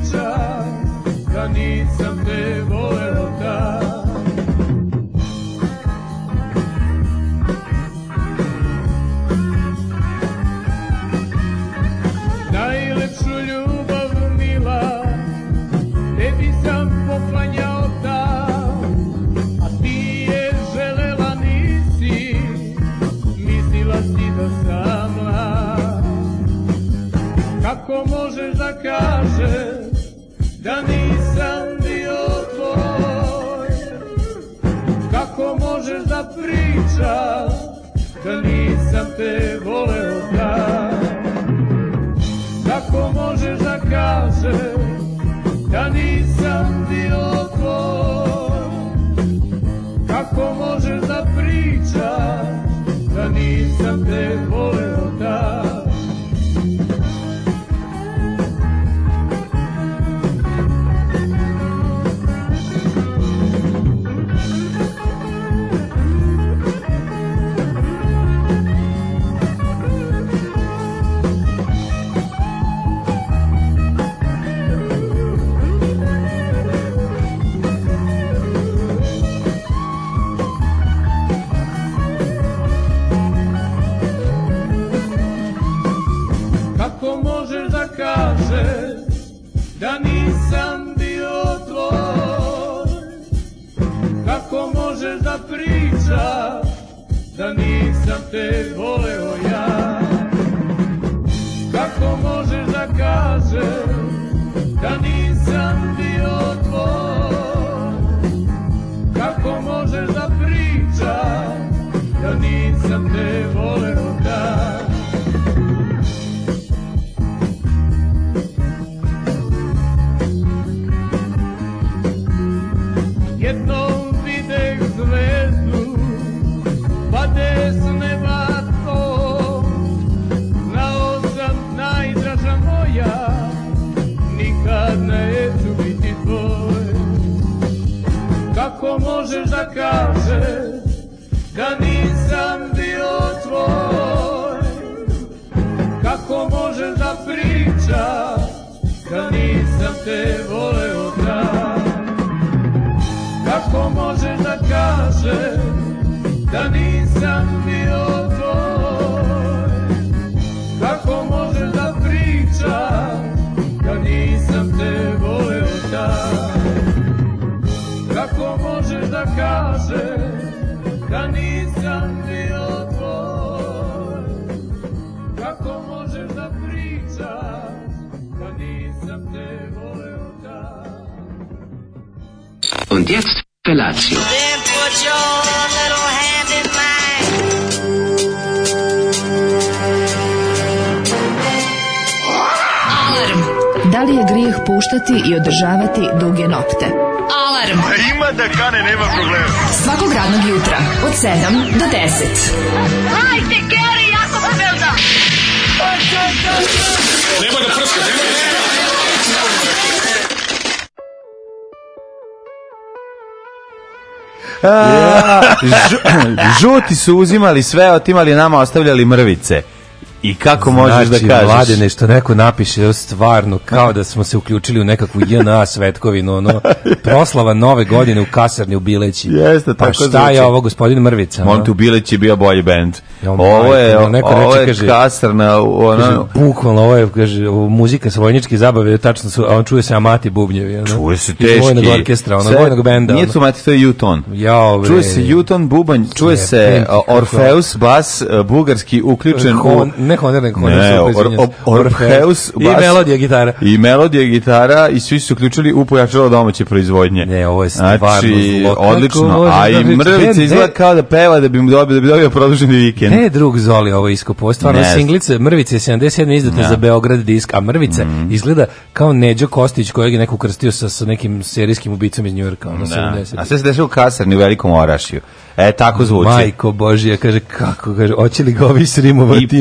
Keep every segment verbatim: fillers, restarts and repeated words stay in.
pričam da nisam te voleo da. Najlepšu ljubav mila tebi sam poklanjao tam, a ti je želela nisi, mislila si da sam mlad. Kako možeš da kažeš da nisam bio tvoj? Kako možeš da pričaš da nisam te voleo da? Kako možeš da kažeš da nisam bio tvoj? Kako možeš da pričaš da nisam te voleo da? Kažeš da nisam bio tvoj? Kako možeš da pričaš da nisam te voleo ja? Kako možeš da kažeš da nisam bio tvoj? Kako možeš da pričaš da nisam te voleo da? Jednom videh zvezdu, pade s neba to, znao sam najdraža moja, nikad neću biti tvoj. Kako možeš da kažeš da nisam bio tvoj? Kako možeš da pričaš da nisam te voleo da? Kako možeš da kažeš da nisam bio tvoj? Kako možeš da pričaš da nisam te voleo da? Kako možeš da kažeš da nisam bio tvoj? Kako možeš da pričaš da nisam te voleo da? Und jetzt Felatio. Then put your little hand in mine. Alarm. Da li je grijeh puštati i održavati duge nokte? Alarm. A ima da kane, nema problema. Svakog radnog jutra od sedam do deset. Hajde, Geri, jako se velda. Nemoj da prska, nemoj da prska. A, žu, žuti su uzimali sve, otimali nama, ostavljali mrvice. I kako možeš znači, da kažeš? Mlade, nešto neko napiše, stvarno, kao da smo se uključili u nekakvu J N A svetkovinu, ono, proslava nove godine u kasarni u Bileći. Jeste, pa tako šta zvuči. je ovo, gospodin Mrvica? Monte u Bileći je bio bolji bend. Ja, ovo je, majko, neko ovo reče, je kaže, kasarna, ono... Kaže, bukvalno, ovo je, kaže, ovo, muzika sa vojničke zabave, tačno su, a on čuje se Amati bubnjevi. Ono, čuje se iz teški. vojnog orkestra, ono, Sve, vojnog benda. Nije to Amati, to je Juton. Jao, bre. Čuje se Juton, bubanj, čuje Sve, se penti, uh, Orfeus, bas, uh, bugarski, uključen Hon, u... ne Honor, nego Honor. Ne, Or, Or, Orfeus, i bas, melodija gitara. I melodija gitara i svi su se uključili u pojačalo domaće proizvodnje. Ne, ovo je stvarno znači, zlo. odlično. A i Mrvica izgleda kao da peva da bi mu dobio, da bi dobio produženi vikend. Ne, drug Zoli ovo iskopo. Stvarno ne. Singlice Mrvice je sedamdeset sedme izdata ja. za Beograd disk, a Mrvica mm. izgleda kao Neđo Kostić kojeg je neko krstio sa, sa nekim serijskim ubicom iz Njujorka. Ono sedamdeset. A sve se dešava u kasarni u Velikom Orašju. E, tako zvuči. Majko Božija, kaže, kako, kaže, hoće li ga ovi srimovati, pri... majko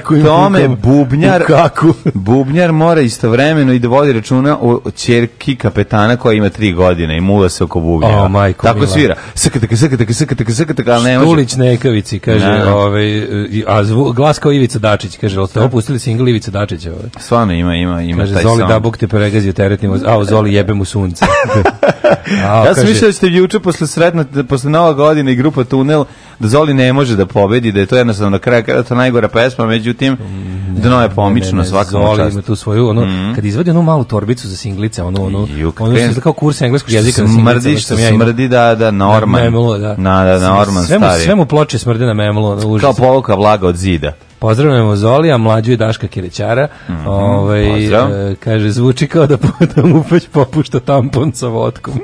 majku im tome u- bubnjar, u kaku. bubnjar mora istovremeno i da vodi računa o, o ćerki kapetana koja ima tri godine i muva se oko bubnjara. O, majko Tako mila. svira. Skataka, skataka, skataka, skataka, ali ne može. Štulić Nekavici, kaže, Da. ovaj, i- a zvu, glas kao Ivica Dačić, kaže, ali ste opustili singl Ivica Dačića? Ovaj? Stvarno ima, ima, ima Kaže, taj Zoli sound. da Bog te pregazio teretnim, voz- a, Zoli jebe mu sunce. A, Ja sam kaže, mislio da ste juče posle sretna, posle Nova godina i grupa Tunel, da Zoli ne može da pobedi, da je to jednostavno na kraju kada je to najgora pesma, međutim, dno je pomično, ne, ne, svaka Zoli čast. ima tu svoju, ono, kad izvadi onu malu torbicu za singlice, ono, ono, Ju, kad ono, krene- ono kao kurs engleskog jezika na Smrdi, singlicama, što sam ja imao. smrdi da, da, Norman. Memlo, da. Na, da, Norman sve mu, stari. sve mu ploče smrde na memlo, ono, užas. Kao povuka vlaga od zida. Pozdravljamo Zolija, mlađu i Daška Kirećara. Mm-hmm. ovaj, Pozdrav. e, kaže, zvuči kao da, da mu već popušta tampon sa vodkom.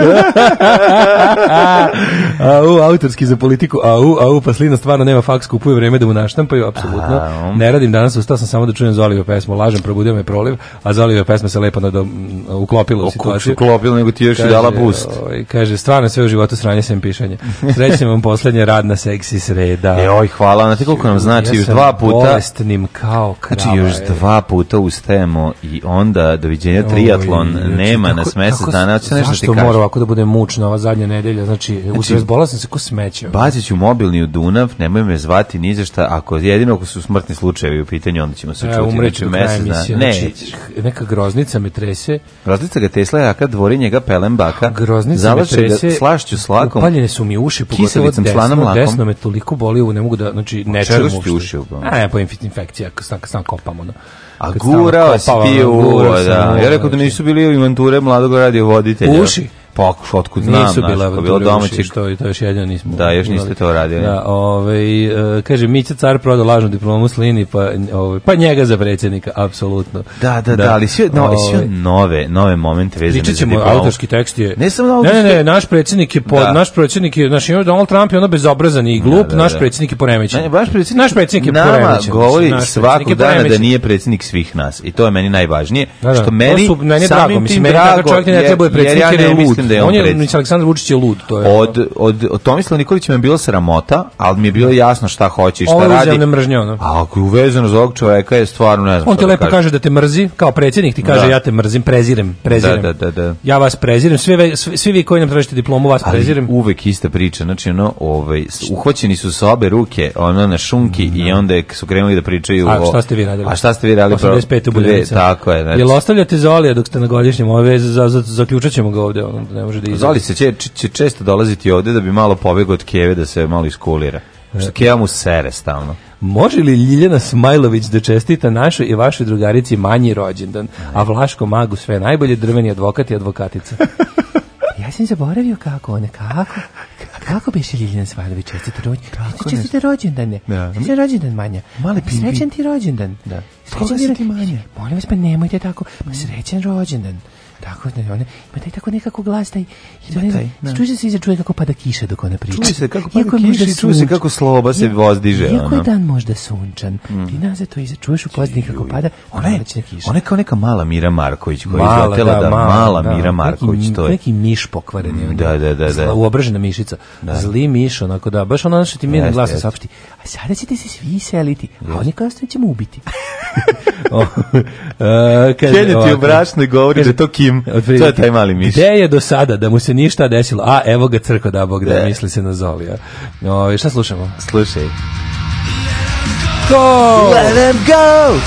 Au, autorski za politiku. Au, au, pa Slina stvarno nema faks, kupuje vreme da mu naštampaju, apsolutno. Au. Ne radim danas, ustao sam samo da čujem Zolijeve pesmu. Lažem, probudio me proliv, a Zolijeve pesma se lepo nado, m, uklopila u situaciju. Uklopila, nego ti još i dala boost. Ovaj, kaže, stvarno sve u životu sranje sem pišanje. Srećem vam poslednja radna seksi sreda. E, oj, hvala, znate koliko nam znači, Ja još sam dva puta, bolestnim kao krava. znači još je. dva puta ustajemo i onda doviđenja triatlon Oj, nema kako- nas mesec kako- dana, hoćeš nešto ti Zašto kažem. mora ovako da bude mučna ova zadnja nedelja? Znači, uzrezbola sam se ko smeće. Bacit ću mobilni u Dunav, nemoj me zvati ni za šta, ako jedino ako su smrtni slučajevi u pitanju, onda ćemo se E, čuti. umreću u kraju mesec dana. emisije. Ne, Znači, neka groznica me trese. razlica ga Tesla jaka, dvori njega pelem baka, Groznica me zalaže ga trese. slašću s lakom. Upaljene su mi uši, pogotovo Kiselicom, desno, slanom lakom. desno me toliko boli, u ne mogu da, znači, ne čega čujem su ti uopšte. uši, uglavnom? A, ne, po inf- infekcija, kad sam, kad sam kopam, ono. A Kad stalno gurao si kopavam, ti u gurao uvo, sam da. uvo, Ja rekao da znači. nisu bili inventure mladog radiovoditelja. Uši? Pa, otkud znam, Nisu znaš, bile ako je bilo avanture domaćeg. uši, što i to još jedino nismo. Da, još niste imali. to radili. Da, ovaj, e, kaže, Mića car prodao lažnu diplomu Slini, pa, ovaj, pa njega za predsjednika, apsolutno. Da, da, da, ali sve, no, sve Ovaj, nove, nove momente vezane Pričat za ćemo, diplomu. autorski tekst je... Ne samo Ne, autorski- ne, ne, naš predsjednik je, pod, Da. naš predsjednik je, naš Donald Trump je ono bezobrazan i glup, Da, da, naš da. predsjednik je poremećen. Ne, baš predsjednik, naš predsjednik je nama poremećen. govori Naš predsjednik svakog je dana da poremećen. nije predsjednik svih nas. I to je meni najvažnije. Da, da. Što meni, To su- meni je samim drago, mislim, tim meni takav drago, čovjek ne treba je jer predsjednik ja jer je ne lud. mislim da je on On je, predsjednik. mislim, Aleksandar Vučić je lud, to je. Od, od, od Tomislava Nikolića mi je bilo sramota, ali mi je bilo jasno šta hoće i šta Ovo je radi. uzajamna mržnja, ono. A ako je uvezano za ovog čoveka je stvarno ne znam On šta ti da lepo kažem. kaže da te mrzi, kao predsjednik ti kaže Da. ja te mrzim, prezirem, prezirem. Da, da, da, da. Ja vas prezirem, svi, ve- svi, svi vi koji nam tražite diplomu vas Ali prezirem. uvek ista priča, znači ono, ovaj, s- uhvaćeni su sa obe ruke, ono na šunki i onda je- su krenuli da pričaju A o... šta ste vi radili? A šta ste vi radili? osamdeset pet u Dve- Buljevica. Tako je, znači. Jel ostavljate Zolija dok ste na godišnjem? Ove, za, za, zaključat ćemo ga ovde, on ne može da izađe. Zoli se će, će često dolaziti ovde da bi malo pobegao od Keve, da se malo iskulira. Što Keva mu sere stalno. Može li Ljiljana Smajlović da čestita našoj i vašoj drugarici manji rođendan, a Vlaško magu sve najbolje, drveni advokat i advokatica? Ja sam zaboravio kako one, kako? Kako biše Ljiljana Smajlović čestita rođendan? Čestita rođendan, Da. Čestita rođendan, Manja. Male Pa pimpi. Srećan ti rođendan. Da. Srećan Koga si ti, Manja? Molim vas, pa nemojte tako. Pa srećan rođendan. Tako, ne, one, ima taj tako nekako glas, taj, i one, taj, da. čuje se iza čuje kako pada kiša dok ona priča. Čuje se kako pada Iako je kiša možda i čuje se sunč- kako sloba se Iako- vozdiže, Iako je ono. dan možda sunčan, ti nazad to iza čuješ u pozadini kako pada, Ona je, malećna kiša. ona je kao neka mala Mira Marković koja je Mala, izletela da, mala da, Mira Marković, neki, to je. neki miš pokvaren je. Da, da, da, da. Uobražena mišica. Zli miš, onako da, baš ono što ti mirno Jeste, glasno jeste. saopšti. A sada ćete se svi seliti, a oni kao što ćemo ubiti. O, e, kaže Kenja ti ovako, u brašnoj govori da je to Kim. otprilike, To je taj mali miš. Gde je do sada da mu se ništa desilo? A, evo ga crko da Bog da, Da. misli se na Zolija. O, šta slušamo? Slušaj. Go! Let them go!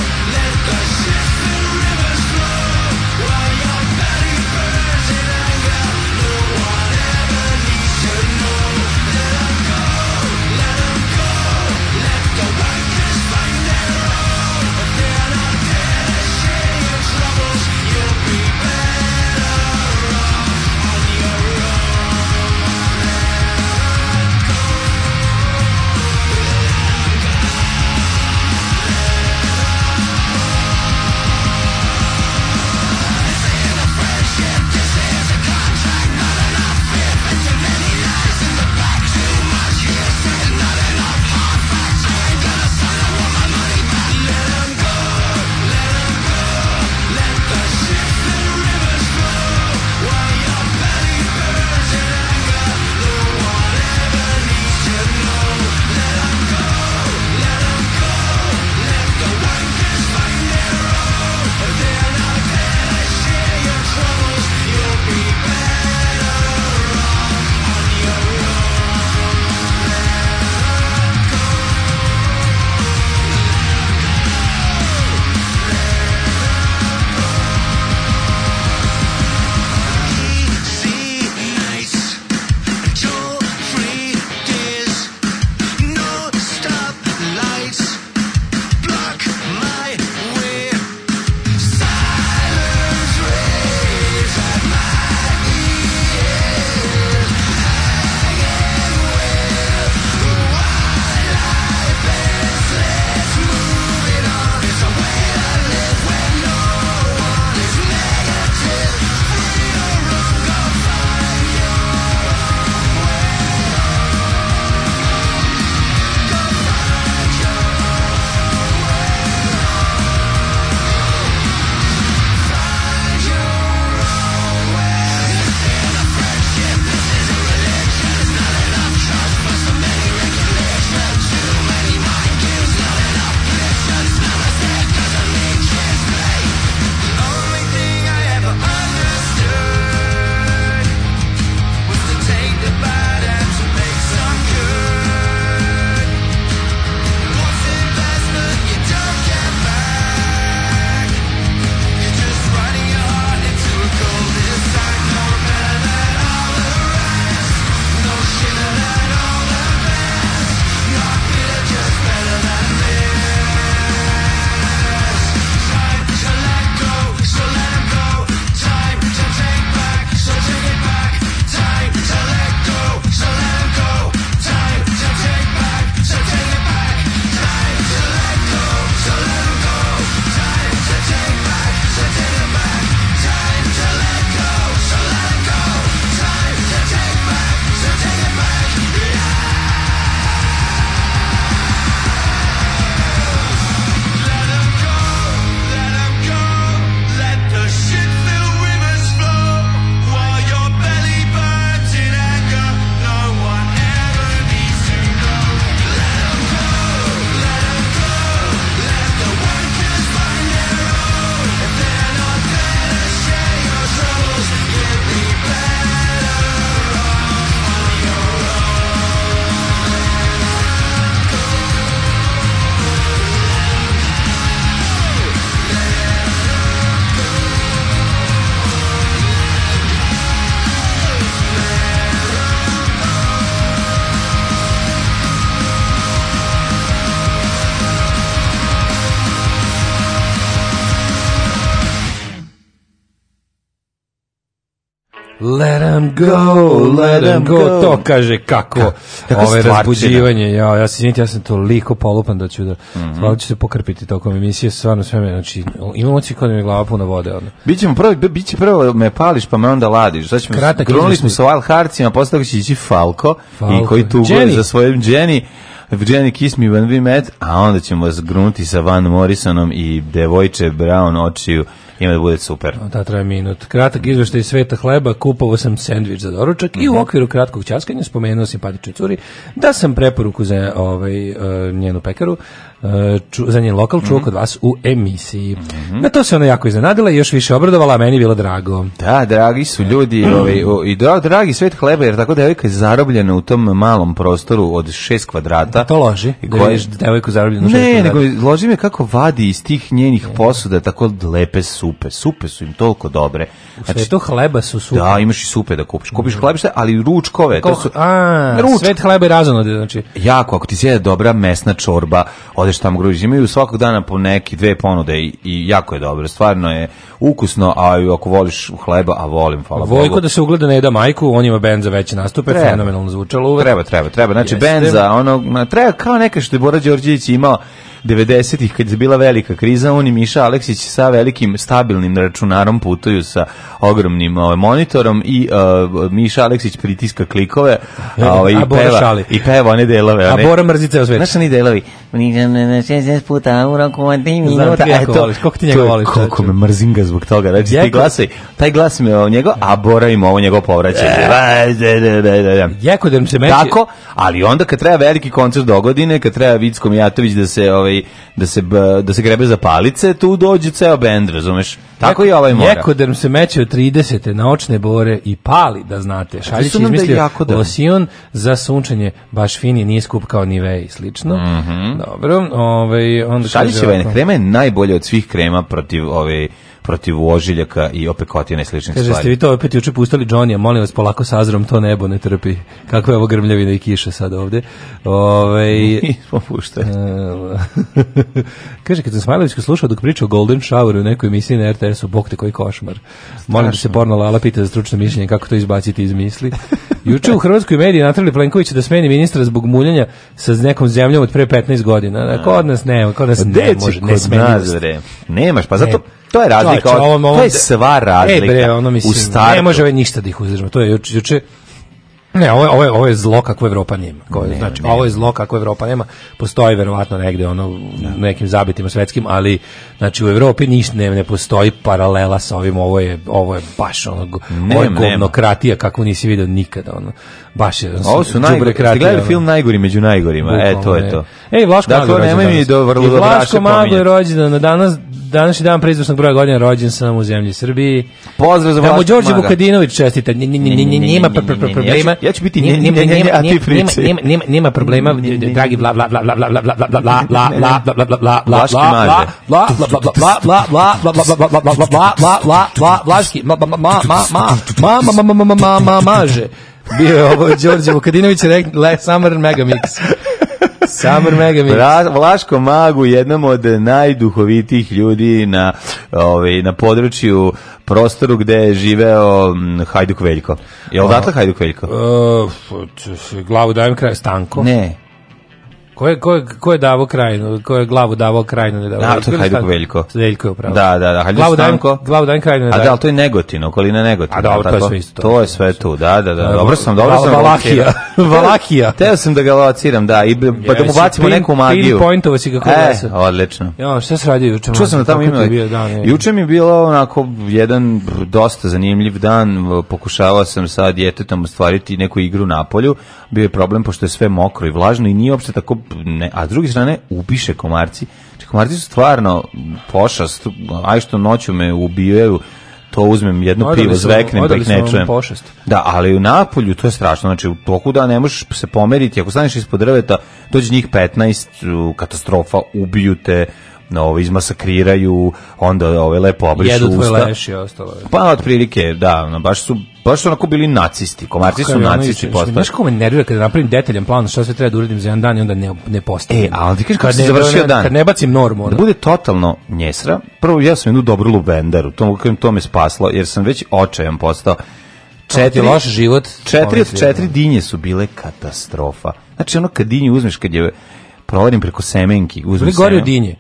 Let 'em go, let 'em go, to kaže kako ove razbuđivanje, ja, ja se izvinite, ja sam toliko polupan da ću da, hvala ću se pokrpiti tokom emisije, stvarno sve me, znači, imam oci kod mi glava puna vode, ono. Bićemo prvo, biće prvo me pališ pa me onda ladiš, sad ćemo, grunuli smo sa Wild Heartsima, posle toga će ići Falco, Falco. I koji tuguje za svojim Jenny, Jenny Kiss Me When We Met, a onda ćemo zgrunuti sa Van Morrisonom i Devojče Brown očiju. Ima da bude super. Da, traje minut. Kratak izveštaj sveta hleba, kupovao sam sendvič za doručak mm-hmm. i u okviru kratkog ćaskanja spomenuo simpatičnoj curi da sam preporuku za ovaj, uh, njenu pekaru, uh, ču, za njen lokal čuo mm-hmm. kod vas u emisiji. Mm-hmm. Na to se ona jako iznenadila i još više obradovala, a meni je bilo drago. Da, dragi su ljudi ovaj, o, i dra, dragi svet hleba, jer tako devojka je zarobljena u tom malom prostoru od šest kvadrata. Da to loži, da koje... vidiš devojku zarobljenu u šest ne, kvadrata. Ne, nego loži me kako vadi iz tih njenih posuda tako lepe su supe, supe su im toliko dobre. U znači, svetu hleba su supe. Da, imaš i supe da kupiš. Kupiš hlebište, ali ručkove. Ko, to su, a, ruč... svet hleba je razonode, znači. Jako, ako ti sjede dobra mesna čorba, odeš tamo gružiš. Imaju svakog dana po neki dve ponude i, i jako je dobro. Stvarno je ukusno, a ako voliš hleba, a volim, hvala Bogu. Vojko da se ugleda ne jeda majku, on ima bend za veće nastupe, treba. Fenomenalno zvučalo uvek. Treba, treba, treba. Znači, bend za ono, treba kao neka što je Bora Đorđević imao devedesetih kad je bila velika kriza, on i Miša Aleksić sa velikim stabilnim računarom putuju sa ogromnim ovaj, monitorom i uh, Miša Aleksić pritiska klikove a, ovaj, a i, peva, i peva one delove. A Bora mrzi ceo svet. Znaš oni delovi? šezdeset puta u roku od tri minuta. Kako voliš? Koliko ti njega voliš? Koliko me mrzim ga zbog toga. Znači, ti glasaj, taj glas me o njego, a Bora ima ovo njegov povraćaj. Jako da mi se meći. Tako, ali onda kad treba veliki koncert dogodine, kad treba Vicko Mijatović da se ovaj da se da se grebe za palice, tu dođe ceo bend, razumeš? Tako i ovaj mora. Jekoderm se meće od tridesete na očne bore i pali, da znate. Šaljić je izmislio losion za sunčanje, baš fini, nije skup kao Nivea i slično. Mm-hmm. Dobro, ovaj onda Šaljićeva krema je najbolja od svih krema protiv ove protiv ožiljaka i opekotina i sličnih Kaže, stvari. Kaže, ste vi to opet juče pustali Johnny-a, molim vas, polako s Azrom, to nebo ne trpi. Kakva je ovo grmljavina i kiša sad ovde? Ove, Nismo puštali. Kaže, kad sam Smajlovićka slušao dok priča o Golden Showeru u nekoj emisiji na er te esu, bog te koji košmar. Molim da se Porno Lala pita za stručno mišljenje kako to izbaciti iz misli. Juče u hrvatskoj mediji natrali Plenkovića da smeni ministra zbog muljanja sa nekom zemljom od pre petnaest godina. Kod nas ne, kod nas ne može, ne smenjivost. Nemaš, pa zato to je razlika, Čovječ, ovom, ovom, to je sva razlika. E bre, ono mislim, u startu. Ne može ovaj ništa da ih uzdržimo. To je juče, juče ne, ovo je, ovo je, ovo je zlo kakvo Evropa nema. Koje, ne, znači, ne. Ovo je zlo kakvo Evropa nema. Postoji verovatno negde ono u nekim zabitima svetskim, ali znači u Evropi ništa ne, ne postoji paralela sa ovim. Ovo je, ovo je baš ono, ovo je govnokratija kakvu nisi vidio nikada. Ono. Baš je, ovo su najgori. Ste gledali film Najgori među najgorima? E, to je to. Ej, Vlaško Mago je rođen danas. Vlaško Mago je rođen na danas. Današnji dan preizvršnog broja godina, rođen sam u zemlji Srbiji. Pozdrav za Vlaško Maga. Đorđe Vukadinović čestita. Njima problema. Ja ću biti a ti pričaj. Nema problema, dragi bla bla bla bla bla bla bla bla bla bla bla bla bla bla Vlaški maže. Bla bla bla bla bla bla bla bla bla bla bla bla bla bla Vlaški ma ma ma ma ma ma ma ma ma ma maže. Bio je ovo Đorđe Vukadinović Summer Megamix. Summer Megamix. Vlaško Magu, jednom od najduhovitijih ljudi na, ovaj, na području prostoru gde je živeo Hajduk Veljko. Je li odatle Hajduk Veljko? Uh, glavu dajem kraj, Stanko. Ne. Ko je, ko je, ko je davo krajinu? Ko je glavu davao krajinu? Ne da, to je Hajduk Veljko. Veljko je upravo. Da, da, da. Hajduk glavu Stanko. Dajem, glavu dajem krajinu. A da, ali to je Negotin, okolina Negotina. A dobro, to je sve isto. To je sve tu, da, da, da. Dobro sam, dobro sam. Valahija. Valahija. Teo sam da ga lociram, da, i pa da mu bacimo neku magiju. Pinpointovo si kako gleda se. E, odlično. Ja, šta se radi juče? Čuo sam da tamo imali. Juče mi je bilo onako jedan dosta zanimljiv dan. Pokušavao sam sa djetetom ostvariti neku igru na polju. Bio je problem pošto je sve mokro i vlažno i nije uopšte tako, ne, a s druge strane ubiše komarci. Znači, komarci su stvarno pošast, aj što noću me ubijaju, to uzmem jedno odali pivo, su, zveknem pa ih ne čujem. Pošast. Da, ali u napolju to je strašno, znači u toku da ne možeš se pomeriti, ako staneš ispod drveta, dođe njih petnaest, katastrofa, ubiju te, no, izmasakriraju, onda ove lepo obrišu usta. Jedu tvoj leš i ostalo. Pa otprilike, da, no, baš su baš su onako bili nacisti, komarci su nacisti postali. Znaš kako me nervira kada napravim detaljan plan šta sve treba da uradim za jedan dan i onda ne, ne postavim. E, ali ti kažeš kako se završio dan. Kad ne bacim normu. Onda. Da bude totalno njesra, prvo ja sam jednu dobru lubendaru, to, to me spaslo, jer sam već očajan postao. četiri, loš život. Četiri od četiri dinje su bile katastrofa. Znači ono kad dinju uzmeš, kad je provarim preko semenki, uzmeš bili gore od dinje.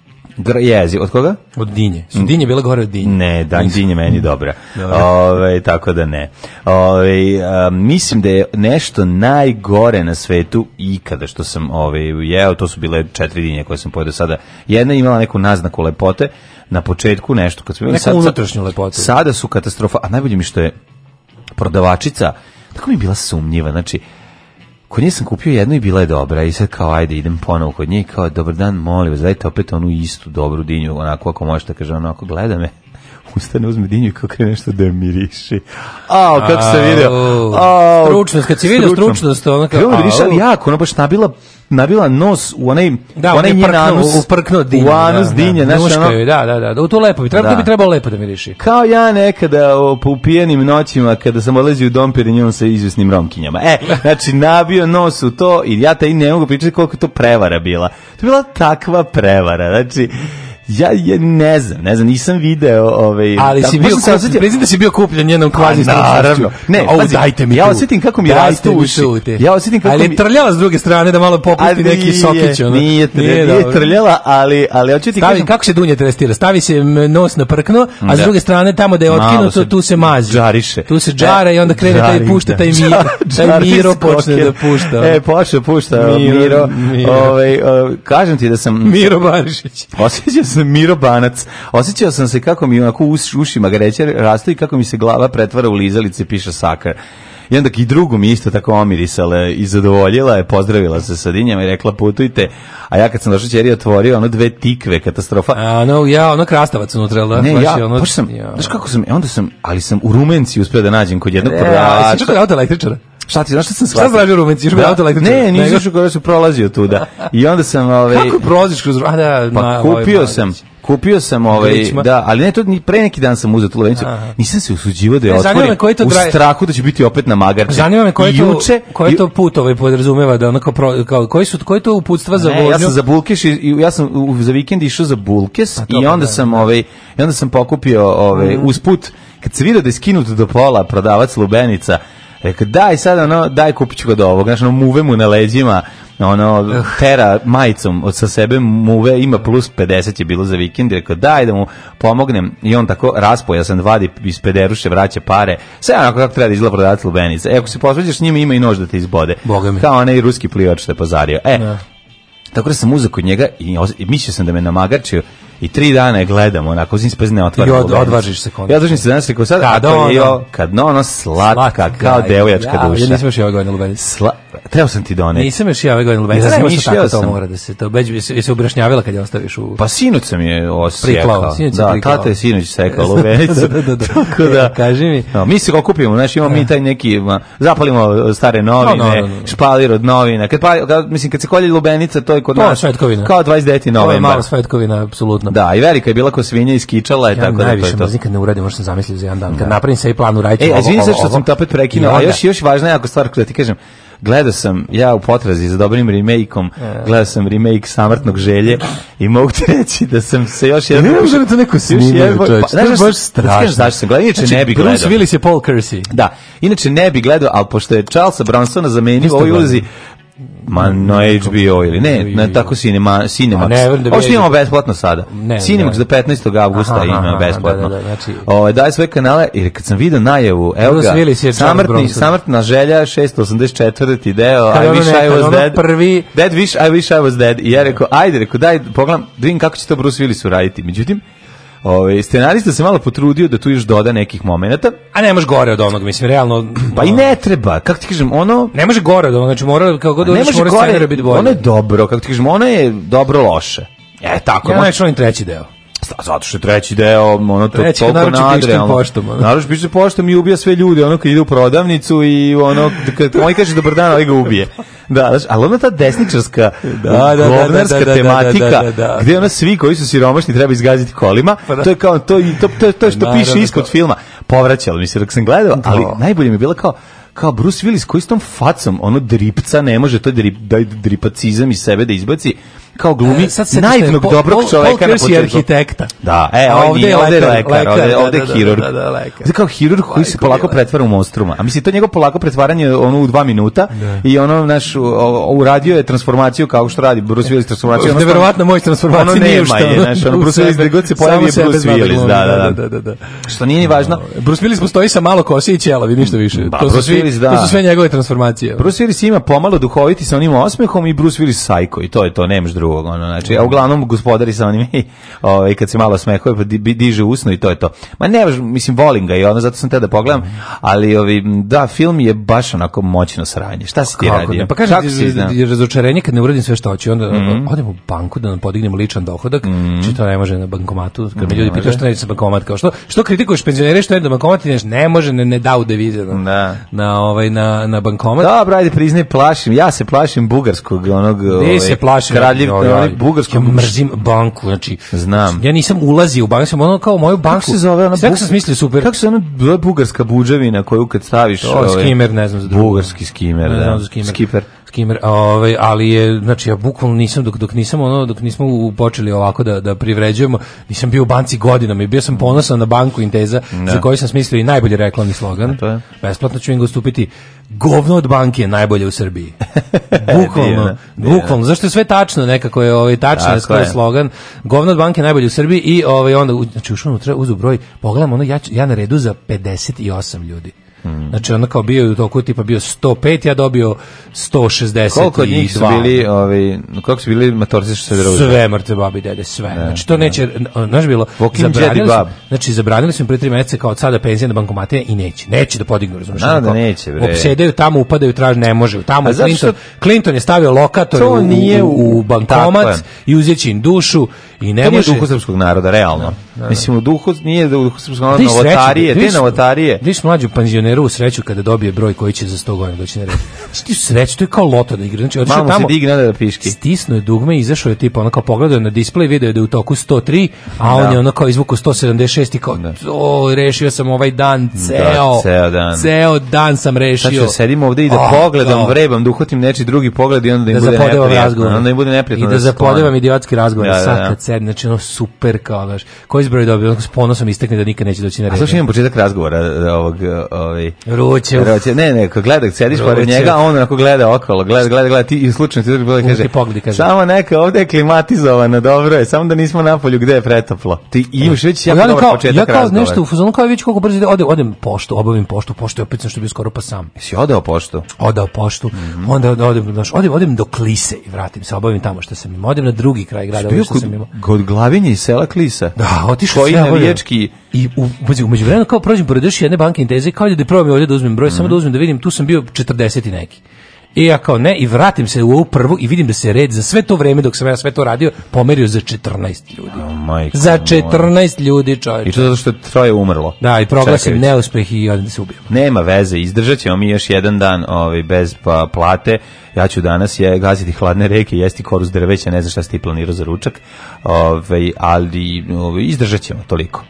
Gr jezi, od koga? Od dinje. Su dinje bile gore od dinje. Ne, dan dinje meni dobra. Ove, tako da ne. Ove, a, mislim da je nešto najgore na svetu ikada što sam ove, jeo, to su bile četiri dinje koje sam pojeo sada. Jedna je imala neku naznaku lepote, na početku nešto. Kad neku sad, unutrašnju lepotu. Sada su katastrofa, a najbolje mi što je prodavačica, tako mi je bila sumnjiva, znači, kod nje sam kupio jednu i bila je dobra i sad kao ajde idem ponovo kod nje i kao dobar dan, molim vas, dajte opet onu istu dobru dinju, onako ako možete, kaže onako gleda me, ustane, uzme dinju i kao krene nešto da je miriši. Ao, kako sam vidio. Ao, stručnost, kad si vidio stručnost, ono kao, kao miriši, ali jako, ono baš nabila, nabila nos u onaj, da, u onaj njen anus, uprknuo dinje, u anus da, dinje, da, znaš, ono, da, da, da, da, u to lepo bi, treba, da. bi trebalo lepo da miriši. Kao ja nekada o, po upijenim noćima, kada sam odlazio u dom Perignon sa izvesnim romkinjama. E, znači, nabio nos u to i ja taj ne mogu pričati koliko to prevara bila. To je bila takva prevara, znači, ja, ja ne znam, ne znam, nisam video ovaj, ali si bio, osjeća... priznam da si bio kupljen njenom kvazi naravno. Ne, o, pazi, dajte mi ja tu. osjetim kako mi rastu uši. Ja osjetim kako ali mi... trljala s druge strane da malo popusti neki sokić. Ono. Nije, nije, nije trljala, ali, ali hoću ti Stavi, kažem... kako se dunje testira? Stavi se nos na prkno, a da. S druge strane tamo da je otkinuto, tu se mazi. Džariše. Tu se džara e, i onda krene taj pušta, taj mir, taj Miro počne da pušta. E, počne pušta Miro. Ovaj, kažem ti da sam... Miro Barišić. Osjećao sam Miro Banac. Osjećao sam se kako mi onako u ušima gareće rastu i kako mi se glava pretvara u lizalice, piše sakar. I onda i drugu mi isto tako omirisala i zadovoljila je, pozdravila se sa dinjama i rekla putujte. A ja kad sam došao ćeri otvorio ono dve tikve, katastrofa. A no, ja, ono krastavac unutra, da? Ne, baš ja, ono, baš sam, ja. znaš kako sam, onda sam, ali sam u Rumenci uspio da nađem kod jednog prodavača. Jesi čekao auto električara? Šta ti, znaš šta sam shvatio? Šta tražio u Rumenci, još bi auto električara? Ne, nisam što kada sam prolazio tuda. I onda sam, ove... Kako prolaziš kroz... A da, pa ma, kupio ovaj, sam... Kupio sam ovaj, da, ali ne to ni pre neki dan sam uzeo tu levenicu. Nisam se usuđivao da je otvorim u draj... strahu da će biti opet na magarče. Zanima me koji to, juče, koji to put ovaj podrazumeva da onako pro, kao koji su koji to uputstva za vožnju. Ja sam za Bulkeš i ja sam u, za vikend išao za Bulkes i onda sam da, ovaj i onda sam pokupio ovaj mm. usput kad se vidio da je skinut do pola prodavac lubenica. Rekao daj sad ono daj kupiću ga do ovog, znači ono muve mu na leđima. Ono, tera majicom od sa sebe muve, ima plus pedeset je bilo za vikend, rekao daj da mu pomognem i on tako raspojasan vadi iz pederuše, vraća pare, sve onako kako treba da izgleda prodavac lubenica. E, ako se posvađaš s njima ima i nož da te izbode, kao onaj ruski plivač što je pozario. E, ne. Tako da sam uzeo kod njega i, i mislio sam da me namagarčio i tri dana je gledam, onako, uzim se bez ne otvara. I od, odvažiš se konačno. Ja odvažim se danas rekao sad, kad a to je ono, kad no, ono slatka, slatka kao devojačka ja, duša. Ja nisam još i ove godine lubenicu. Sla, trebao sam ti doneti. Nisam još i ove godine lubenicu. Ja sam tako to mora da se, to beđu, je se ubrašnjavila kad je ostaviš u... Pa sinoć sam je osjekao. Sinoć da, tata je sinoć sekao lubenicu. da, da, da, da. Tako da, kaži mi. No, mi se okupimo, znači imamo mi taj neki, zapalimo stare novine, no, no, no, no. špalir od novina. Kad, pa, kad, mislim, kad se kolje lubenica, to je kod to nas svetkovina. Kao dvadeset deveti novembar. To je malo svetkovina, apsolutno. Da, i velika je bila ko svinja iskičala je, ja tako da to je to. Najviše mrzim kad ne uradim, možda sam zamislio za jedan dan. Kad napravim se i plan uraditi ovo, ovo, ovo, ovo. E, izvini se što ovo, sam to opet prekinuo, a još, još važna jako stvar da ti kažem. Gledao sam, ja u potrazi za dobrim remake-om, gledao sam remake Samrtnog želje i mogu ti reći da sam se još jedan... Ne možda to neko snimio, čovječ, to je baš strašno. Znaš sam gledao, inače ne bi gledao. Bruce Willis je Paul Kersey. Da, inače ne bi gledao, ali pošto je Charlesa Bronsona zamenio u ovoj ulozi, ma na H B O ili ne, na tako Cinema, Cinemax. Ovo što imamo besplatno sada. Cinemax do petnaestog avgusta ima besplatno. Ovo, daj sve kanale, jer kad sam vidio najavu, evo ga, samrtni, samrtna želja, šesto osamdeset četvrti deo, I wish I was dead, dead wish, I wish I was dead. I ja rekao, ajde, rekao, daj, pogledam, da vidim kako će to Bruce Willis uraditi. Međutim, Ove, scenarista se malo potrudio da tu još doda nekih momenata. A ne može gore od onog, mislim, realno... Pa i ne treba, kako ti kažem, ono... Ne može gore od onog, znači mora, kako god odeš, mora scenarija biti bolje. Ono je dobro, kako ti kažem, ono je dobro loše. E, tako. Ja neću onim treći deo. Zato što je treći deo, ono to treći, toliko nadrealno. Poštom, ono. Naruči piše poštom i ubija sve ljude, ono kad ide u prodavnicu i ono, kad on kaže dobar dan, ovaj ga ubije. Da, znači, ali ona ta desničarska, da, da, govnarska da, da, da, tematika, da, da, da, da. Gde ona svi koji su siromašni treba izgaziti kolima, pa da. To je kao, to, to, to, to je što piše ispod filma. Povraćalo mi se dok sam gledao, ali no. Najbolje mi je bilo kao, kao Bruce Willis koji s tom facom, ono dripca, ne može to drip, daj dripacizam iz sebe da izbaci. kao glumi e, naivnog dobrog Paul, čoveka Paul na Kersey početku. arhitekta. Da, e, A ovdje, ovdje je ovdje je lekar, lekar, lekar, ovdje, da, ovdje je da, hirurg. da, da, da, lekar. Ovdje kao hirurg koji se polako pretvara u monstruma. A mislim, to njegovo polako pretvaranje ono u dva minuta i ono, naš, uradio je transformaciju kao što radi Bruce Willis transformaciju. Neverovatno moj transformacija ono nije nema što. je, znaš, ono Bruce Willis, gde god se pojavi je Bruce Willis, da, da, da, da, da. Što nije ni važno. Bruce Willis postoji sa malo kose i ćelavi, ništa više. Ba, to, su Bruce svi, Willis, da. to su sve njegove transformacije. Bruce Willis ima pomalo duhoviti sa onim osmehom i Bruce Willis sajko i to je to, nemaš drugog. Ono, znači, a uglavnom gospodari sa onim ovaj, kad se malo smehuje pa di, diže usno i to je to. Ma ne, mislim, volim ga i ono, zato sam te da pogledam, ali ovi, da, film je baš onako moćno sranje. Šta si ti radio? Pa kažem, je razočarenje kad ne uradim sve što hoću, onda mm. odem u banku da nam podignemo ličan dohodak, mm. či to ne može na bankomatu, kad me ljudi pitaju što neće sa bankomat, kao što, što kritikuješ penzionere, što je da bankomat ne, ne može, ne, ne da u devize na, da. na, ovaj, na, na bankomat. Dobro, ajde, priznaj, plašim, ja se plašim bugarskog, onog, ovaj, se plašim, kraljiv, ovaj, bugarskog. Ja mrzim banku, znači, znam. Ja nisam ulazio u banku, sam ono kao moju banku. Kako se zove ona? Sve buk... sam smislio super. Kako se ona bugarska budževina koju kad staviš, ovaj, skimer, ne znam za drugo. Bugarski skimer, ne, da. znam za skimer. Skiper. Skimer, ovaj, ali je, znači, ja bukvalno nisam, dok, dok nisam ono, dok nismo u, počeli ovako da, da privređujemo, nisam bio u banci godinama i bio sam ponosan na banku Inteza, da. Za koju sam smislio i najbolji reklamni slogan. Besplatno ću im ga ustupiti. Govno od banke je najbolje u Srbiji. Bukvalno, bukvalno. Zašto je sve tačno, nekako je ovaj tačno je slogan. Govno od banke je najbolje u Srbiji i ovaj onda znači ušao unutra, uzeo broj, pogledam ono ja ja na redu za pedeset osam ljudi. Hmm. Znači ono kao bio u toku tipa bio sto pet, ja dobio sto šezdeset dva. Koliko od njih su bili, ovaj, koliko su bili matorci što se druže? Sve mrtve babi dede, sve. Ne, znači to neće, znaš bilo, zabranili su, znači zabranili su im pre tri meseca kao od sada penzija na bankomatine i neće, neće da podignu, razumiješ? Da, da neće, bre. Opsedaju tamo, upadaju, traže, ne može. Tamo A Clinton, što... Clinton je stavio lokator u, nije u, u bankomat i uzjeći im dušu i ne može. To nije duhu srpskog naroda, realno. Da, da. Mislim, u duhu, nije da u duhu srpskog naroda, novotarije, te novotarije. Viš mlađu penzioneru u sreću kada dobije broj koji će za sto godina doći na red. Ti sreću, to je kao loto da igra. Znači, otišao tamo, se digne da piški. Stisnuo je dugme i izašao je tipa, ono kao pogledao na display, video je da je u toku sto tri, a on da. je ono kao izvukao sto sedamdeset šest i kao, o, rešio sam ovaj dan, ceo, da, ceo dan. Ceo dan sam rešio. Znači, sedim ovde i da oh, pogledam, oh. vrebam, da uhvatim neči drugi pogled i onda da im da bude neprijatno. Onda im bude neprijatno. I da, da zapodevam idiotski razgovor. Da, sad kad sedim, znači ono super kao, znaš, koji zbroj dobio, onako s ponosom istekne da nikad neće doći na red. A slušaj, imam početak razgovora ovog, ovaj, Ruće. Ne, ne, kad gleda, sediš pored njega, a on onako gleda okolo, gleda, gleda, gleda, ti i slučajno ti drugi pogled kaže, pogledi, kaže, samo neka, ovde je klimatizovano, dobro je, samo da nismo napolju gde je pretoplo. Ti imaš već jako ja dobar kao, početak ja kao razgovora. Nešto u fazonu, kao već koliko brzo ide, ode, odem poštu, obavim poštu, poštu je opet što bio skoro pa sam. Jesi odao poštu? Odao poštu, mm-hmm. onda odem, znaš, odem, odem do Klise i vratim se, obavim tamo što sam imao, odem na drugi kraj grada, što, što sam imao. Kod Glavinje i sela Klisa? Da, otišao sve navijački. I u, u međuvremenu kao prođem pored još jedne banke Inteze, kao da probam ovdje da uzmem broj, mm-hmm. samo da uzmem da vidim, tu sam bio četrdeset i neki. I ja kao ne, i vratim se u ovu prvu i vidim da se red za sve to vreme dok sam ja sve to radio pomerio za četrnaest ljudi. Oh, za četrnaest moj. Ljudi, čovječe. I to zato što je troje umrlo. Da, i proglasim neuspeh i odem da se ubijemo. Nema veze, izdržat ćemo mi još jedan dan ovaj, bez pa, plate. Ja ću danas je gaziti hladne reke, jesti koru s drveća, ne znam šta si ti planirao za ručak, ovaj, ali ovaj, izdržat ćemo toliko.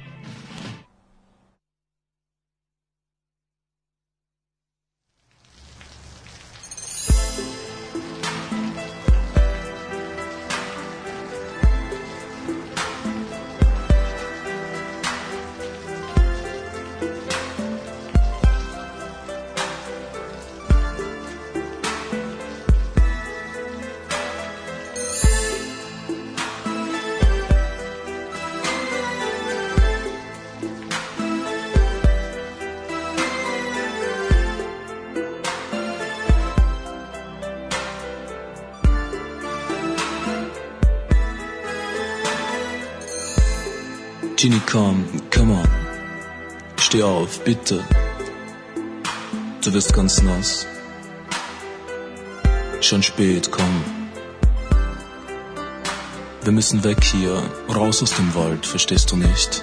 Genie, komm, come on. Steh auf, bitte. Du wirst ganz nass. Schon spät, komm. Wir müssen weg hier, raus aus dem Wald, verstehst du nicht?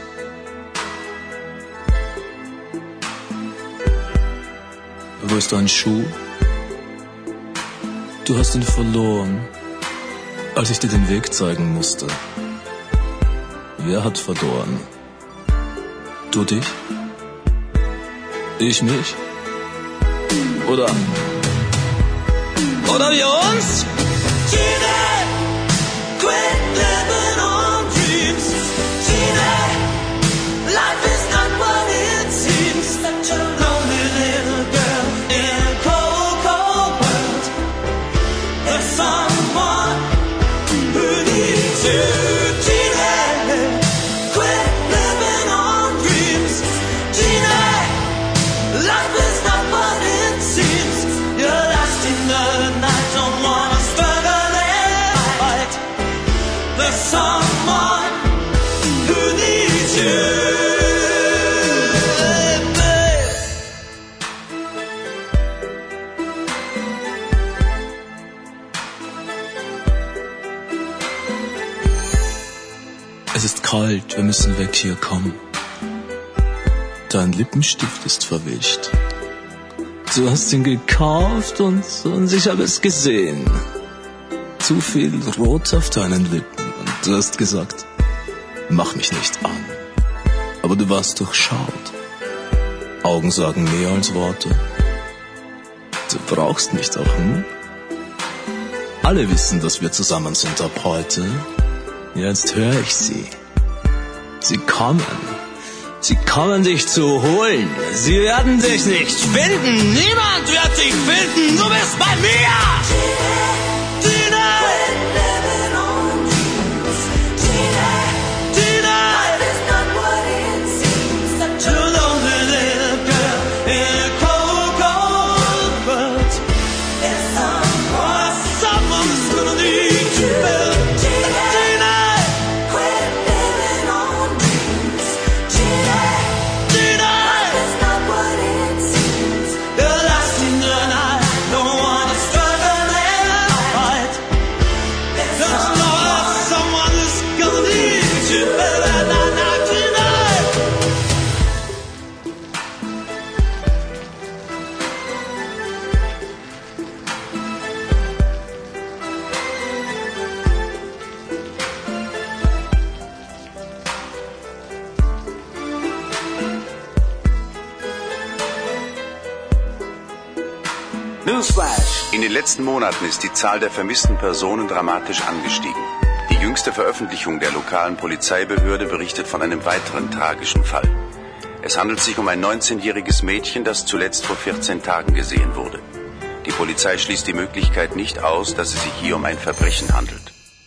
Wo ist dein Schuh? Du hast ihn verloren, als ich dir den Weg zeigen musste. Wer hat verloren? Du dich? Ich mich? Oder? Oder wir uns? Genie! kalt, wir müssen weg hier, komm. Dein Lippenstift ist verwischt. Du hast ihn gekauft und, und ich habe es gesehen. Zu viel Rot auf deinen Lippen. Und du hast gesagt, mach mich nicht an. Aber du warst durchschaut. Augen sagen mehr als Worte. Du brauchst mich doch, hm? Alle wissen, dass wir zusammen sind ab heute. Jetzt höre ich sie. Sie kommen. Sie kommen dich zu holen. Sie werden dich nicht finden. Niemand wird dich finden. Du bist bei mir. Tina. Tina. Tina. Life is not what it seems. Such a lonely little girl in a cold, cold world. There's someone, someone's gonna need you, baby. In den letzten Monaten ist die Zahl der vermissten Personen dramatisch angestiegen. Die jüngste Veröffentlichung der lokalen Polizeibehörde berichtet von einem weiteren tragischen Fall. Es handelt sich um ein neunzehnjähriges Mädchen, das zuletzt vor vierzehn Tagen gesehen wurde. Die Polizei schließt die Möglichkeit nicht aus, dass es sich hier um ein Verbrechen handelt.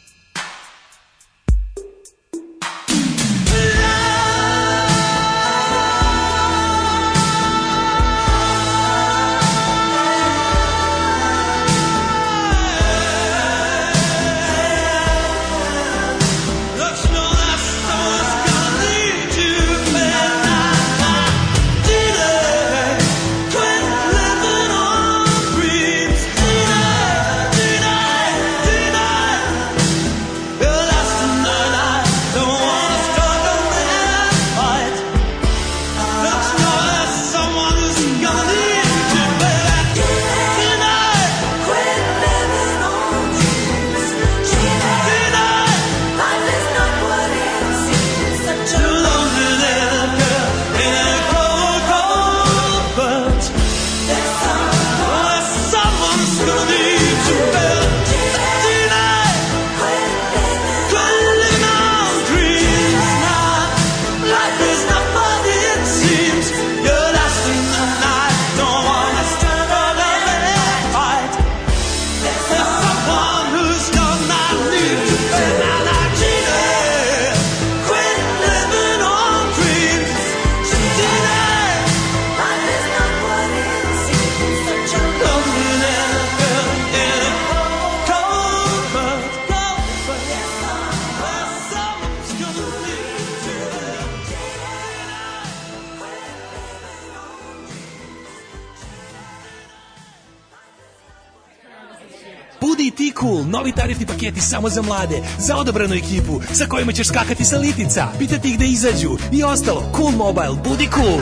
Budi ti cool, novi tarifni paketi samo za mlade, za odabranu ekipu, sa kojima ćeš skakati sa litica, pitati ih da izađu i ostalo. Cool Mobile, budi cool.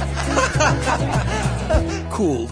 Cool.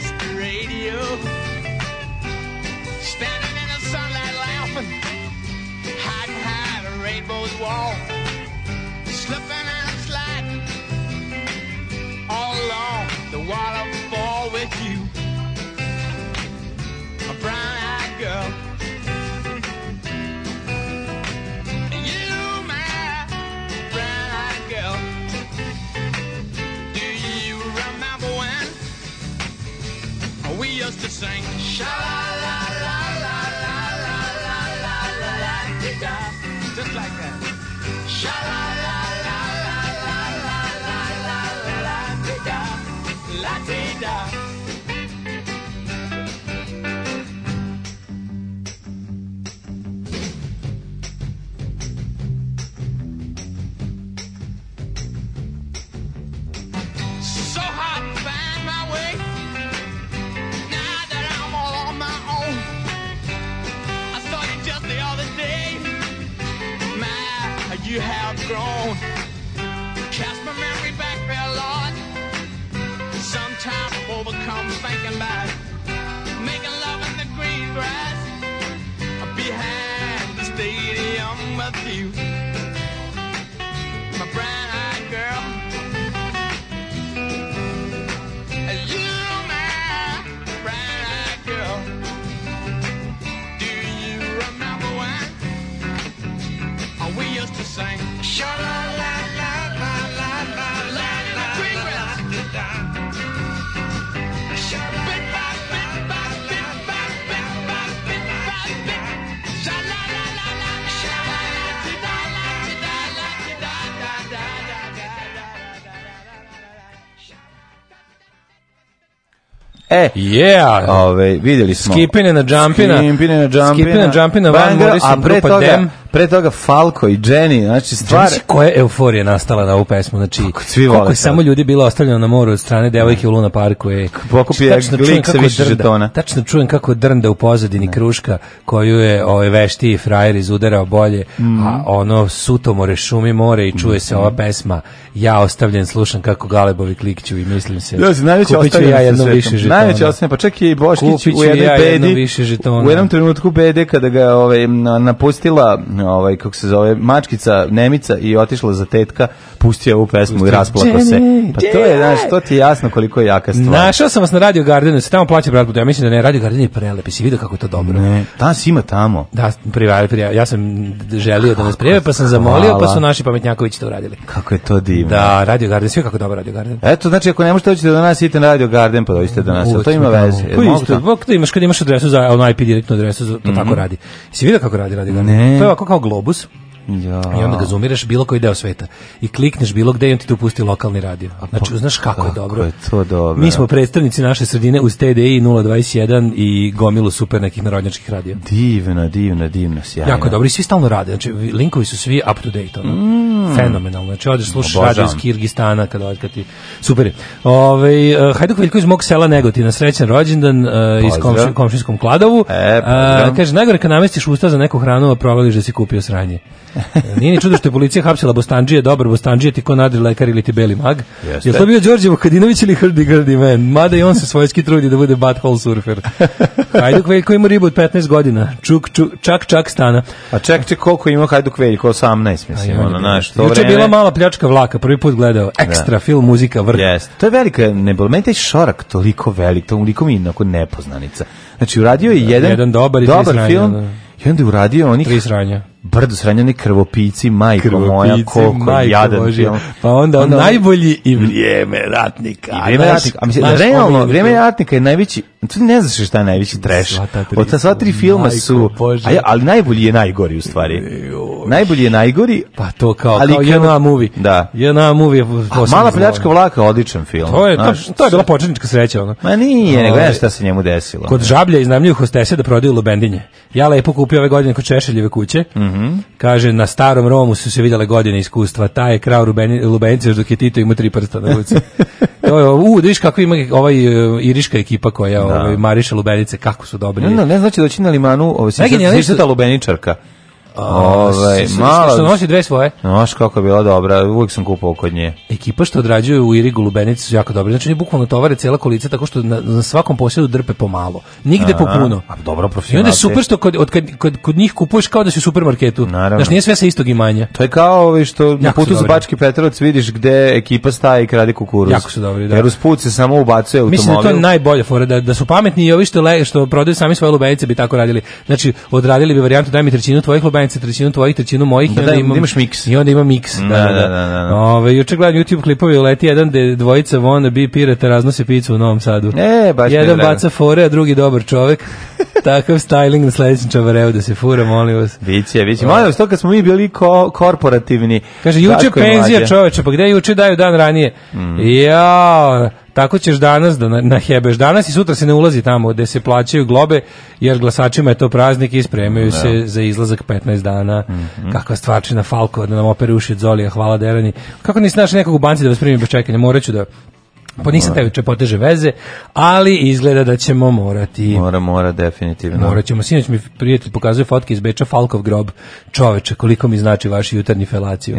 the radio, standing in the sunlight laughing, hiding behind a rainbow's wall, slipping and sliding all along the waterfall with you, a brown-eyed girl. We used to sing sha la la la la la la la la la la da, just like that. Sha la la la la la la la la la da, la da. So hard to find my way. You have grown. Cast my memory back there, Lord. Sometimes I'm overcome thinking about making love in the green grass behind the stadium with you, my brown-eyed girl. You, my brown-eyed girl. Do you remember when we used to sing sha la la la la la la la la green grass. Bit by bit by bit by bit by bit by bit. Sha la la la la sha la la da la da la da da da E, yeah. Ove, vidjeli smo. Skipine na jumpina. Skipine na jumpina. Skipine na jumpina, Van Morrison, a pre grupa toga, Dem. pre toga Falco i Jenny, znači stvar... Znači, koja je euforija nastala na ovu pesmu, znači, koliko je samo ljudi bilo ostavljeno na moru od strane devojke u Luna Parku. Je, pokupi je glik sa više žetona. Tačno čujem kako drnda u pozadini ne. Kruška, koju je ovaj veštiji frajer izudarao bolje, mm. a ono suto more, šumi more i čuje mm. se ova pesma, ja ostavljen, slušam kako Galebovi klikću i mislim se, ja, kupit ću ja jedno više žetona. Najveće ostavljeno, pa čak i Boškić u jednoj ja bedi, u jednom trenutku bede kada ga ovaj, napustila ovaj, kako se zove, mačkica, Nemica i otišla za tetka, pustio ovu pesmu i rasplako se. Pa to je, znaš, to ti je jasno koliko je jaka stvar. Našao sam vas na Radio Gardenu, se tamo plaća brat, ja mislim da ne, Radio Garden je prelep, si vidio kako je to dobro. Ne, danas ima tamo. Da, prijavili, prijavili. Ja sam želio da nas prijave, pa sam zamolio, hvala. Pa su naši pametnjakovići to uradili. Kako je to divno. Da, Radio Garden, sve kako dobro Radio Garden. Eto, znači, ako ne možete doći do nas, idite na Radio Garden, pa dođite do nas, to ima veze. Pa isto, bok, da imaš, kad imaš adresu za ono I P direktnu adresu, to mm-hmm. tako radi. Si vidio kako radi Radio Garden? Ne. To je ovako kao globus. Ja. I onda ga zoomiraš bilo koji deo sveta i klikneš bilo gde i on ti tu pusti lokalni radio. Znači, znaš kako, kako je dobro. Je to dobro. Mi smo predstavnici naše sredine uz T D I nula dvadeset jedan i gomilu super nekih narodnjačkih radija. Divno, divno, divno, sjajno. Jako dobro i svi stalno rade. Znači, linkovi su svi up to date. Ono. Mm. Fenomenalno. Znači, odeš slušaš Obožavam. radio iz Kirgistana kada kad ti... Super je. Ove, uh, Hajduk Veljko iz mog sela Negotina, srećan rođendan uh, iz komši, komšinskom Kladovu. E, uh, kaže, najgore kad namestiš usta za neku hranu, a provališ da si kupio sranje. Nije ni čudo što je policija hapsila Bostandžije, dobar Bostandžije ti ko nadri lekar ili ti beli mag. Jeste. Je to bio Đorđe Vukadinović ili Hrdi Grdi man? Mada i on se svojski trudi da bude butthole surfer. Hajduk Veljko ima ribu od petnaest godina. Čuk, čuk, čak, čak stana. A ček, ček, koliko ima Hajduk Veljko? osamnaest, mislim. Ono, naš, to juče vreme... bila mala pljačka vlaka, prvi put gledao. Ekstra, da. Film, muzika, vrh. Yes. To je velika, ne bilo, meni taj šorak toliko velik, toliko mi inako nepoznanica. Znači, uradio je jedan, jedan dobar, dobar film, da. I onda je uradio onih... Tri sranja. Brdo sranjani krvopici, majko krvopici, moja, koliko jadan Bože. Film. Pa onda, onda najbolji i vrijeme ratnika. I vrijeme ratnika. A mislim, naš realno, vrijeme ratnika je najveći, tu ne znaš šta je najveći trash. Od ta sva tri filma majko, su, a ja, ali najbolji je najgori u stvari. Najbolji je najgori. Pa to kao, ali kao J N A movie. Da. J N A movie je Mala pljačka vlaka, odličan film. To je, znaš, to, to je bila početnička sreća. Ono. Ma nije, nego ne šta se njemu desilo. Kod Žablja iznajmljuju hostese da prodaju lubendinje. Ja lepo kupio ove godine kod Češeljeve kuće. Mhm. Kaže, na starom Romu su se vidjele godine iskustva. Taj je krao lubenice, dok je Tito ima tri prsta na ruci. To je, u, da viš kako ima ovaj uh, iriška ekipa koja ovaj, mariše lubenice, kako su dobri. Ne, ne, ne znači doći na limanu, ovo se ta lubeničarka. Ovaj, s- s- malo- Što nosi dve svoje. Znaš kako je bila dobra, uvijek sam kupao kod nje. Ekipa što odrađuje u Irigu Lubenici su jako dobri. Znači oni bukvalno tovare cijela kolica tako što na, na svakom posjedu drpe po malo. Nigde po Aha. puno. A dobro, I onda profesionalci. je super što kod, od, kad, kod, kod njih kupuješ kao da si u supermarketu. Naravno. Znači nije sve sa istog imanja. To je kao ovi što na Jako su putu za dobri. Bački Petrovac vidiš gde ekipa staje i krade kukuruz. Jako su dobri, da. Jer uz put se samo ubacuje automobil. Mislim da je to najbolja fora, da, da su pametni i ovi što, le, što prodaju sami svoje lubenice bi tako radili. Znači, odradili bi varijantu daj mi trećinu tvojih lubenica, trećinu tvojih, trećinu mojih. Da, i onda da, imam, imaš miks. I onda ima miks. Da, da, da. da, da, da. Ove, juče gledam YouTube klipove, uleti jedan de dvojica wanna be pirata raznose picu u Novom Sadu. E, baš mi je jedan drago. baca fore, a drugi dobar čovek. Takav styling na sledećem čavareu da se fura, molim vas. Biće, biće. Molim vas, to kad smo mi bili ko, korporativni. Kaže, juče Daško i penzija Mlađa. čoveče, pa gde juče daju dan ranije? Mm. Ja, tako ćeš danas da na- nahebeš. Danas i sutra se ne ulazi tamo gde se plaćaju globe, jer glasačima je to praznik i spremaju se za izlazak petnaest dana. Mhm. Kakva stvarčina Falko da nam opere uši od Zolija, hvala Derani. Kako nisi našao nekog u banci da vas primi bez čekanja? Morat ću da... Pa nisam te juče poteže veze, ali izgleda da ćemo morati. Mora, mora, definitivno. Morat ćemo. Sinoć mi prijatelj pokazuje fotke iz Beča, Falkov grob. Čoveče, koliko mi znači vaši jutarnji felaciju.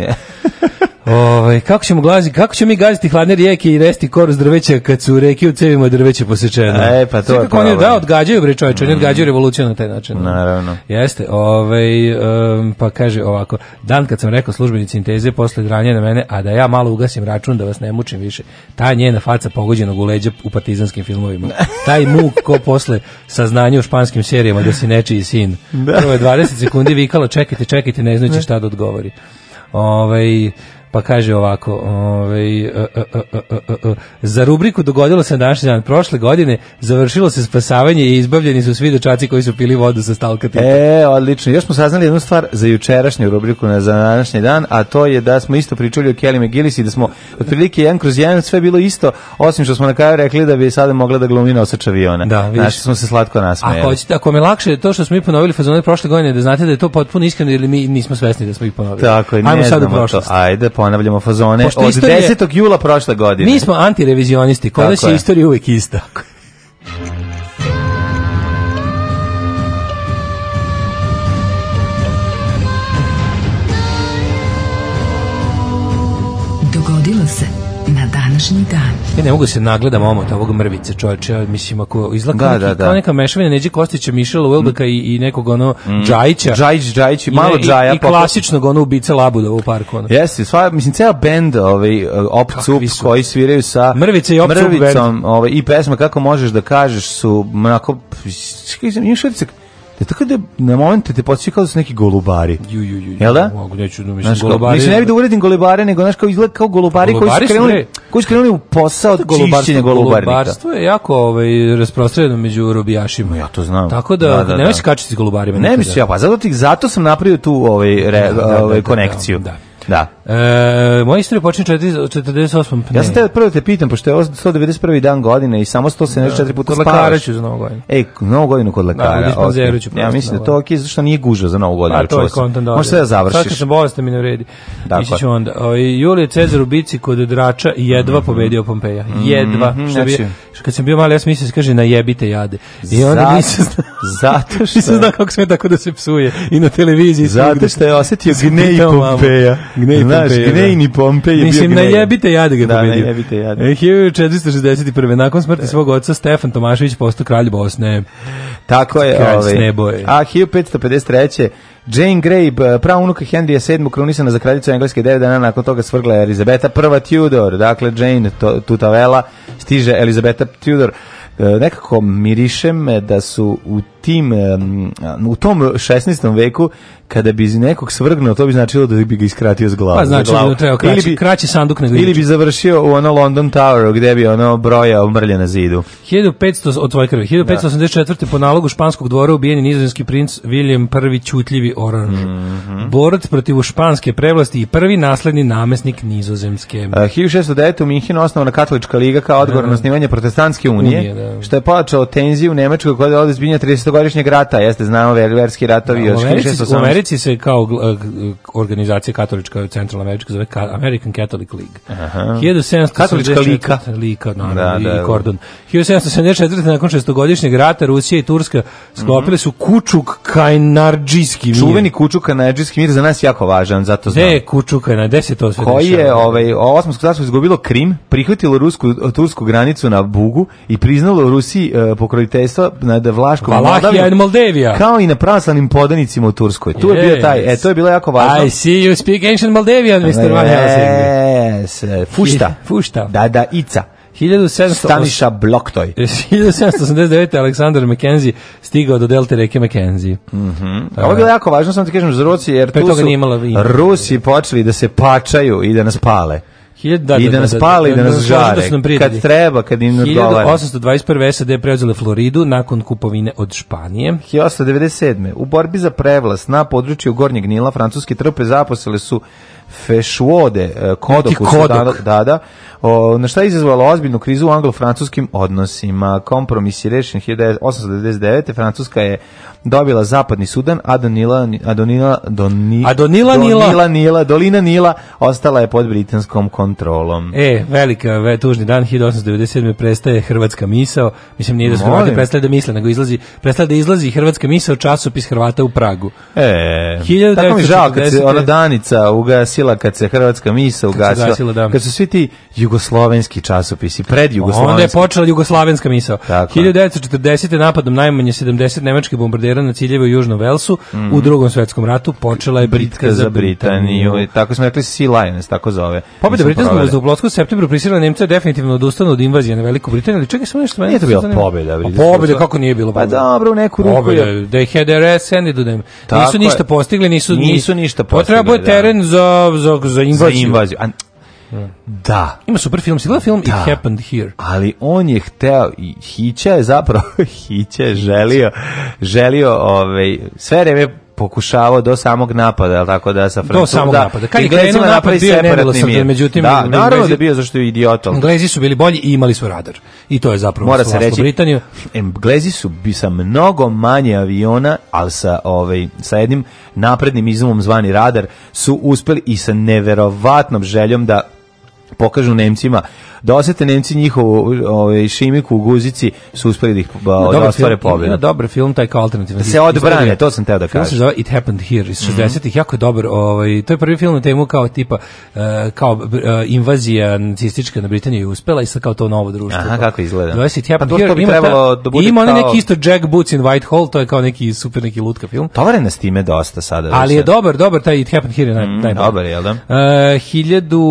Ovaj kako ćemo glaziti, kako ćemo mi gaziti hladne rijeke i resti koruz drveća kad su reke u cevima drveće posečeno. E, pa to Sve je kako oni problem. da odgađaju bre čoveče, oni odgađaju revoluciju na taj način. Naravno. Jeste, ovaj em, pa kaže ovako, dan kad sam rekao službenici Inteze posle dranja na mene, a da ja malo ugasim račun da vas ne mučim više. Ta njena faca pogođenog u leđa u partizanskim filmovima. Taj muk ko posle saznanja u španskim serijama da si nečiji sin. Prvo je dvadeset sekundi vikala čekajte, čekajte, ne znajući šta da odgovori. Ovaj pa kaže ovako, ovaj e, e, e, e, e, e, za rubriku dogodilo se na današnji dan prošle godine, završilo se spasavanje i izbavljeni su svi dečaci koji su pili vodu sa stalkatipa. E, odlično. Još smo saznali jednu stvar za jučerašnju rubriku na za današnji dan, a to je da smo isto pričali o Kelly McGillis i da smo otprilike jedan kroz jedan sve bilo isto, osim što smo na kraju rekli da bi sada mogla da glumi nosač aviona. Da, vidiš. Znači smo se slatko nasmejali. Ako hoćete, ako me lakše to što smo mi ponovili fazone prošle godine, da znate da je to potpuno iskreno ili mi nismo svesni da smo ih ponovili. Tako je, Ajmo ne sad u znamo to. prošlost. Ajde, ponavljamo fazone Pošto od istorija- desetog jula prošle godine. Mi smo antirevizionisti, kod Tako nas je je. istorija uvijek ista. Dogodilo se na današnji dan. Ja ne mogu se nagledam omot ovog mrvice, čovječe, ja mislim ako izgleda kao, Da, neki, da, kao da. neka mešavina Neđe Kostića, Mišela Uelbeka i, i nekog ono Džajića. Džajić, Džajić, I malo ne- i- Džaja. I, klasičnog ono ubice Labuda u parku. Ono. Jeste, sva, mislim, ceo bend, ovaj, Op Cup, su? koji sviraju sa Mrvice i Op Cup Mrvicom, ovaj, i pesma, kako možeš da kažeš, su, onako, imaš utisak, da tako da na momente te podsjeća kao da su neki golubari. Ju, ju, ju, Jel da? Mogu, neću, no, mislim, Znaš, kao, golubari... mislim, ne bi da uredim golubare, nego, znaš, kao izgleda kao golubari, Golubari koji su su, krenuli, bre. koji su krenuli u posao od čišćenja golubarnika. Golubarstvo je jako ovaj, rasprostranjeno među robijašima. Ja to znam. Tako da, Da, da, nemoj da. se kačiti s golubarima. Ne nikada. mislim ja, pa zato, ti, zato sam napravio tu ovaj, re, Da, da, da, ovaj da, konekciju. da. Da. E, moja istorija počinje četrdeset osmom. Ja sam te prvo da te pitam, pošto je ovo sto devedeset prvi dan godine i samo sto sedamdeset četiri puta Kod spavaš. lekara ću za novu godinu. Ej, novu godinu kod Da, lekara. u dispanzeru okej. ću Ja prosto mislim da novu to okej, zato što nije guža za novu godinu. A to je čuo sam. kontent da. Možeš sve da Sad kad završiš. sam bolestan mi ne vredi. Tako Ići je. ću onda. O, Julije Cezar u bici kod Drača jedva pobedio Pompeja. Jedva. Mhm, Što bi, znači- što kad sam bio mali, ja sam mislio da se kaže najebite jade. I onda Zato- nisam znao, Zato što nisam znao kako sme tako da se psuje. I na televiziji. Zato što je osetio Sam gnej pitao mamu. Pompeja. Gnej Znaš, Pompeja, da. gnejni Pompej je bio Mislim, gnej. najebite jade ga je Da, pobedio. najebite jade. E, hiljadu četiristo šezdeset prve. Nakon smrti svog oca, Stefan Tomašević postao kralj Bosne. Tako je, Kralj ovaj. Sneboje. A hiljadu petsto pedeset treće. Jane Grey, b- prava unuka Henrya sedmog krunisana za kraljicu Engleske, devet dana nakon toga svrgla je Elizabeta prva Tudor, dakle Jane to, Tutavela, stiže Elizabeta Tudor. E, nekako mirišem da su u tim em, u tom šesnaestom veku kada bi nekog svrgnuo, to bi značilo da bi ga iskratio s glavom. Pa znači da bi trebao kraći, kraći sanduk nego ili inače. bi završio u ono London Toweru gde bi ono brojao mrlje na zidu. hiljadu petsto od tvoje krvi. hiljadu petsto osamdeset četvrte po nalogu španskog dvora ubijen je nizozemski princ William prvi ćutljivi Oranž. Mhm. Borac protiv španske prevlasti i prvi nasledni namesnik Nizozemske. Uh, hiljadu šessto devet u Minhenu osnovana katolička liga kao odgovor na osnivanje protestantske unije. Unije, da. da. što je počeo tenziju u Nemačkoj koja je dovela do izbijanja tridesetogodišnjeg rata, jeste, znamo, verski ratovi. Da, još u, Americi, u šest Americi se kao uh, organizacija katolička, centralna američka, zove American Catholic League. Aha. hiljadu sedamsto Katolička lika. Lika, naravno, Da, da. i kordon. hiljadu sedamsto sedamdeset četvrte nakon šestogodišnjeg rata, Rusija i Turska sklopile su Kučuk Kajnardžijski mir. Čuveni Kučuk Kajnardžijski mir za nas jako važan, zato znam. Gde je Kučuk Kajnardžijski? Gde se to sve Koji je dešava? ovaj Osmansko carstvo izgubilo Krim, prihvatilo rusku tursku granicu na Bugu i priznalo Rusiji uh, pokroviteljstvo nad Vlaškom Valahija i Moldavija. Kao i na pravoslavnim podanicima u Turskoj. Tu je Yes. bio taj, e to je bilo jako važno. I see you speak ancient Moldavian, mister Van Helsing. Yes, fušta. Fušta. Da, da, Ica. hiljadu sedamsto Staniša Bloktoj. hiljadu sedamsto osamdeset devete. Aleksandar Mackenzie stigao do delte reke Mackenzie. Mhm. Ovo je bilo jako važno, samo ti kažem za Rusi, jer Pre tu toga su nije imala vina. Rusi počeli da se pačaju i da nas pale. Hiljadu- da, I da, da da, nas da, pale i da, da nas da, žare. da su nam prijatelji. Kad treba, kad im odgovara. hiljadu osamsto dvadeset prve. S A D preuzele Floridu nakon kupovine od Španije. hiljadu osamsto devedeset sedme. U borbi za prevlast na području Gornjeg Nila francuske trupe zaposlile su Fešuode, Kodoku, Neki Kodok. Sudana- da, da, o, na šta je izazvalo ozbiljnu krizu u anglo-francuskim odnosima. Kompromis je rešen hiljadu osamsto devedeset devete. Francuska je dobila zapadni Sudan, a do Nila, a do Nila, do Ni- A do Nila do Nila. Nila, Nila, dolina Nila ostala je pod britanskom kontrolom. E, velika, ve, tužni dan, hiljadu osamsto devedeset sedme. prestaje hrvatska misao. Mislim, nije da su Molim. Hrvati prestali da misle, nego izlazi, prestali da izlazi hrvatska misao, časopis Hrvata u Pragu. E, hiljadu tako mi žao kad se devetsto četrdesete. ona Danica ugasila, kad se hrvatska misa ugasila, ugasila, da. kad su svi ti jugoslovenski časopisi, Onda je predjugoslovenski. počela jugoslavenska misao. Tako. hiljadu devetsto četrdesete. napadom najmanje sedamdeset nemačkih bombardera na ciljeve u Južnom Velsu u Drugom svetskom ratu počela je bitka za Britaniju. I tako smo rekli Sea Lions, tako zove. Pobjeda Nismo britanskog proveli. vazduhoplovstva u septembru prisilila Nemce definitivno da odustanu od invazije na Veliku Britaniju, ali čekaj samo nešto meni. Nije to bila zanima. pobjeda A britanskog pobjeda vazduhoplovstva. kako nije bilo Pa pobjeda? dobro, u neku ruku Pobjeda, je- they had their ass handed to them. Tako Nisu je. ništa postigli, nisu Nisu ništa To treba postigli, bude teren za za za za invaziju. invaziju. A, da. Ima super film, si gledao film Da. It Happened Here. Ali on je hteo, i Hića je zapravo, Hića je želio, želio, ovaj, sve vreme pokušavao do samog napada, jel tako da sa Francuzom, samog da, napada. Kad je Englezima krenuo napad, napravi bio je separatni nemilosrdan, mir. međutim, da, Englezi- naravno da je bio zašto je idiot. ali Englezi su bili bolji i imali su radar. I to je zapravo Mora se spaslo reći, Britaniju. Englezi su bi sa mnogo manje aviona, ali sa ovaj sa jednim naprednim izumom zvani radar su uspeli i sa neverovatnom željom da pokažu Nemcima, da osete Nemci njihovu ovaj šimiku u guzici, su uspeli da ih ba, da Dobar ostvare film, pobjedu. ima dobar film, taj kao alternativan. Da se odbrane, to sam teo da Film se kažem. zove It Happened Here iz šezdesetih, jako je dobar. Ovaj, to je prvi film na temu kao tipa, eh, kao eh, invazija nacistička na Britaniju je uspela i sad kao to novo društvo. Aha, kako izgleda? Zove se It Happened Pa to Here. bi Ima, trebalo ta, da bude ima onaj kao- neki isto Jack Boots in Whitehall, to je kao neki super, neki lutka film. Tovare nas time dosta sada. Ali je da se- dobar, dobar, taj It Happened Here je naj, Mm, najbolji. dobar je, jel da? E, hiljadu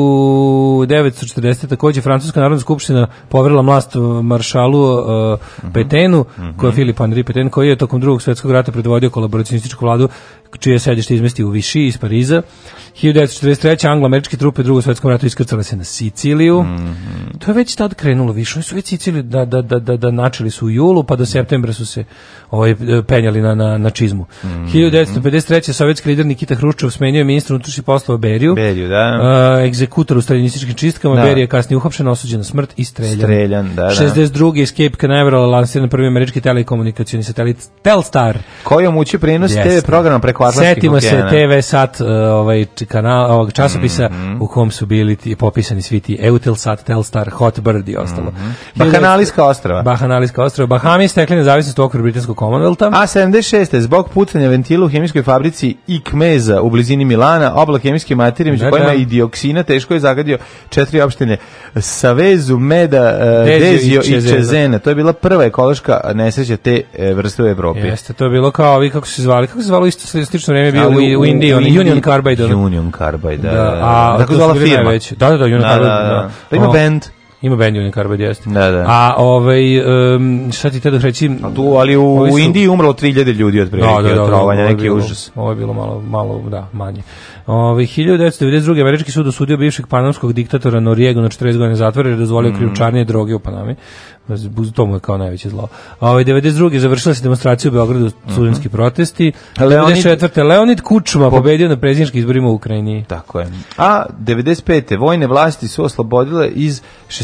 devetsto četrdesete. takođe Francuska narodna skupština poverila vlast maršalu uh, Petenu, koji je Filip Henri Petain, koji je tokom Drugog svjetskog rata predvodio kolaboracionističku vladu čije sedište izmesti u Vichy iz Pariza. hiljadu devetsto četrdeset treće. anglo-američke trupe u Drugom svjetskom ratu iskrcale se na Siciliju. To je već tad krenulo više. Oni su već Siciliju da, da, da, da, da načeli su u julu, pa do septembra su se ovaj, penjali na, na, na čizmu. hiljadu devetsto pedeset treće. sovjetski lider Nikita Hruščov smenio ministra unutrašnjih poslova Beriju. Beriju, da. Uh, egzekutor u staljinističkim čistkama. Da. Berija je kasnije uhapšen, osuđen na smrt i streljan. Streljan, da, da. šezdeset druge. Escape Canaveral lansiran prvi američki telekomunikacioni satelit Telstar. Koji omogućuje prenos Jeste. te ve programa preko Atlantskih Setimo se okeana. te ve Sat, uh, ovaj č- kanal, ovog časopisa u kom su bili ti, popisani svi ti Eutelsat, Telstar, Hotbird i ostalo. Bahanalijska ostrava. Bahanalijska ostrava. Bahami stekli nezavisnost u okviru britanskog Commonwealtha. A sedamdeset šeste. zbog pucanja ventila u hemijskoj fabrici Ikmeza u blizini Milana, oblak hemijske materije među Da, kojima da. i dioksina teško je zagadio četiri opštine Savezu, Meda, uh, Dezio i Dezio i Cesena. Cesena. To je bila prva ekološka nesreća te e, vrste u Evropi. Jeste, to je bilo kao, vi kako se zvali, kako se zvalo isto slično vreme bio Ali u, u Indiji, ono, Union Carbide. ono. Union Carbide, da. Da, da, a tako to zvala su bili firma. najveći. Da, da, da, Union Da, Carbide. da, da. Da. Pa ima O, band. Ima band Union Carbide, jeste. Da, da. A ovaj, um, šta ti te da reći? A tu, ali u, Ovi u su- Indiji umrlo tri hiljade ljudi od prilike, Da, da, da, od trovanja, ovo je neki bilo- užas. Ovo je bilo malo, malo da, manje. Ove, hiljadu devetsto devedeset druge. američki sud osudio bivšeg panamskog diktatora Noriegu na četrdeset godina zatvora jer je dozvolio Mm. krijumčarenje droge u Panami. To mu je kao najveće zlo. Ove, devedeset druge. završila se demonstracija u Beogradu, studentski protesti. Leonid- devedeset četvrte. Leonid Kučma pobedio na predsjedničkim izborima u Ukrajini. Tako je. A devedeset pete. vojne vlasti su oslobodile iz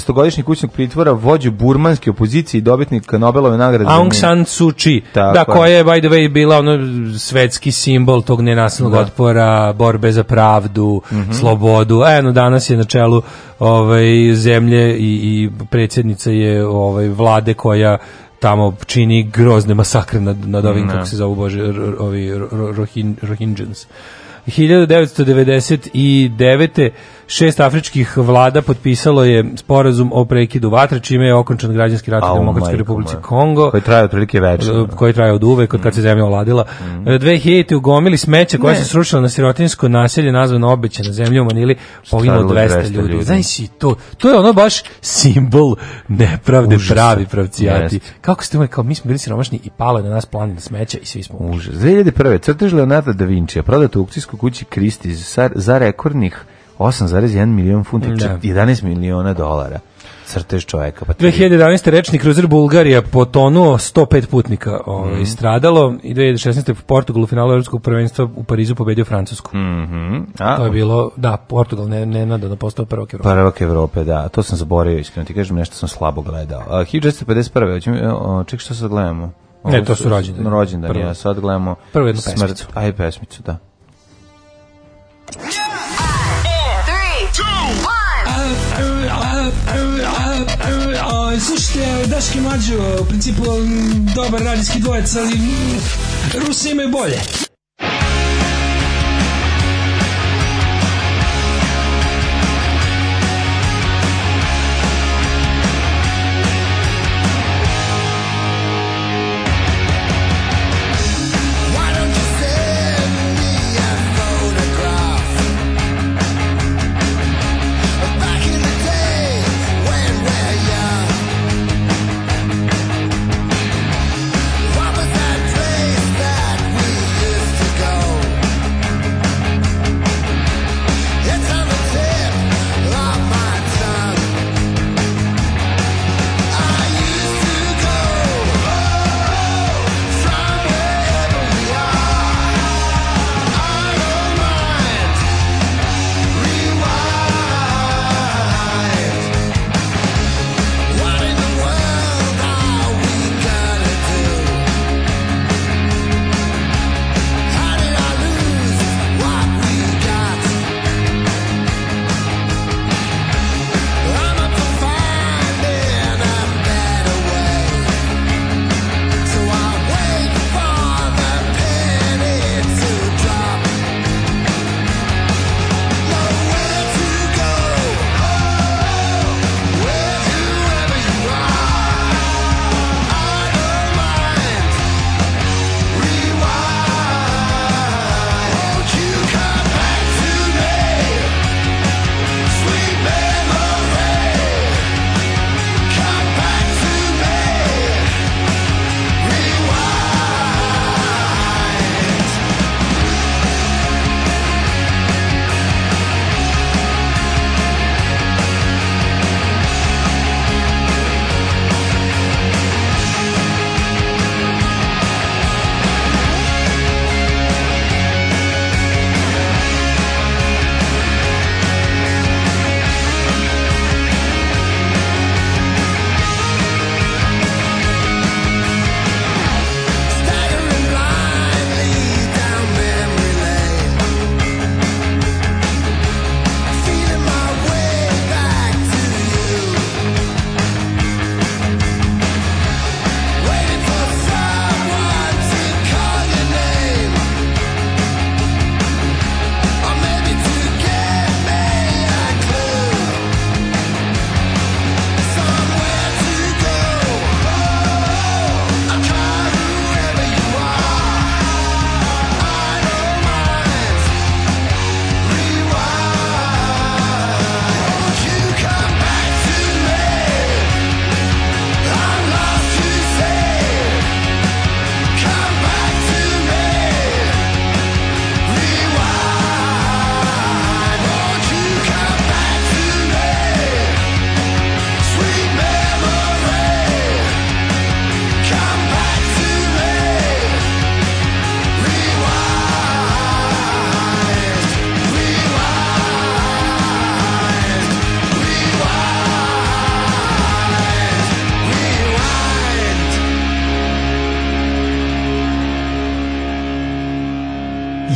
osamstogodišnjeg kućnog pritvora vođu burmanske opozicije i dobitnika Nobelove nagrade. Aung San Suu Kyi, da, koja je by the way bila ono svetski simbol tog nenasilnog da. otpora, borbe za pravdu, mm-hmm. slobodu. A eno danas je na čelu ovaj zemlje i, i predsjednica je ovaj vlade koja tamo čini grozne masakre nad, nad ovim, no. kako se zovu, bože, ovi Rohin, Rohingyans. hiljadu devetsto devedeset devete. šest afričkih vlada potpisalo je sporazum o prekidu vatre, čime je okončan građanski rat u Demokratskoj Republici Kongo. Koji traje otprilike večno. Koji traje od uvek, od kad se zemlja ovladila. Mm. dve hiljadite. u gomili smeća koja se srušila na sirotinjsko naselje nazvano Obećana zemlja u Manili, poginulo dvesta ljudi. Znaš si to, to je ono baš simbol nepravde, užas. Pravi pravcijati. Jest. Kako ste imali, kao mi smo bili siromašni i palo je na nas planina smeća i svi smo užas. dve hiljade prve. crtež Leonardo da Vincija prodat u aukcijskoj kući Christie's za rekordnih osam zarez jedan milion funta, jedanaest miliona dolara. Crtež čoveka. Pa dve hiljade jedanaeste. rečni kruzer Bulgarija potonuo, sto pet putnika ovaj, mm. stradalo i dve hiljade šesnaeste. Portugal u finalu evropskog prvenstva u Parizu pobedio Francusku. Mm-hmm. A, to je bilo, da, Portugal ne, ne nadano postao prvak Evrope. Prvak Evrope, da. To sam zaboravio, iskreno ti kažem, nešto sam slabo gledao. Uh, hiljadu devetsto pedeset prve. Čekaj, što sad gledamo? Ovo ne, to su rođendani. Rođendani, ja sad gledamo prvo jednu pesmicu. Aj, pesmicu, da. Slušajte, Daški Mađo, u principu dobar radijski dvojec, ali Rusi imaju bolje. What was that place that we used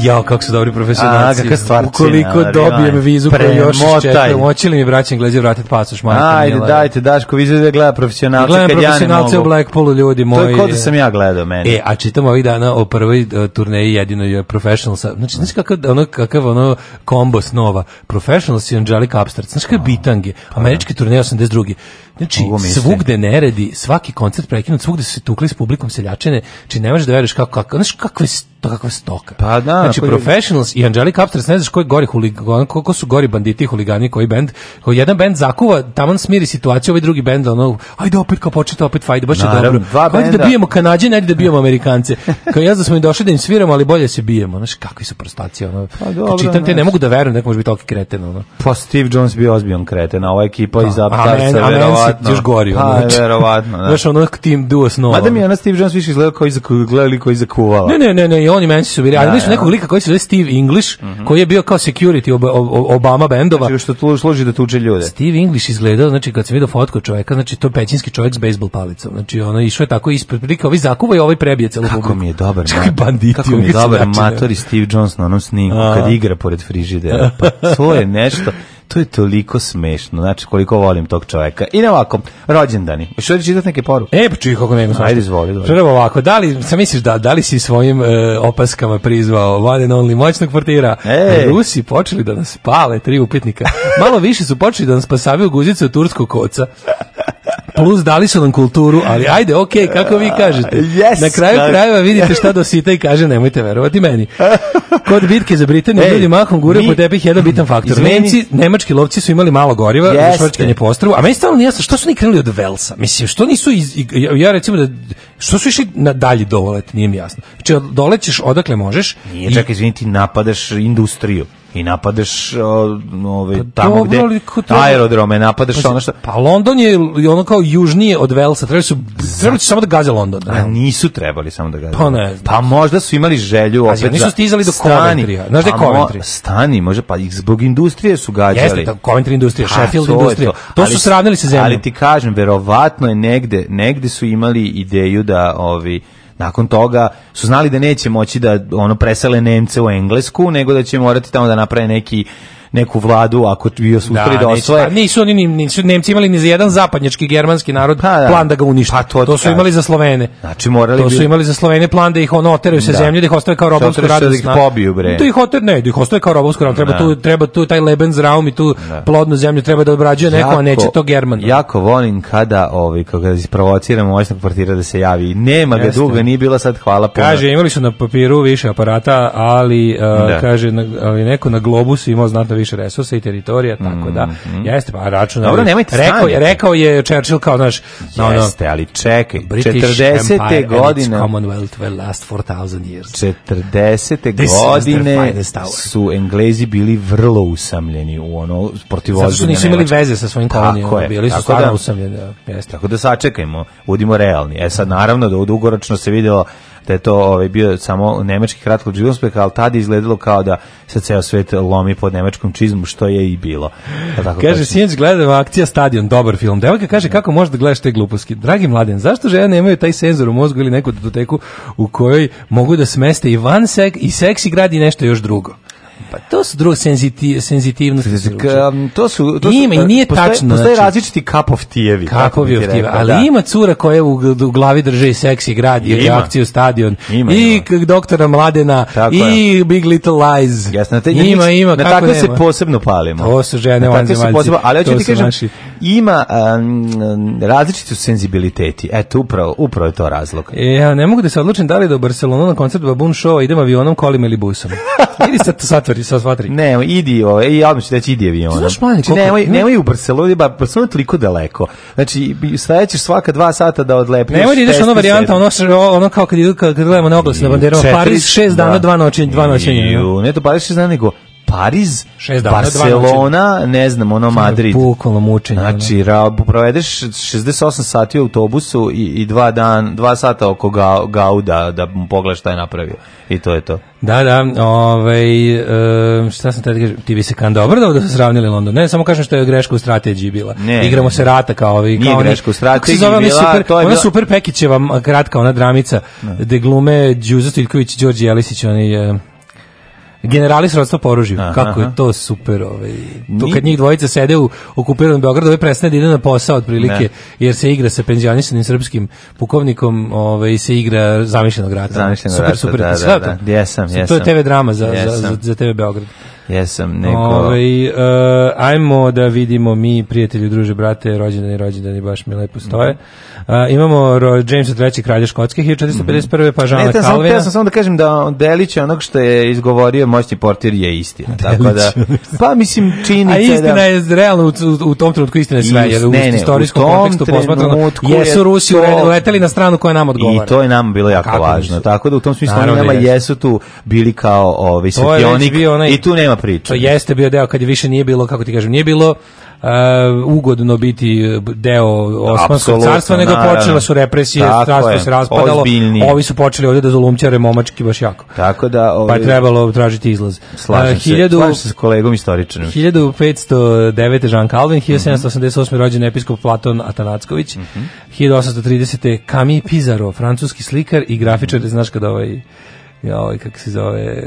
Jao, kako su dobri profesionalci. A, kakva stvarčina, Ukoliko ali, dobijem aj, vizu koju još premotaj. čekam, hoće li mi braći Englezi vratiti pasoš? Majko Ajde, mila. dajte, Daško, vi da gleda profesionalce Gledam kad ja ne profesionalce mogu. u Blackpoolu, ljudi moji. To je kod da sam ja gledao meni. E, a čitam ovih dana o prvoj uh, turneji jedinoj Professionalsa. Znači, znaš kakav ono, kakav ono kombo snova. Professionals i Angelica Upstart. Znaš kakav bitange. Američke turneje osamdeset druge. Znači, svugde neredi, svaki koncert prekinut, svugde su se tukli s publikom seljačine. Znači, ne možeš da veruješ kako, kako, znaš kakve kakva stoka. Pa da, znači, koji... Professionals i Angelica Upstart, ne znaš koji gori huligani, koliko su gori banditi, huligani, koji bend, koji jedan bend zakuva, taman smiri situaciju, ovaj drugi bend, ono, ajde opet kao početi, opet fajde, baš je dobro. Ajde da bijemo Kanađane, ajde da bijemo Amerikance. Kao ja da smo im došli da im sviramo, ali bolje se bijemo. Znaš, kakvi su prostaci, ono. Pa dobro, čitam te, ne mogu da verujem, neko može biti toliko kreten, ono. Pa Steve Jones bio ozbiljan kreten, a ova ekipa iz Upstartsa, verovatno. Još gori, ono. Pa, verovatno, da. Znaš, ono, tim duo snova. Mada mi je ona Steve Jones više izgledao koji gledali koji zakuvala. Ne, ne, ne, ne, i oni meni su bili, ali mi su nekog lika koji se zove Steve English, mm-hmm. koji je bio kao security ob, ob, Obama bendova. Znači što tu služi da tuče ljude. Steve English izgledao, znači kad sam vidio fotku čoveka, znači to je pećinski čovjek s bejsbol palicom. Znači ono išao je tako ispred prilike, ovi zakuva i ovaj prebije celu publiku. Kako mi je dobar, banditi, kako mi je dobar matori Steve Jones na onom snimku kad igra pored frižidera. Pa to je nešto. To je toliko smešno, znači koliko volim tog čoveka. I ne ovako, rođendani. Što da čitati neke poruke? E, pa čuj kako nema svašta. Ajde, izvoli. Prvo ovako, da li, sam misliš da, da li si svojim uh, opaskama prizvao one and only moćnog portira? E. Rusi počeli da nas pale, tri upitnika. Malo više su počeli da nas pasavaju guzice od turskog koca. Plus dali su nam kulturu, ali ajde, okej, okay, kako vi kažete. Yes, na kraju tak. krajeva vidite šta dosita i kaže nemojte verovati meni. Kod bitke za Britaniju ljudi mahom gure po tepih jedan bitan faktor. Izmeni... Nemci, nemački lovci su imali malo goriva Jeste. za švrćkanje po ostrvu, a meni stalno nije jasno što su oni krenuli od Velsa. Mislim, što nisu iz, ja, ja recimo da što su išli na dalji dolet, nije mi jasno. Znači dolećeš odakle možeš. Nije, i... čekaj, izvini, ti napadaš industriju. I napadaš ove, pa tamo dobro, gde treba... aerodrome, napadaš pa, ono što... Pa London je ono kao južnije od Velsa, trebali su, trebali su samo da gaze London. Da. A nisu trebali samo da gaze. Pa ne. Pa možda su imali želju opet... A nisu stizali do Coventrya. Znaš da je Coventry? Stani, može, pa ih zbog industrije su gađali. Jeste, da, Coventry industrija, pa, Sheffield to industrija. To, to su sravnili sa zemljom. Ali ti kažem, verovatno je negde, negde su imali ideju da ovi... Nakon toga su znali da neće moći da ono presele Nemce u Englesku, nego da će morati tamo da naprave neki neku vladu ako bio su uspeli da osvoje. Nisu oni ni, nisu Nemci imali ni za jedan zapadnjački germanski narod pa, da. plan da ga unište. Pa to, to su imali za Slovene. Znači morali to su imali za Slovene plan da ih ono oteraju sa da. zemlje, da ih ostave kao robovsku radnu snagu. Da ih pobiju bre. Da ih oteraju, ne, da ih ostave kao robovsku radnu. Treba da. tu treba tu taj Lebensraum i tu da. plodnu zemlju treba da obrađuje neko, a neće to German. Jako volim kada ovaj kako da isprovociramo moćnog portira da se javi. Nema ga dugo, nije bilo sad hvala puno. Kaže imali su na papiru više aparata, ali uh, kaže na, ali neko na globusu imao znatno više resursa i teritorija, tako da mm-hmm. jeste, pa računa. Dobro, nemojte rekao je, rekao je Churchill kao naš, no, jeste, ali čekaj, četrdesete godine Commonwealth will last four thousand years. četrdesete godine su Englezi bili vrlo usamljeni u ono protivozđenje. Zato su nisu imali veze sa svojim kolonijama, bili su stvarno da, usamljeni. Jeste. Tako da sačekajmo, budimo realni. E sad, naravno, da dugoročno se videlo da je to ovaj, bio samo nemački kratkog uspeh, ali tada izgledalo kao da se ceo svet lomi pod nemačkom čizmom, što je i bilo. Tako kaže, sinoć gledam Akcija Stadion, dobar film. Devojka kaže, kako možeš da gledaš te gluposti? Dragi Mladen, zašto žene nemaju taj senzor u mozgu ili neku datoteku u kojoj mogu da smeste i van sek, i seksi grad i nešto još drugo? Pa to su druge senzitiv, senzitivnosti. To su, to ima su, i nije postoje, tačno. Postoje znači, različiti cup of tijevi. Cup of tijevi, ali da. ima cura koja u, u glavi drže i seksi grad, i Akciju Stadion, ima, i ima. doktora Mladena, tako i je. Big Little Lies. Jasno, te, ima, ima, na kako takve nema. se posebno palimo. To su žene vanzemaljci. Ali hoću ti kažem, naši. ima um, različiti senzibiliteti. Eto, upravo, upravo je to razlog. E, ja ne mogu da se odlučim da li do Barcelona na koncert Baboon Show idem avionom, kolima ili busom. Ili sad to satvori, sad svatri. Ne, idi, ovaj, i odmah ću reći idi avionom. Znaš, manje, znači, nemoj, nemoj u Barceloni, ba Barcelona je toliko daleko. Znači, stajećeš svaka dva sata da odlepneš. Nemoj da ideš ono varijanta, ono, ono kao kad, kad, kad gledamo na oglasi na banderama, Pariz šest dana, dva noćenja, dva noćenja. Ne to Pariz šest dana, nego Pariz, dana, Barcelona, ne znam, ono Madrid. Bukvalno mučenje. Znači, ra, provedeš šezdeset osam sati u autobusu i, i dva, dan, dva sata oko ga, Gauda da mu pogledaš šta je napravio. I to je to. Da, da, ovaj, e, šta sam tada kažem, ti bi se kan dobro da su sravnili London. Ne, samo kažem što je greška u strategiji bila. Ne, Igramo se rata kao ovi. Nije kao greška u strategiji zove, bila, super, to je ona bila... super Pekićeva kratka, ona dramica, gde glume Đuzo Stojković i Đorđe Jelisić, oni... E, Generali srodstva po oružju. Aha, Kako je aha. to super. Ovaj. To Ni- kad njih dvojica sede u okupiranom Beogradu, ovaj prestane da ide na posao otprilike, Ne. jer se igra sa penzionisanim srpskim pukovnikom, ovaj, se igra zamišljenog rata. Zamišljenog super, rata, super. da, Sve da, to. da. Jesam, To je jesam. te ve drama za, za, Jesam. za, za te ve Beograd. Jesam, neko... Ovaj, uh, ajmo da vidimo mi, prijatelji, druže, brate, rođendani, rođendani, baš mi lepo stoje. Uh, imamo ro, Jamesa trećeg kralja Škotske, hiljadu četiristo pedeset prve pa Žana Ne, te sam, Kalvina. te sam samo da kažem da Delić onog što je izgovorio moćni portir je istina. Tako da, pa mislim čini A se istina da... je realno u, u, u tom trenutku istina je sve, jer u Ne, ne, istorijskom u tom kontekstu posmatrano trenutku je jesu Rusi to- uleteli na stranu koja nam odgovara. I to je nama bilo jako Kako važno. nisu? Tako da u tom smislu oni Naravno nama da jesu. jesu tu bili kao ovaj To je već svetionik bio onaj- i tu nema priče. To jeste bio deo kad je više nije bilo, kako ti kažem, nije bilo uh, ugodno biti deo Osmanskog Apsolutno, carstva, nego naravno. počele su represije, Tako carstvo je, se raspadalo, ozbiljnije. ovi su počeli ovdje da zulumćare momački baš jako. Tako da... Pa Ovaj, je trebalo tražiti izlaz. Slažem Uh, se, hiljadu- slažem se s kolegom istoričarom. hiljadu petsto devet. Jean Calvin, hiljadu sedamsto osamdeset osme. rođen episkop Platon Atanacković, hiljadu osamsto tridesete. Camille Pizarro, francuski slikar i grafičar, znaš kada ovaj, ja, ovaj, kako se zove,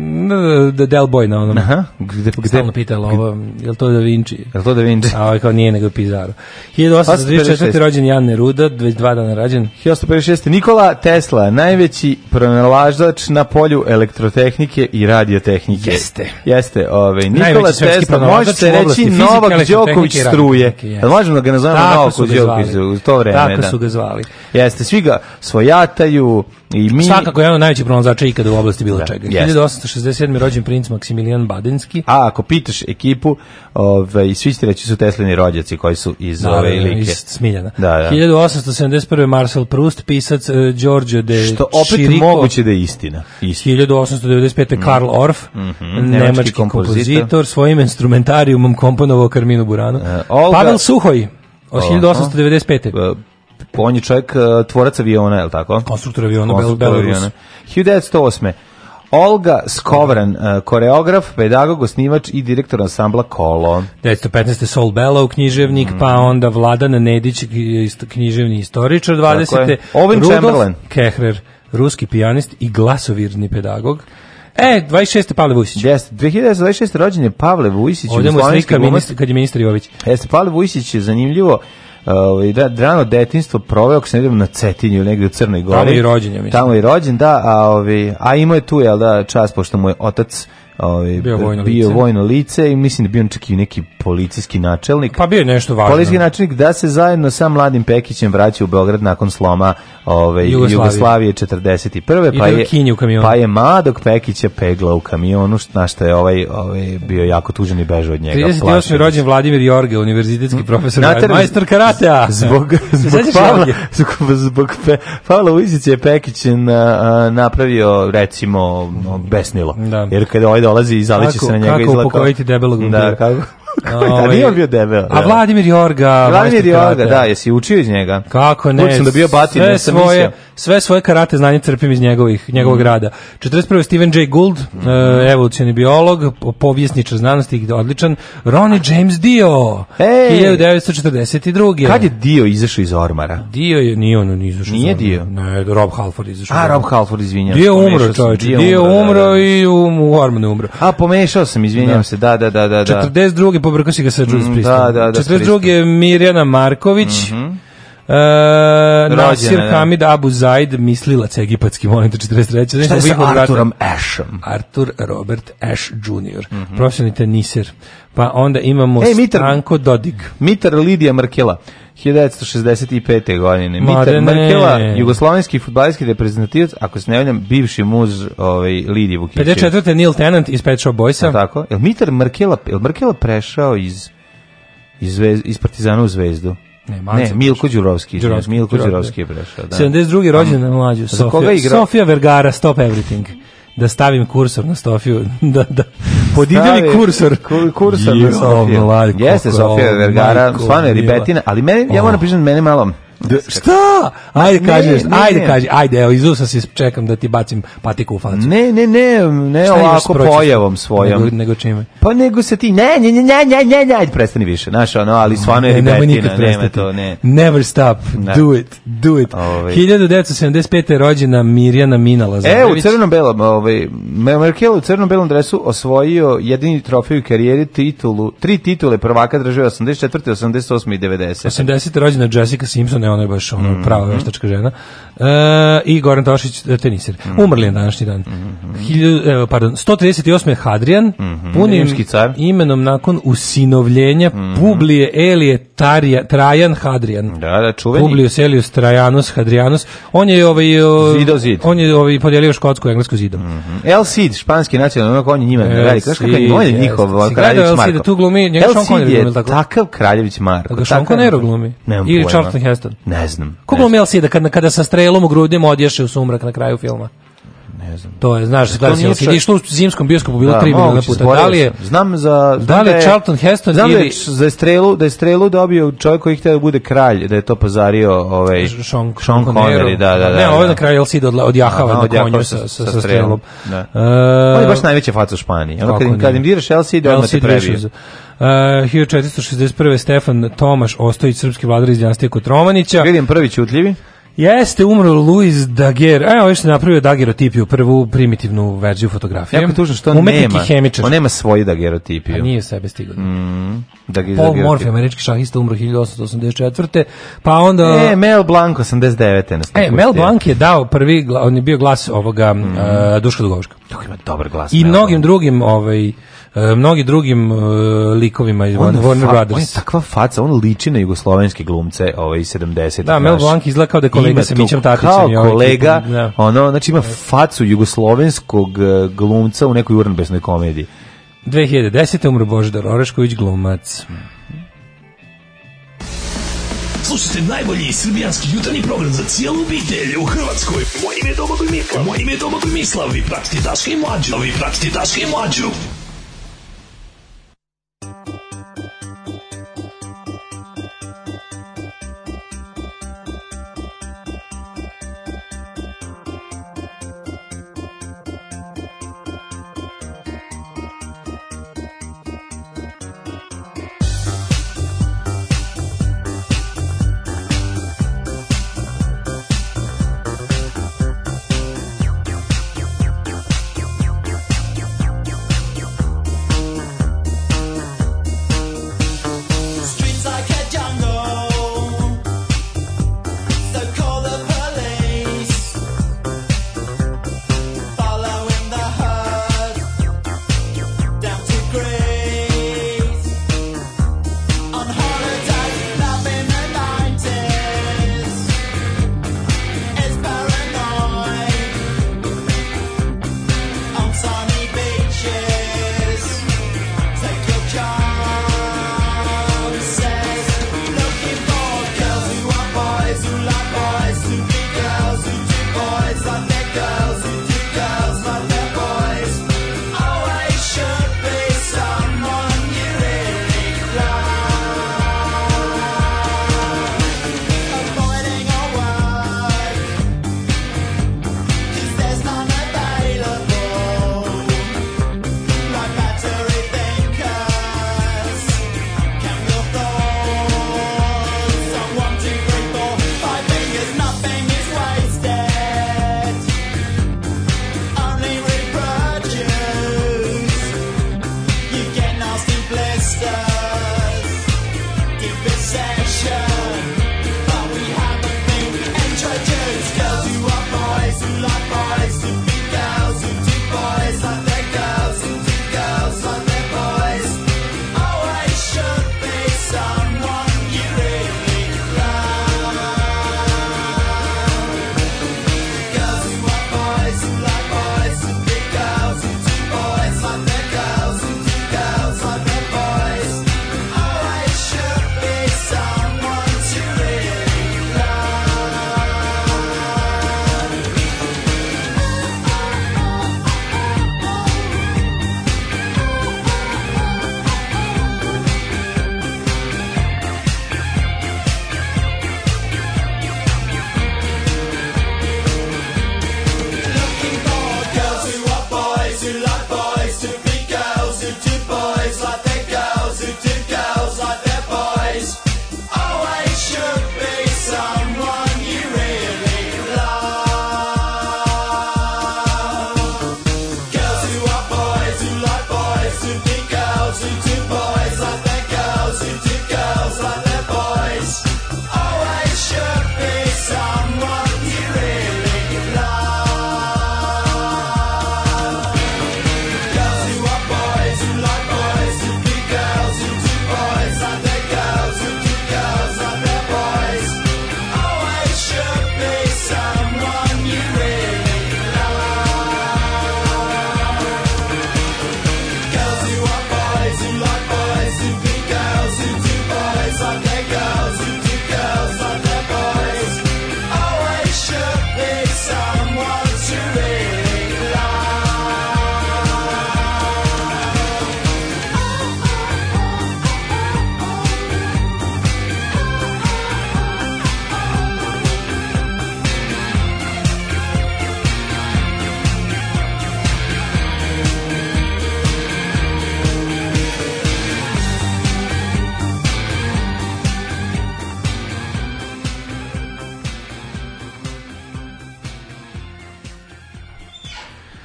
mm, The Del Boy na onom. Aha, gde, gde, Stalno pitala ovo, je li to Da Vinci? je li to Da Vinci? A ovaj kao nije, nego je Pizarro. hiljadu osamsto trideset četvrte. rođen Jan Neruda, već dva dana rađen. hiljadu osamsto pedeset šeste. Nikola Tesla, najveći pronalažač na polju elektrotehnike i radiotehnike. Jeste. Jeste, ovaj Nikola Najveći svetski Tesla, pronalažač može se u oblasti reći fizike, Novak elektrotehnike Đoković i struje. radiotehnike, jeste. Jel možemo da ga nazovemo Tako Novak su ga Đoković zvali. u to vreme, Tako da. su ga zvali. Jeste, svi ga svojataju i mi... Svakako je jedan od najvećih pronalazača ikada u oblasti bilo Da, čega. jeste. hiljadu osamsto šezdeset sedme. rođen princ Maksimilijan Badenski. A ako pitaš ekipu, ovaj, svi će reći su Teslini rođaci koji su iz ove Naravno, like. iz Smiljana. Da, da. hiljadu osamsto sedamdeset prve. Marcel Proust, pisac uh, Giorgio de Što opet Chirico. moguće da je istina. Istina. hiljadu osamsto devedeset pete. Karl Orff, nemački nemački kompozitor. kompozitor, svojim instrumentarijumom komponovao Carminu Buranu. Olga- Pavel Suhoj, od Aha. hiljadu osamsto devedeset pete. Uh, On je čovjek uh, tvorac aviona, je li tako? Konstruktor aviona, Konstruktor Belarus. aviona. hiljadu devetsto osme. Olga Skovran, uh, koreograf, pedagog, osnivač i direktor ansambla Kolo. devetsto petnaeste. Saul Bellow, književnik, Mm. pa onda Vladan Nedić, ist- književni istoričar, dvadesete. je. Owen Rudolf Chamberlain. Kehrer, ruski pijanist i glasovirni pedagog. E, dvadeset šeste. Pavle Vujsić. Jeste, dve hiljade dvadeset šeste. rođen je Pavle Vujsić, Ovdje mu je jugoslovenski slika glumac. ministar, kad je ministar Jović. Jeste, Pavle Vujsić je zanimljivo, ovaj da rano detinjstvo proveo, ako se ne idem na Cetinju, negde u Crnoj Gori. Tamo je i rođen, ja mislim. Tamo je i rođen, da, a ovaj a imao je tu jel da čas, pošto mu je otac ovaj Bio vojno bio lice. vojno lice i mislim da bio on čak i neki policijski načelnik. Pa bio je nešto važno. Policijski načelnik da se zajedno sa mladim Pekićem vraća u Beograd nakon sloma ovaj Jugoslavije. Jugoslavije četrdeset prve. I pa da ga je kinje u kamionu. pa je mladog Pekića pegla u kamionu, što na što je ovaj ovaj bio jako tužan i bežao od njega. trideset osmi. plašio se. rođen Vladimir Jorge, univerzitetski profesor, Naterali- majstor karatea. Zbog, Se zbog, sećaš Pavla, Jorge? zbog, zbog Pe, Pavla Vujsića je Pekić na, a, napravio, recimo, no, besnilo. Da. Jer kada ovaj dolazi i zaliči Kako- se na njega kako izgleda kao- upokojiti debelog Da, vampira. kako... Ovaj, da, nije on bio debel. A Vladimir Jorga, Vladimir majstor Jorga, karatea. da, jesi učio iz njega? Kako ne? Uvijek sam dobio batin, sve ne sam svoje, mislio. sve svoje karate znanje crpim iz njegovih, njegovog rada. četrdeset prve. Stephen Jay Gould, mm. uh, evolucioni biolog, po- povjesničar znanosti, odličan. Ronnie James Dio, Ej! hiljadu devetsto četrdeset druge. Kad je Dio izašao iz ormara? Dio je, nije ono, nije izašao. Nije iz Dio? ormara. Ne, Rob Halford izašao. A, iz Rob ormara. Halford, izvinjam. Dio se, pomešao umro, sam. čovječe. Dio Dio da, umro da. i u, u Ormanu umro. A, pomešao sam, izvinjam Da. se, da, da, da, da. da. četrdeset druge. pobrkao si ga sa Judas Mm, Priestom. da, da, da, četrdeset druge. Mirjana Marković. E, Nasir Rođena, da. Hamid Abu Zaid, mislilac egipatski, molim te, četrdeset treće. Šta je Znaš, sa Viktor Bratan? Arturom Ashom? Artur Robert Ash junior Profesionalni teniser. Pa onda imamo Ej, Mitar- Stanko Dodig. Mitar Lidija Markela, hiljadu devetsto šezdeset pete. godine. Mitar Mladene. Markela, jugoslovenski fudbalski reprezentativac, ako se ne valjam, bivši muž ovaj, Lidije Vukićević. pedeset četvrte. Neil Tennant iz Pet Shop Boysa. Tako? Jel Mitar Markela, jel Markela prešao iz, iz, Zvez, iz Partizana u Zvezdu? Ne, Manca Ne, Milko Đurovski. Đurovski, Milko Đurovski. Đurovski je prešao, da. sedamdeset druge. rođen na mlađu. Za koga Sofija, igra? Sofija Vergara, Stop Everything. Da stavim kursor na Sofiju. Da, da. Podide Stavi mi kursor. ku- Kursor Jo, na Sofiju. mlad, Jeste koliko- Sofija Vergara, majko stvarno je mila. ribetina, ali mene, ja Oh. moram priznati, mene malo Da, šta? Ajde, kaži, Ne, ne, ajde, ne. kaži, ajde, evo, iz usa si čekam da ti bacim patiku u facu. Ne, ne, ne, ne Šta imaš ovako protiv? pojavom svojom. Nego, nego čime? Pa nego se ti, ne, ne, ne, ne, ne, ne, ne, ajde, prestani više, znaš, ono, ali stvarno je Ne, nemoj ribetina, nikad nema prestati. to, ne. Never stop, Ne. do it, do it. Ovaj. hiljadu devetsto sedamdeset pete je rođena Mirjana Mina E, u Lazarević. crno-belom, ovaj, Merkel u crno-belom dresu osvojio jedini trofej u karijeri, titulu, tri titule prvaka države osamdeset četvrte, osamdeset osme i devedesete. osamdesete rođena Jessica Simpson, ne, ona je baš ono, Mhm. prava veštačka žena. E, I Goran Tošić, e, teniser. Mhm. Umrli je na današnji dan. Hiljadu, evo, pardon, sto trideset osme Hadrian, punim Rimski car. imenom nakon usinovljenja Publije Elije Tarija, Trajan Hadrian. Da, da, čuveni. Publius Elius Trajanus Hadrianus. On je ovaj o, Zidao zid. On je ovaj podijelio Škotsku i Englesku zidom. El Cid, španski nacionalni, on je njima El velik. Znaš kakav je Cid, on je jeste. njihov Si gledao kraljević El Cida, Marko. tu glumi, njega El Sean Connery Cid glumi, je ili tako? takav kraljević Marko. Da ga Sean takav- Connery glumi? Nemam Ili pojma. Charlton Heston? Ne znam. Ko ne glumi El Cida kad, kada sa strelom u grudima odješe u sumrak na kraju filma? Ne znam. To je, znaš, gledaj si nije El Cid, čak- išlo u zimskom bioskopu, bilo Da, tri miliona moguće, puta. zborio Da li je, sam. Znam za... da znam li je Charlton Heston znam da ili... je č- za strelu, da je strelu dobio čovjek koji htio da bude kralj, da je to pozario ovaj, Sean, Sean Connery, da, da, da. Ne, ovo je da. na kraju El Cid odla- odjahava Aha, na odjahava konju sa- sa, sa, sa sa strelom. Da. E, On je baš najveća faca u Španiji. Ono kako kad, im- kad nije? im diraš El Cid, odmah te El Cid prebije. više za- Uh, hiljadu četiristo šezdeset prve Stefan Tomaš Ostojić, srpski vladar iz dinastije Kotromanića. Vidim prvi ćutljivi. Jeste umro Louis Daguerre. Evo još se napravio daguerotipiju, prvu primitivnu verziju fotografije. Jako tužno što on Umetnik nema. i hemičar. On nema svoju dagerotipiju. A nije sebe stigao. Mm, da ga Paul Morphy, američki šahista, umro hiljadu osamsto osamdeset četvrte Pa onda... E, Mel Blanc, osamdeset devete nas E, Mel Blanc je dao prvi, gla- on je bio glas ovoga mm. uh, Duška Dugoviška. Kako ima dobar glas. I Mel mnogim Blanc. drugim ovaj uh, mnogi drugim uh, likovima iz On, Warner fa- Brothers. on je takva faca, on liči na jugoslovenske glumce ovaj, iz sedamdesetih. Da, Mel Blanc izgleda kao da je kolega Ima sa tu Mićem Tatićem. Kao i ovaj kolega, ekipom, da. ono, znači ima facu jugoslovenskog eh, glumca u nekoj urnebesnoj komediji. dve hiljade desete umro Božidar Orešković, glumac. Slušajte najbolji srbijanski jutarnji program za cijelu obitelj u Hrvatskoj. Moje ime je Domagoj Mislav. Moje ime je Domagoj Mislav. Vi pratite Daška i Mlađu. Vi pratite Daška i Mlađu.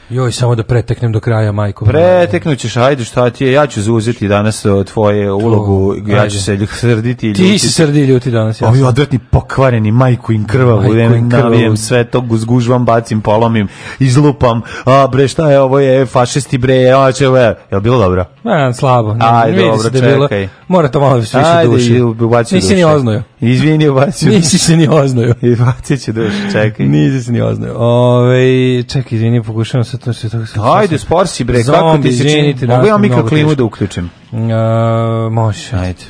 Joj, samo da preteknem do kraja, majko. Preteknućeš, ajde, šta ti je, ja ću zauzeti danas tvoje ulogu, to, ja ću se srditi i ljuti. Ti si srdi i ljuti danas. Ovi odvratni pokvareni, majku im krvavu, navijem sve to, zgužvam, bacim, polomim, izlupam, a bre, šta je ovo, je fašisti, bre, a će ovo, je li bilo dobro? Ne, slabo. Ne, ajde, dobro, da čekaj. Bilo, mora to malo više duši. Ajde, ubaci duši. Nisi ni oznojio. Izvini, ubaci duši. Nisi se ni oznojio. I bacit će duši, čekaj. Nisi se ni oznojio. Ove, čekaj, izvini, pokušavam se to se to. Ajde, spor si, bre, kako ti se čini? Mogu ja mikroklimu da uključim? Uh, može. Ajde.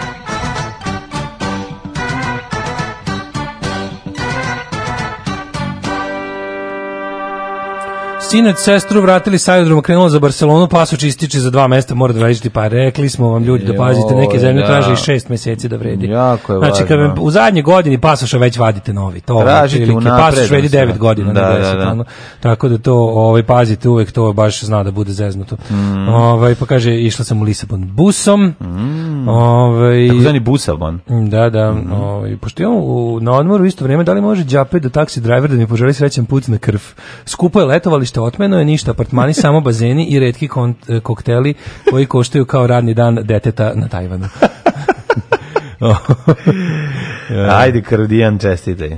Sinoć sestru vratili sa aerodroma, krenula za Barcelonu, pasoš ističe za dva mesta, mora da vežiti, pa rekli smo vam ljudi da pazite, neke zemlje traže i šest meseci da vredi. Jako je znači, kad u zadnje godini pasoša već vadite novi, to tražite unapred. Pasoš vredi devet godina, da, da, da. Ono, tako da to ovaj, pazite uvek, to baš zna da bude zeznuto. Mm. Ovaj, pa kaže, išla sam u Lisabon busom. Mm. Ovaj, tako zvani busabon. Da, da. Mm. Ovaj, pošto imam u, na odmoru u isto vrijeme, da li može džape do taksi driver da mi poželi srećan put na krv? Skupo je letovalište, otmeno je ništa, apartmani, samo bazeni i retki kokteli koji koštaju kao radni dan deteta na Tajvanu. Ajde, Kardijan, čestitaj.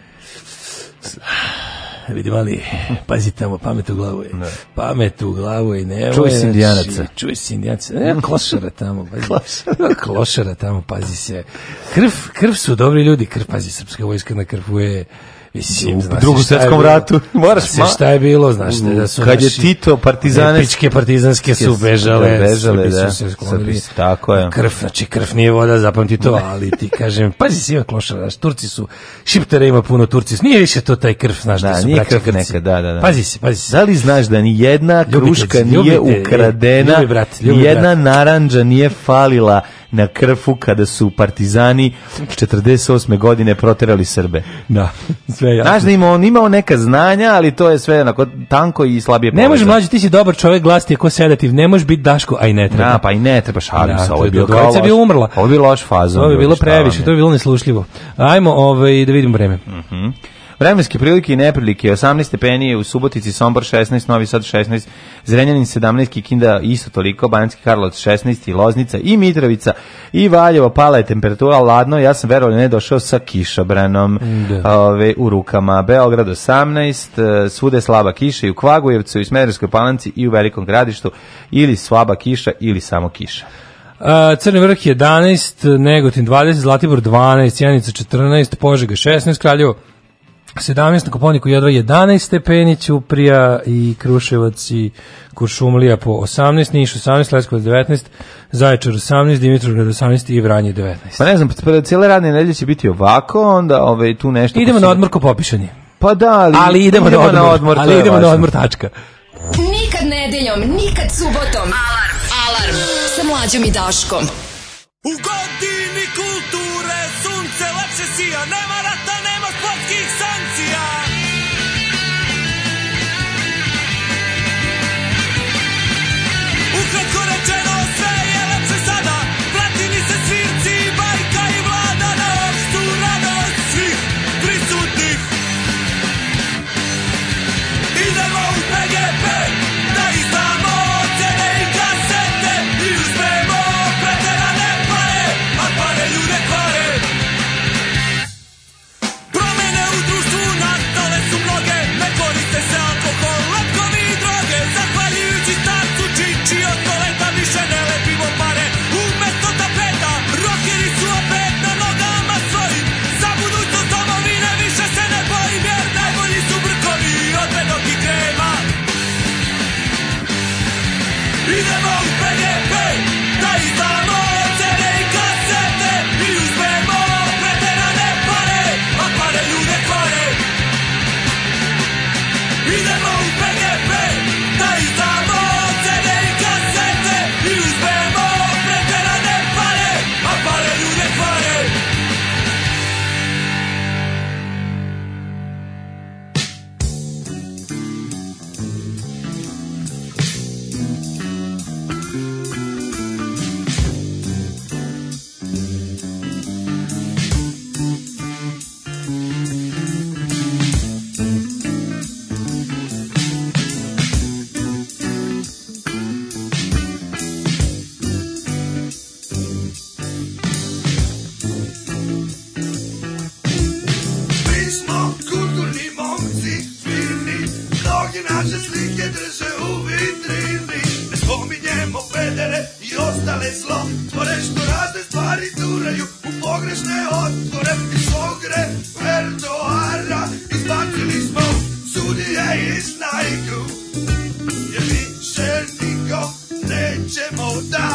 Vidim, ali pazi tamo, pamet u glavu je. Ne. Pamet u glavu je. Ne, čuj si indijanaca. Čuj si indijanaca. Ne, klošara tamo. Klošara. klošara tamo, pazi se. Krv, krv su dobri ljudi. Krv, pazi, srpska vojska na krvu je... Mislim, u drugom svjetskom ratu. Moraš se šta je bilo, znaš, da su kad je Tito partizane epičke partizanske su bežale, bežale, da. Tako je. Krv, znači krv nije voda, zapamti to, ali ti kažem, pazi si ima klošara, znaš, Turci su, Šiptera ima puno Turci, nije više to taj krv, znaš, da, da su braća Grci. Neka, da, da, da. Pazi si, pazi si. Da li znaš da ni jedna kruška ljubite, nije ljubite, ukradena, ljubi brat, ljubi ni jedna brat. narandža nije falila na krfu kada su partizani četrdeset osme godine proterali Srbe. Da, sve jasno. Znaš da ima, on imao neka znanja, ali to je sve onako tanko i slabije povezano. Ne može mlađi, ti si dobar čovjek, glas ti je ko sedativ, ne može biti Daško, a i ne treba. Da, pa i ne treba, šalim da, se, ovo je bilo kao loš. Bi umrla. Ovo je bilo loš fazon. Ovo je bilo previše, to je bilo neslušljivo. Ajmo ovaj, da vidimo vreme. Mhm. Mm Vremenske prilike i neprilike, osamnaest stepeni u Subotici, Sombor šesnaest, Novi Sad šesnaest, Zrenjanin sedamnaest, Kikinda isto toliko, Banjski Karlovac šesnaest, i Loznica i Mitrovica i Valjevo, pala je temperatura, ladno, ja sam verovali ne došao sa kišobranom ove, u rukama. Beograd osamnaest, svude slaba kiša i u Kvagujevcu, i u Smederevskoj Palanci i u Velikom Gradištu, ili slaba kiša ili samo kiša. Uh, Crni Vrh jedanaest, Negotin dvadeset, Zlatibor dvanaest, Sjenica četrnaest, Požega šesnaest, Kraljevo sedamnaest, na Kopaoniku jedva jedanaest stepeni, Ćuprija i Kruševac i Kuršumlija po osamnaest, Niš osamnaest, Leskovac devetnaest, Zaječar osamnaest, Dimitrovgrad osamnaest i Vranje devetnaest. Pa ne znam, cijele radne nedelje će biti ovako, onda ovaj, tu nešto... Idemo na odmor ko popišani. Pa da, ali, ali idemo, idemo na odmor, na odmor ali idemo važno. Na odmor, tačka. Nikad nedeljom, nikad subotom. Alarm, alarm, sa Mlađom i Daškom. U godini kulture sunce lepše sija, nema rata, nema sportskih sankcija. Ukratko rečeno sve je lepše sada, prati mi se svirci, bajka i vlada na opštu radost svih prisutnih. Idemo u P G P, da izdamo ocene i kasete i uzmemo preterane pare, a pare ljude kvare. Promene u društvu nastale su mnoge, ne koriste se alkohol, letkovi i droge. Zahvaljujući starcu Čiči od koleta više ne lepimo pare. Umesto tapeta, rokeri su opet na nogama svojim. Za budućnost domovine više se ne bojim, jer najbolji su brkovi od medog i krema. Idemo u P G P, da izdamo ocene i kasete i uzmemo preterane pare, a pare ljude kvare. Idemo u P G P, da izdamo ocene i kasete i uzmemo preterane pare, a pare ljude kvare. naše slike drže u vitrini. Ne spominjemo pedere i ostale zlo, tvore što razne stvari duraju u pogrešne otvore. Iz svog repertoara izbacili smo sudije i snajku, jer više nikom nećemo da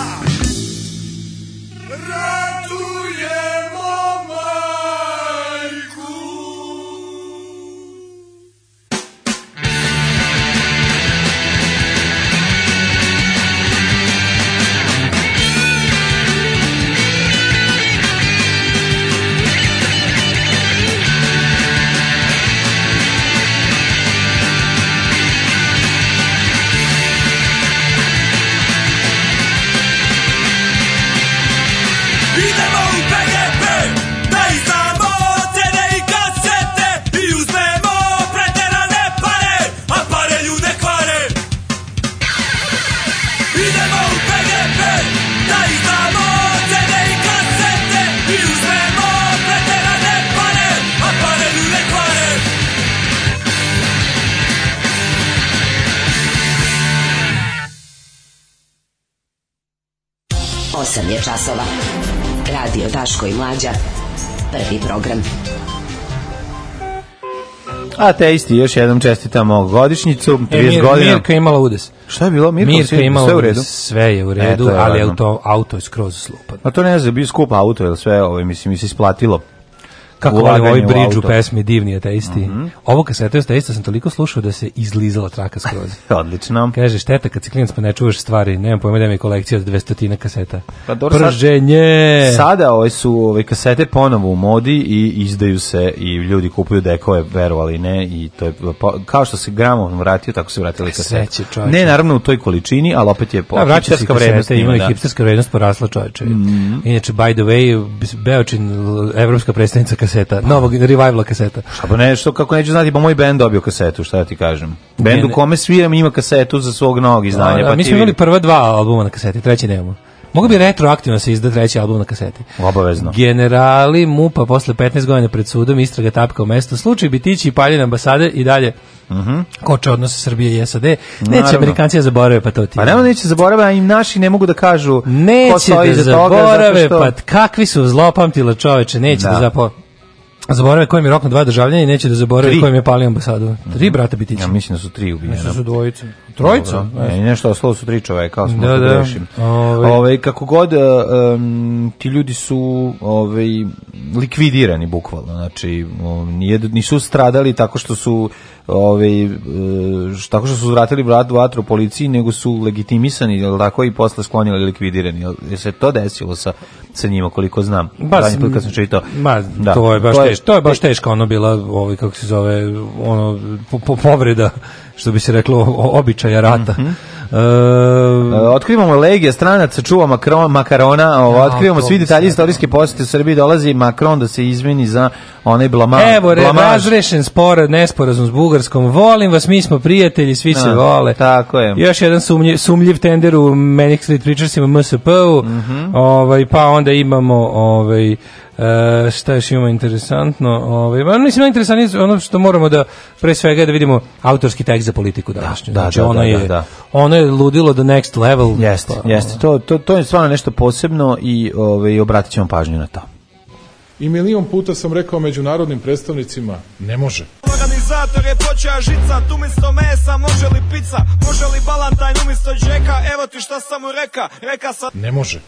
radujemo majku. Idemo u P G P, da izdamo ce de i kasete i uzmemo preterane pare, a pare ljude kvare. Idemo u P G P, da izdamo ce de i kasete i uzmemo preterane pare, a pare ljude kvare. Osam je časova. Radio Daško i Mlađa. Prvi program. A te isti, još jednom čestitamo godišnjicu, E, trideset Mir, godina. Mirka imala udes. Šta je bilo? Mirka, Mirka sve, imala sve u udes. redu? Sve je u redu, E, to je ali važno. auto, auto je skroz slupan. A to ne znam, bio skup auto, jer sve, ovaj, mislim, mi se isplatilo. Kako volim Ulaganje ovaj u bridge u auto. pesmi Divni ateisti. Mhm. Ovo kasetu ateista sam toliko slušao da se izlizala traka skroz. Odlično. Kaže, šteta kad si klinac pa ne čuvaš stvari, nemam pojma da mi je kolekcija od dvestotina kaseta. Pa dobro, sad- Prženje! Sada ove su ove kasete ponovo u modi i izdaju se i ljudi kupuju dekove, verovali ne, i to je po- kao što se gramofon vratio, tako se vratili kasete. Sreće, čoveče. Ne naravno u toj količini, ali opet je po Da, vraća se hipsterska vrednost kasete, ima i da. hipsterska vrednost porasla, čoveče. Inače, by the way, Beočin, evropska predstavnica kaseta, novog revivala kaseta. Šta pa ne, što, kako neću znati, pa moj bend dobio kasetu, šta ja ti kažem. Bend u Ne, ne. kome sviram ima kasetu za svog novog izdanja. A, Pa mi ti smo imali vidi. prva dva albuma na kaseti, treći nemamo. Mogu bi retroaktivno se izda treći album na kaseti. Obavezno. Generali MUPA posle petnaest godina pred sudom, istraga tapka u mesto. Slučaj Bitići i paljenje ambasade i dalje Mhm. koče odnose Srbije i S A D. Neće Naravno. Amerikanci da zaborave, pa to ti. Pa nema neće zaboraviti, a im naši ne mogu da kažu ko Neće stoji da iza toga, zaborave, zato što... pa kakvi su zlopamtila čoveče, neće da, Da. zapo... zaborave kojim je rokno dva državljanja i neće da zaborave Tri. kojim je palio ambasadu. Tri brata Bitića. Ja mislim da su tri ubijena. Mislim da su dvojica. Trojica? Dobro. Ne, nešto ostalo su tri čoveka, ali smo Da, da, da. grešim. Ovaj. Ovaj, kako god, um, ti ljudi su ovaj, likvidirani bukvalno, znači um, nije, nisu stradali tako što su ovaj, e, tako što su vratili vrat vatru policiji, nego su legitimisani, jel tako, i posle sklonjeni ili likvidirani. Jel jel se to desilo sa, sa njima, koliko znam? Ba, Zadnji put kad sam čitao. Ma, Da. to je baš teško. To je baš teško, ono bila, ovaj kako se zove, ono po, po, povreda, što bi se reklo, o- običaja rata. Mhm. E, E, otkrivamo legija stranaca, čuva Macron, Makarona, ovo, Ja, otkrivamo to svi bi detalji sad, istorijske posete u Srbiji, dolazi Macron da se izmeni za onaj blama, Evo, re, blamaž. razrešen spor, nesporazum s Bugarskom. Volim vas, mi smo prijatelji, svi se A, vole. tako je. Još jedan sumnjiv, sumljiv tender u Manic Street Preachersima M S P-u. Mhm. Ovaj, pa onda imamo ovaj, e, šta još imamo interesantno, ovaj, ma, mislim, najinteresantnije ono što moramo da, pre svega, da vidimo autorski tekst za politiku današnju. da, Znači, da, ono da, je, da, da. ono je ludilo the next level. Jeste, Pa, jeste. To, to, to je stvarno nešto posebno i ovaj, obratit ćemo pažnju na to. I milion puta sam rekao međunarodnim predstavnicima, ne može. Organizator je počeo žicat, umjesto mesa može li pizza, može li balantajn umjesto džeka, evo ti šta sam mu reka, reka sam... Ne može.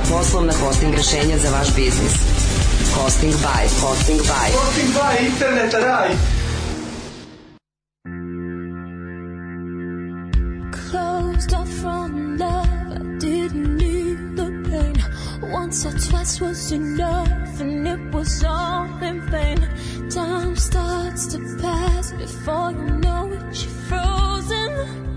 poslovna hosting rešenja za vaš biznis. Hosting by. Hosting by. Hosting by internet raj. Closed off from love, I didn't need the pain. Once or twice was enough, and it was all in vain. Time starts to pass before you know it, you're frozen.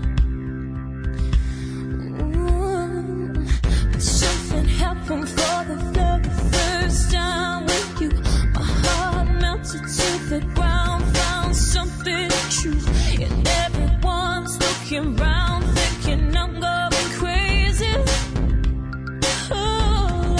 Mm. But something happened for the very first time with you. My heart melted to the ground, found something true, and everyone's looking round, thinking I'm going crazy. Oh,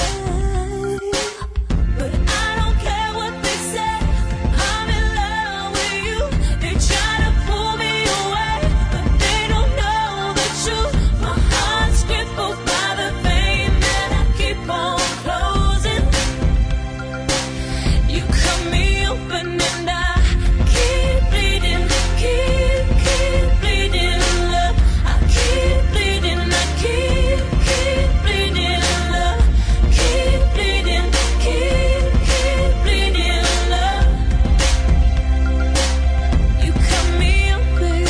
but I don't care what they say. I'm in love with you. They try to pull me away, but they don't know the truth. My heart's crippled by the pain that I keep on closing. You cut me open and I keep bleeding, keep, keep bleeding, love. I keep bleeding, I keep, keep bleeding, love. Keep bleeding, keep, keep bleeding, love. You cut me open.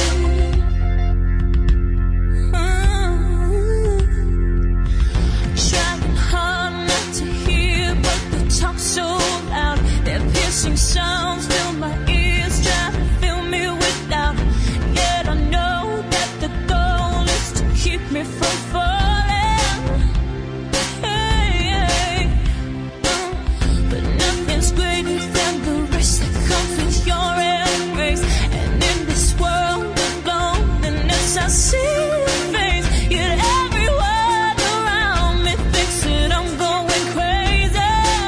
Mm. Trying hard not to hear, but the talk's so loud. Their piercing sounds fill my ears, trying to fill me with doubt. Yet I know that the goal is to keep me from falling. Hey, hey. Mm. But nothing's greater than the risk that comes with your embrace. And in this world of loneliness, I see your face. Yet everyone around me thinks that I'm going crazy.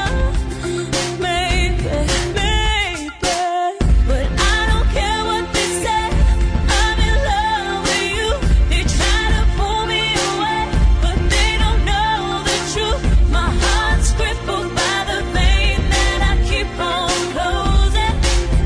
Maybe, maybe, but I don't care what they say. I'm in love with you. They try to pull me away, but they don't know the truth. My heart's crippled by the pain that I keep on closing.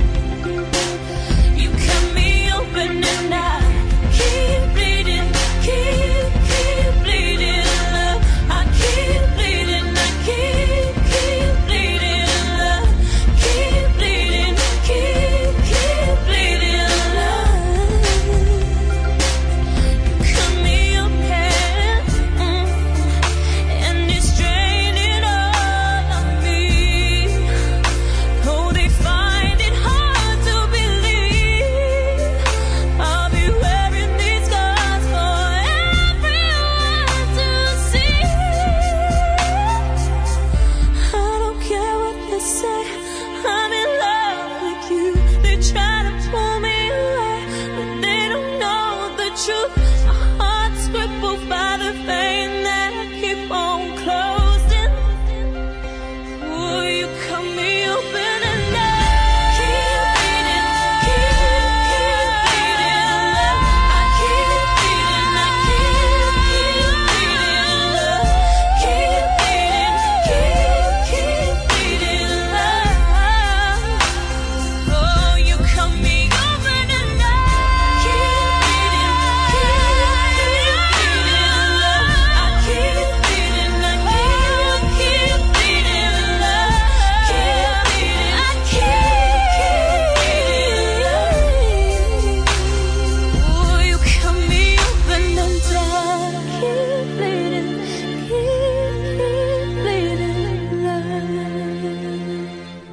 You cut me open and I keep bleeding, keep, keep bleeding, love. I keep bleeding, I keep, keep bleeding, love. Keep bleeding, keep, keep bleeding, love. You cut me open, mm, and it's draining all of me. Oh, they find it hard to believe I'll be wearing these scars for everyone to see. I don't care what they say. I'm in love with you. They try to pull me away, but they don't know the truth. My heart's crippled by the pain that I keep on closing. Will you cut me open and I keep bleeding, keep, keep bleeding, love. I keep bleeding, I keep, keep bleeding, love. Keep bleeding, keep, keep bleeding, love. Oh, you cut me open and I keep bleeding, keep, keep bleeding, love. I keep bleeding, I keep, keep bleeding, love. Keep bleeding, I keep, keep bleeding, love. Oh, you cut me open and I keep bleeding, keep, keep bleeding, love.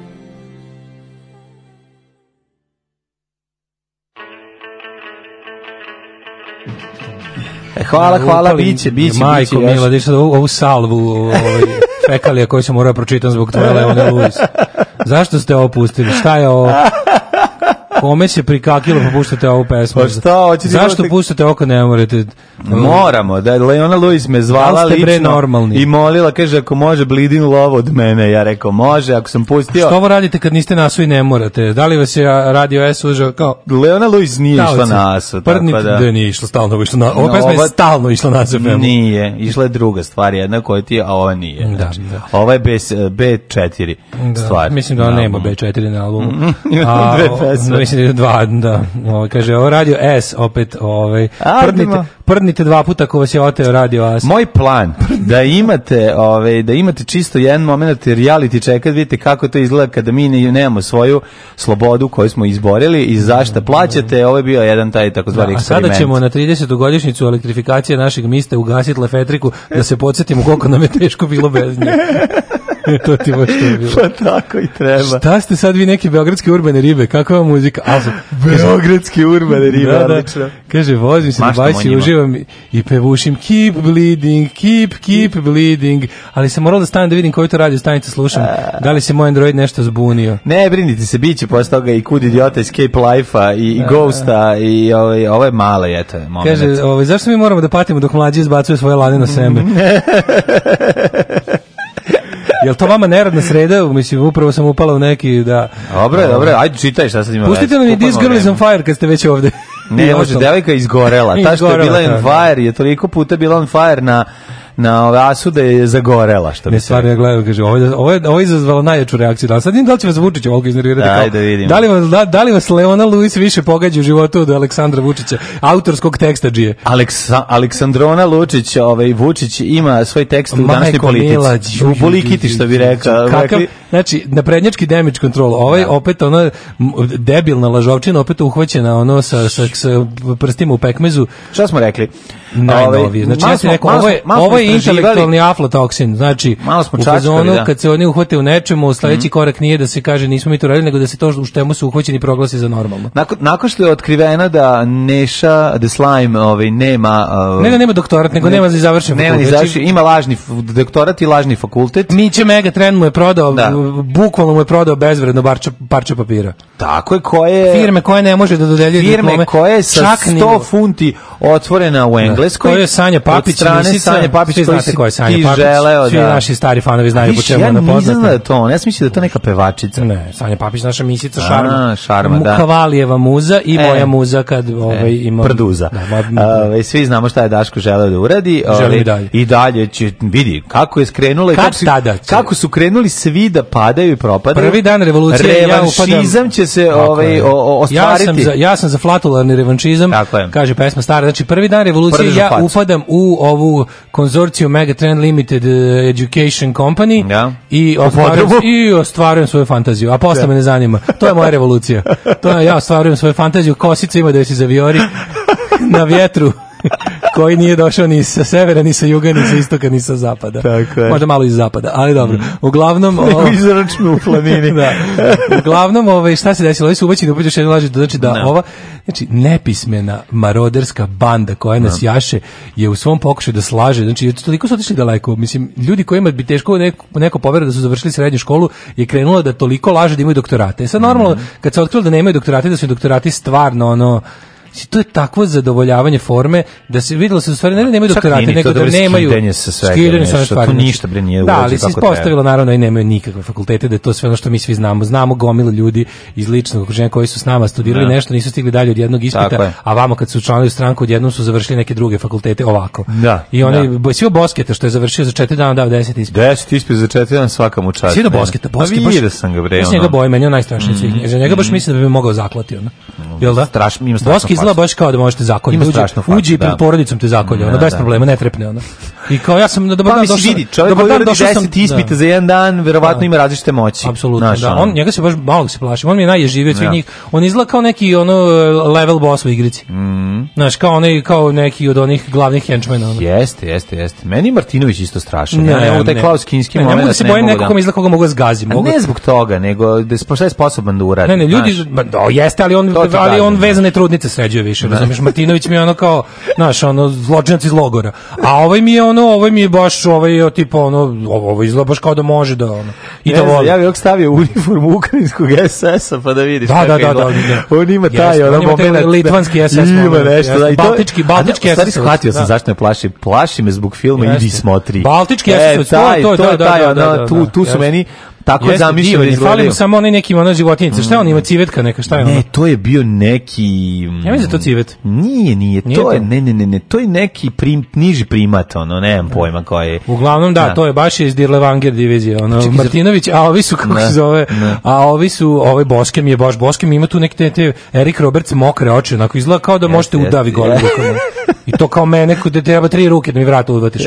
E, hvala, hvala, Upali- biće, biće, Majko biće još. Mila, da sad ovu, ovu salvu ovaj, fekalija koju sam morao pročitam zbog tvoje Leone Lewis. Zašto ste ovo pustili? Šta je ovo? Kome se prikakilo pa puštate ovu pesmu? Pa šta, hoćete Zašto imati- puštate ovo kad ne morate? Moramo, da je Leona Lewis me zvala Da li ste, bre, lično normalni? i molila, kaže, ako može Bleeding Love od mene. Ja rekao, može, ako sam pustio... Što ovo radite kad niste na i ne morate? Da li vas je Radio S užao kao... Leona Lewis nije išla Taoci. na asu, Prni, tako da... da nije išla stalno, išla na, ova pesma je Ova- stalno išla na S F M-u. Nije, išla je druga stvar, jedna koja ti je, a ova nije. Da, Znači, da. Ova je B, B četiri Da, stvar. mislim da ona Na nema albumu. B četiri na albumu. Ima dve pesme. Mislim da je dva, da. Ovo, kaže, ovo Radio S opet, ovaj, Ajde, prdnite, ma. prdnite dva puta ako vas je oteo radio as. Moj plan da imate, ovaj da imate čisto jedan momenat reality check, kad vidite kako to izgleda kada mi ne, nemamo svoju slobodu koju smo izborili i zašto plaćate, ovo je bio jedan taj takozvani Da, a eksperiment. sada ćemo na tridesetu godišnjicu elektrifikacije našeg mista ugasiti lefetriku da se podsjetimo koliko nam je teško bilo bez nje. To ti baš to je bilo. Pa tako i treba. Šta ste sad vi neke beogradske urbane ribe? Kakva vam muzika? Also, beogradske urbane ribe, da, da. odlično. Kaže, vozim se na Maštamo bajsi, njima. uživam i pevušim keep bleeding, keep, keep bleeding. Ali sam morao da stanem da vidim koju to radio stanicu slušam. Da li se moj Android nešto zbunio? Ne, brinite se, bit će posle toga i Kud idiota, Escape Life-a i, i Ghosta i ovaj, ovo je male, eto, moment. Kaže, ovaj, zašto mi moramo da patimo dok mlađi izbacuje svoje laneno seme? Jel to vama neradna sreda? Mislim, upravo sam upala u neki, da... Dobro, dobro, ajde čitaj šta sad ima. Pustite nam i This Girl is on Fire kad ste već ovde. Ne, može, devojka je izgorela. Ta što je Izgorela, bila on da, fire je toliko puta bila on fire na na ove asu da je zagorela, što bi Ne, se stvarno ja gledam, kaže, ovo je, ovo je, ovo je izazvalo najjaču reakciju. Da, sad vidim da li će vas Vučić ovoliko iznervirati. Ajde, kao, da vidimo. Da li, vas, da, da li vas Leona Lewis više pogađa u životu od Aleksandra Vučića, autorskog teksta džije? Aleksa, Aleksandrona Lučić, ovaj Vučić ima svoj tekst u današnjoj politici. U Polikiti, što bi rekao. Kakav, znači, naprednjački damage control, ovaj Da. opet ona m, debilna lažovčina, opet uhvaćena ono sa, sa, sa prstima u pekmezu. Šta smo rekli? Najnovije. Znači, malo ja ti smo- rekao, malo ovo je, smo- malo smo ovo je istraživali. intelektualni aflatoksin. Znači, Malo smo u čačkali, fazonu, da. kad se oni uhvate u nečemu, sledeći korak nije da se kaže nismo mi to radili, nego da se to u čemu su uhvaćeni proglasi za normalno. Nakon, nakon što je otkrivena da Neša the Slime ovaj, nema... Uh, Ne da nema doktorat, nego nema za završen nema ni fakultet. završen, ima lažni f- doktorat i lažni fakultet. Miće Megatrend mu je prodao, Da. bukvalno mu je prodao bezvredno barča, parče papira. Tako je, koje... Firme koje ne može da dodeljuje Firme diplome. koje je sa čak ni- sto funti otvorena u Engleskoj. Koje je Sanja Papić, od strane misica, Sanje Papić, svi koji znate si ko je Sanja ti Papić, želeo svi da... naši stari fanovi znaju po Viš, čemu ja ona nisam poznata. da je to ona, ja sam mislio da je to neka pevačica. Ne, Sanja Papić, naša misica, A, šarma. šarma, da. Kavalijeva muza i E. moja muza kad ovaj, ima... Prduza. Da, moja- Ove, svi znamo šta je Daško želeo da uradi. Ove, Želim i dalje. I dalje će, vidi, kako je skrenulo i Kad kako, su- tada će? kako su krenuli svi da padaju i propadaju. Prvi dan revolucije ja Revanšizam upadam- će se Tako ovaj, je. o, o, ostvariti. Ja sam za, ja sam za flatularni revanšizam, Tako je. kaže pesma stara. Znači, prvi dan revolucije Prdež u ja facu. upadam u ovu konzorciju Megatrend Limited eh, Education Company Ja. i, U ostvarujem, podrumu. i ostvarujem svoju fantaziju, a posle me ne zanima. To je moja revolucija. To je, ja ostvarujem svoju fantaziju, kosica ima da joj se zaviori na vjetru koji nije došao ni sa severa, ni sa juga, ni sa istoka, ni sa zapada. Tako je. Možda malo iz zapada, ali dobro. Uglavnom... Neko ovo- izračnu u planini. da. Uglavnom, ovaj, šta se desilo? Ovi su uvećeni uopće još jedno laži, znači da Ne. ova, znači, nepismena maroderska banda koja nas jaše je u svom pokušaju da slaže, znači, toliko su otišli daleko, mislim, ljudi kojima bi teško neko, neko povera da su završili srednju školu je krenula da toliko laže da imaju doktorate. E sad, normalno, kad se otkrilo da nemaju doktorate, da su im doktorati stvarno, ono, znači, to je takvo zadovoljavanje forme da se videlo se u stvari ne da nemaju Čak doktorate, nije ni nego to da dobro nemaju skidanje sa svega, skidanje sa nešto, stvari, to znači. ništa, bre, nije Da, urađeno ali se kako ispostavilo naravno i nemaju nikakve fakultete, da je to sve ono što mi svi znamo. Znamo gomilu ljudi iz ličnog okruženja koji su s nama studirali Da. nešto, nisu stigli dalje od jednog Tako ispita, je. a vamo kad su učlanili u stranku odjednom su završili neke druge fakultete ovako. Da, I onaj da. bo- svi Bosketa što je završio za četiri dana dao deset ispita. Deset ispit za četiri dan svaka mu čast. Svi do Bosketa, Bosket Pa baš. vidio sam ga, bre. Ja se ono. njega bojim, meni je on najstrašniji od svih. Za njega baš mislim da bi me mogao zaklati, ono. Jel da? Strašno, ima strašno Boski izgleda facu. baš kao da možete zakoljati. Ima Uđe, strašnu facu, uđe i pred da. porodicom te zakolje, ono, Da, bez da. problema, ne trepne, ono. I kao ja sam na dobar Pa dan mislim, došao. vidi, čovjek dobar koji dan uradi došao sam- deset ispita da. za jedan dan, verovatno Da. ima različite moći. Apsolutno, Znaš, da. ono. On njega se baš malo se plaši. On mi je najježiviji od svih Ja. njih. On izgleda kao neki ono level boss u igrici. Mm. Znaš, kao onaj kao neki od onih glavnih henchmena. Ono. Jeste, jeste, jeste. Meni je Martinović isto strašan. Ne, ja ne mogu taj ne. Klaus Kinski Ne, ne moment. mogu da se bojim nekog ko mi izgleda koga mogu da zgazim. A Mogu- ne zbog toga, nego da je šta je sposoban da uradi. Ne, ne, ljudi, znaš. ba, da, jeste, ali on, To ti ali kažem, on da. vezane trudnice sređuje više, razumiješ, Martinović mi je ono kao, znaš, ono, zločinac iz logora, a ovaj mi je ono, ovaj mi je baš, ovaj je tipa, ono, ovo, ovo izgleda baš kao da može da, ono, i Ne da znam, voli. ja bih ovog stavio uniformu ukrajinskog es es a pa da vidiš Da, kako da, da, izgleda. da, On ima taj Jeste, ono on ima taj moment. litvanski es es Ima moment, nešto, jeste. da. i to- Baltički- baltički a ne, u stvari es es, shvatio sam da. zašto me plaši. Plaši me zbog filma Jeste. Idi smotri. Baltički E, es es, to je taj, to, to da, je da, taj, da, ono, da, tu, da, tu su jeste. meni tako Jeste zamišljam divan da je, izgledaju. fali mu samo onaj neki ona životinjica. Šta on ima, civetka neka, šta je ono? Ne, to je bio neki... Ja mislim da je to civet. Nije, nije, Nije to to? je, ne, ne, ne, ne, to je neki prim, niži primat, ono, nemam pojma koji je. Uglavnom da, Da. to je baš iz Dirlevanger divizije, ono Čekaj, Martinović, a ovi su kako Ne, se zove, ne. a ovi su, ovaj Boskem je baš Boskem ima tu neke te, te Erik Roberts mokre oči, onako izgleda kao da možete jeste, udavi goli jeste. rukom. I to kao mene, da treba tri ruke da mi vrata udvatiš.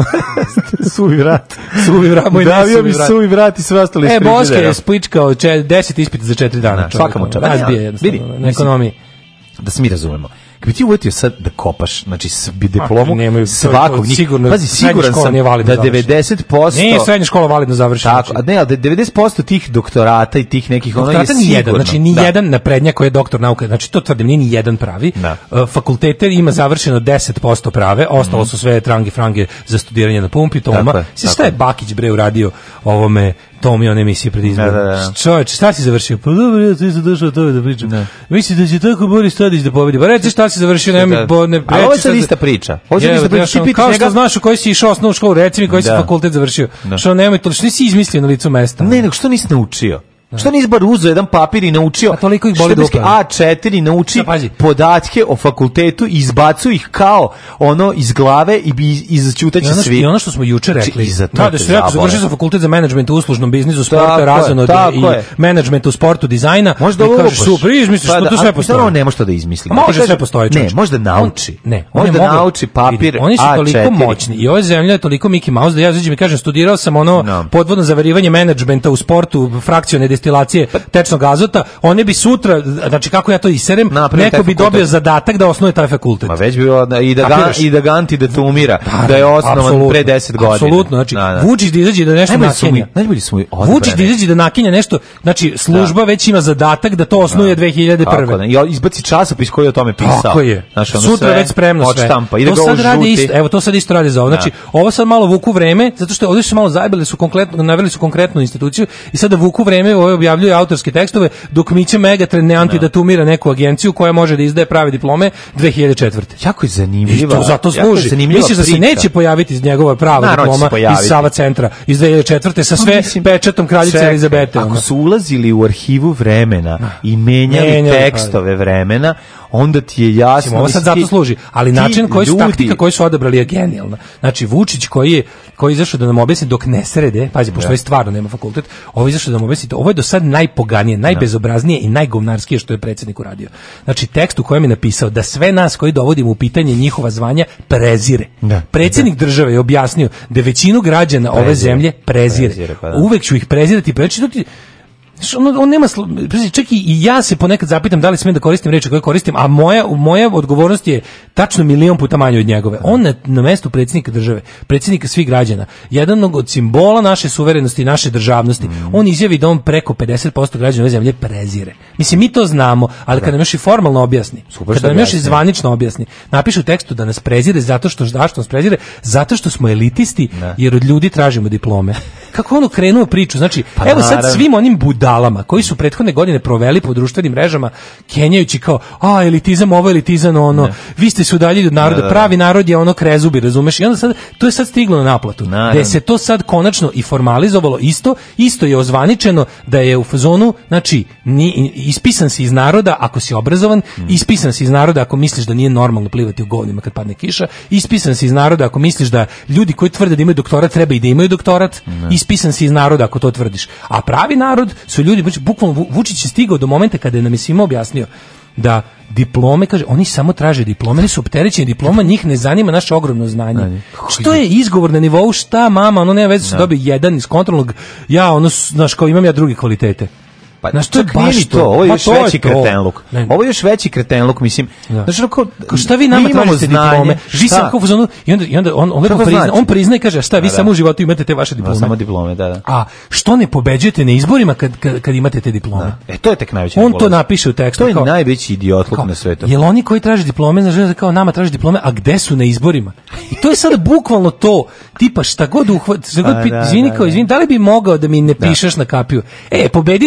Suvi vrat. Suvi vrat, moj Davio nesuvi bi vrat. suvi vrat i sve ostalo iz E, Boske frižidera. je spličkao če- deset ispita za četiri dana. Da, svaka mu čast. Razbije Ne, jednostavno, vidi, na mislim, ekonomiji. Da se mi razumemo. Kad bi ti uvetio sad da kopaš, znači s bi diplomu nemaju, to- svakog to njih, sigurno, pazi, srednja siguran škola sam nije validno da završena. devedeset posto Nije srednja škola validno završena. Tako, a ne, ali da devedeset posto tih doktorata i tih nekih ono je Doktorata ni jedan, sigurno. znači ni Da. jedan naprednjak koji je doktor nauke, znači to tvrdim, nije ni jedan pravi. Da. Uh, fakultete ima završeno deset posto prave, ostalo su sve trange frange za studiranje na pumpi, Tako Toma. je, Si šta tako je Bakić bre uradio ovome Tomi on emisije pred izbor. Da, da, da. Čovječe, šta si završio? Pa dobro, ja sam došao o tome da pričam. Misliš da će tako Boris Tadić da pobedi? Pa reci šta si završio, nema mi bo- ne A ovo je reci sad šta- ista priča. Ovo je sad Jebe, ista priča. ja Ti sam- pitaš kao njega- što znaš u kojoj si išao osnovnu školu, reci mi koji si Da. fakultet završio. Da. Što nemoj to, što nisi izmislio na licu mesta. Ne, nego što nisi naučio? Što nisi bar uzeo jedan papir i naučio? A toliko ih boli Štreberski dupe. A četiri nauči Sad pazi. podatke o fakultetu i izbacuju ih kao ono iz glave i bi izćutaće I ono, što, svi. I ono što smo juče Znači, rekli, i za to da, da te su rekao, zabole. završio sam fakultet za menadžment u uslužnom biznisu, Tako sporta, je, razonode tako i je. menadžment u sportu, dizajna. Možda i ovo kažeš, lupaš. super, izmisliš, Pa što da, to sve ali postoji. naravno ne može to da izmisli. A može Ti kažeš- sve postoji, Ne, čovječe. možda nauči. On- ne, on je možda mogao- nauči papir vidi, oni su A toliko četiri. moćni i ova zemlja je toliko Mickey Mouse da ja izađem i kažem, studirao sam ono No. podvodno zavarivanje menadžmenta u sportu, frakcione destilacije tečnog azota, oni bi sutra, znači kako ja to iserem, Napravio neko taj bi fakultet. dobio zadatak da osnuje taj fakultet. Ma već bi bilo da- i da ga, Kapiraš? i da ga antidatumira, da je osnovan Apsolutno, pre deset godina. Apsolutno, znači Da, da. Vučić da izađe da nešto Najbolji su nakenja. mi- najbolji su mi Vučić da odbrane. izađe da nakenja nešto, znači služba već ima zadatak da to osnuje dve hiljade prve. Tako da, i izbaci časopis koji je o tome pisao. Tako je. Znaš, ono Sutra sve već spremno sve. odštampa i da to ga sad radi ožuti. isto, evo to sad isto radi za ovo. Znači, ovo sad malo vuku vreme, zato što ovdje su malo zajebali, su konkretno, naveli su konkretnu instituciju i sada vuku vreme, ovo objavljuju autorske tekstove, dok Mića Megatren ne antidatumira neku agenciju koja može da izdaje prave diplome dve hiljade četvrte. Jako je I zanimljiva. to zato jako je služi. zanimljiva Misliš da se priča. neće pojaviti iz njegova prava Naravno će se diploma pojaviti. iz Sava centra iz dve hiljade četvrte sa sve Mislim, pečatom kraljice čekaj, Elizabete. Ako ono. su ulazili u arhivu vremena i menjali Menjali, tekstove vremena, onda ti je jasno... Mislim, ovo sad mislim, zato ti- služi, ali ti način koji su ljudi- taktika koju su odabrali je genijalna. Znači Vučić koji je koji je izašao da nam objasni dok ne srede, pazi, pošto ovaj stvarno nema fakultet, ovo je izašao da nam objasni, ovo je do sad najpoganije, najbezobraznije i najgovnarskije što je predsjednik uradio. Znači tekst u kojem je napisao da sve nas koji dovodimo u pitanje njihova zvanja prezire. Da. Predsjednik države je objasnio da većinu građana ove Prezire. zemlje prezire. Prezire, pa da. Uvek ću ih prezirati, preći to ti Znaš, on, on nema, sl- pazi, čak i i ja se ponekad zapitam da li smem da koristim reči koje koristim, a moja, moja odgovornost je tačno milion puta manje od njegove. On na, na mestu predsjednika države, predsjednika svih građana, jedan od simbola naše suverenosti i naše državnosti, on izjavi da on preko pedeset posto građana ove zemlje prezire. Mislim, mi to znamo, ali kad nam još i formalno objasni, Super kad što nam još i objasni. zvanično objasni, napiše u tekstu da nas prezire zato što, zašto nas prezire, zato što smo elitisti, Da. jer od ljudi tražimo diplome. Kako on okrenuo priču, znači, Pa evo sad naravno. svim onim budalama koji su prethodne godine proveli po društvenim mrežama kenjajući kao, a elitizam ovo, elitizam ono, vi ste se udaljili od naroda, Da, da, da. pravi narod je ono krezubi, razumeš? I onda sad, to je sad stiglo na naplatu. Naravno. Gde se to sad konačno i formalizovalo isto, isto je ozvaničeno da je u fazonu, znači, ni, ispisan si iz naroda ako si obrazovan, ispisan si iz naroda ako misliš da nije normalno plivati u govnima kad padne kiša, ispisan si iz naroda ako misliš da ljudi koji tvrde da imaju doktorat treba i da imaju doktorat, ispisan si iz naroda ako to tvrdiš. A pravi narod su ljudi, znači, bukvalno Vu- Vučić je stigao do momenta kada je nam je svima objasnio da diplome, kaže, oni samo traže diplome, oni su opterećeni diploma, njih ne zanima naše ogromno znanje. Što je izgovor na nivou, šta mama, ono nema veze, su dobio jedan iz kontrolnog, ja ono, znaš, kao imam ja druge kvalitete. Pa Znaš, to je čak nije baš ni to. to, ovo je Ma još to je veći to. kretenluk. Ne. Ovo je još veći kretenluk, mislim. Da. Znaš, onako, Kao šta vi nama mi imamo tražite znanje, diplome? Vi šta? sam kao u fazonu, i onda, i onda on, on, lepo to prizna, znači? on prizna i kaže, a šta, vi Da, da. samo u životu imate te vaše No, diplome. samo diplome, da, da. A što ne pobeđujete na izborima kad, kad, kad imate te diplome? E, to je tek najveći On to nebuloza. napiše u tekstu. To je kao- najveći idiotluk kao, na svetu. Jel oni koji traže diplome, znači kao nama traže diplome, a gde su na izborima? I to je sada bukvalno to, tipa šta god uhvat, šta god Pa pit, da, izvini da, kao, da. izvini, da li bi mogao da mi ne pišeš na kapiju? E, pobedi na izborima,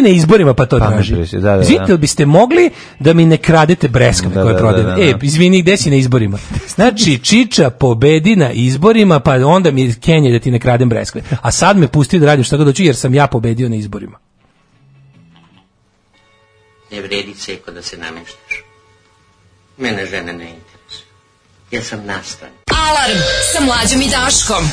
izborima pa to Pa me traži. prisi, da, da, da. Izvinite, li biste mogli da mi ne kradete breskve Da, koje da, prodajem? da, da, da. E, izvini, gde si na izborima? Znači, Čiča pobedi na izborima, pa onda mi je Kenja da ti ne kradem breskve. A sad me pusti da radim šta god hoću jer sam ja pobedio na izborima. Ne vredi, Ceko, da se nameštaš. Mene žene ne interesuju. Ja sam nastan. Alarm sa Mlađom i Daškom.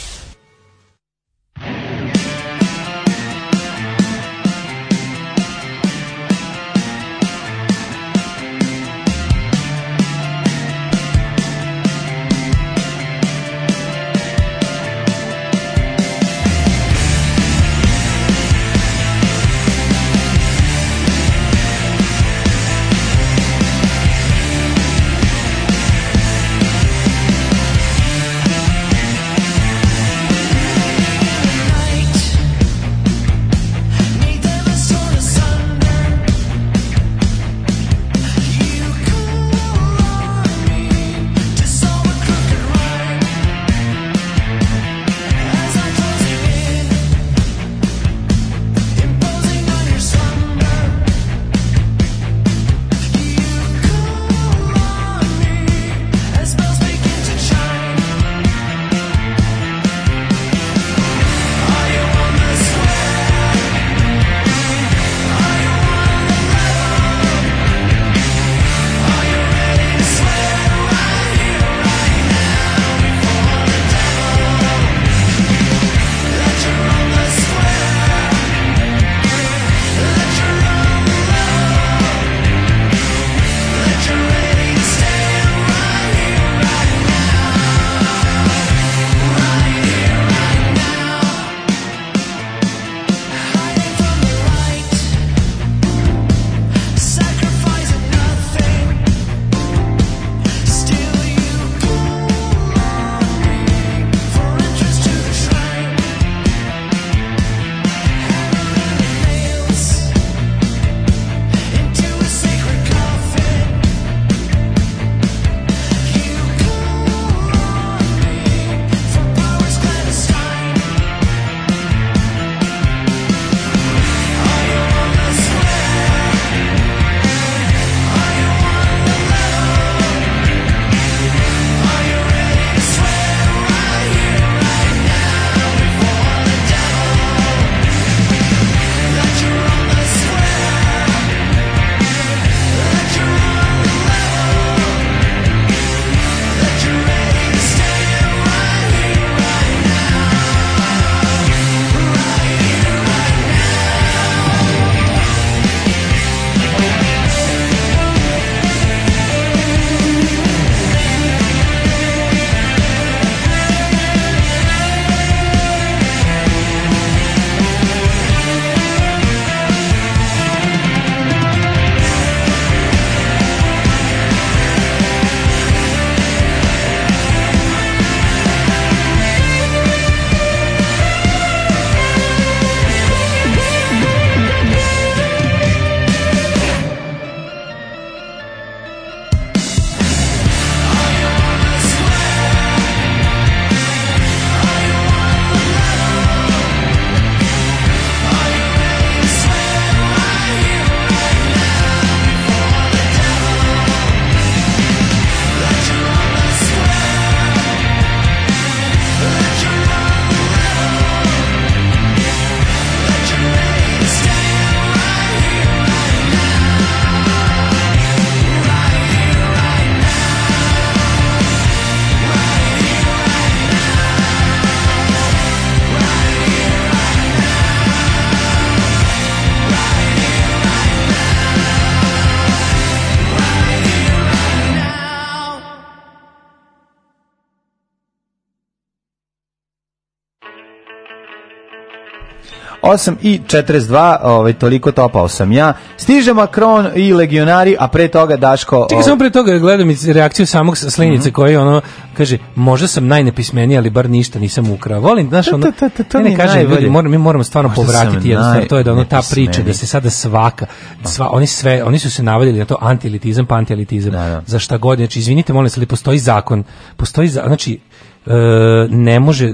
osam i četrdeset dva, ovaj, toliko topao sam ja. Stiže Macron i legionari, a pre toga Daško... Čekaj, samo pre toga gledam reakciju samog Slinice mm-hmm. koji ono, kaže, možda sam najnepismeniji, ali bar ništa nisam ukrao. Volim, znaš, ono, to, to, to, to ne, ne kažem, ljudi, moram, mi moramo stvarno možda povratiti jednostavno, to je da ono ta priča, da se sada svaka, sva, oni, sve, oni su se navadili na to antielitizam, pa antielitizam, da, da. Za šta god, znači, izvinite, molim se, ali postoji zakon, postoji zakon, znači, e, ne može...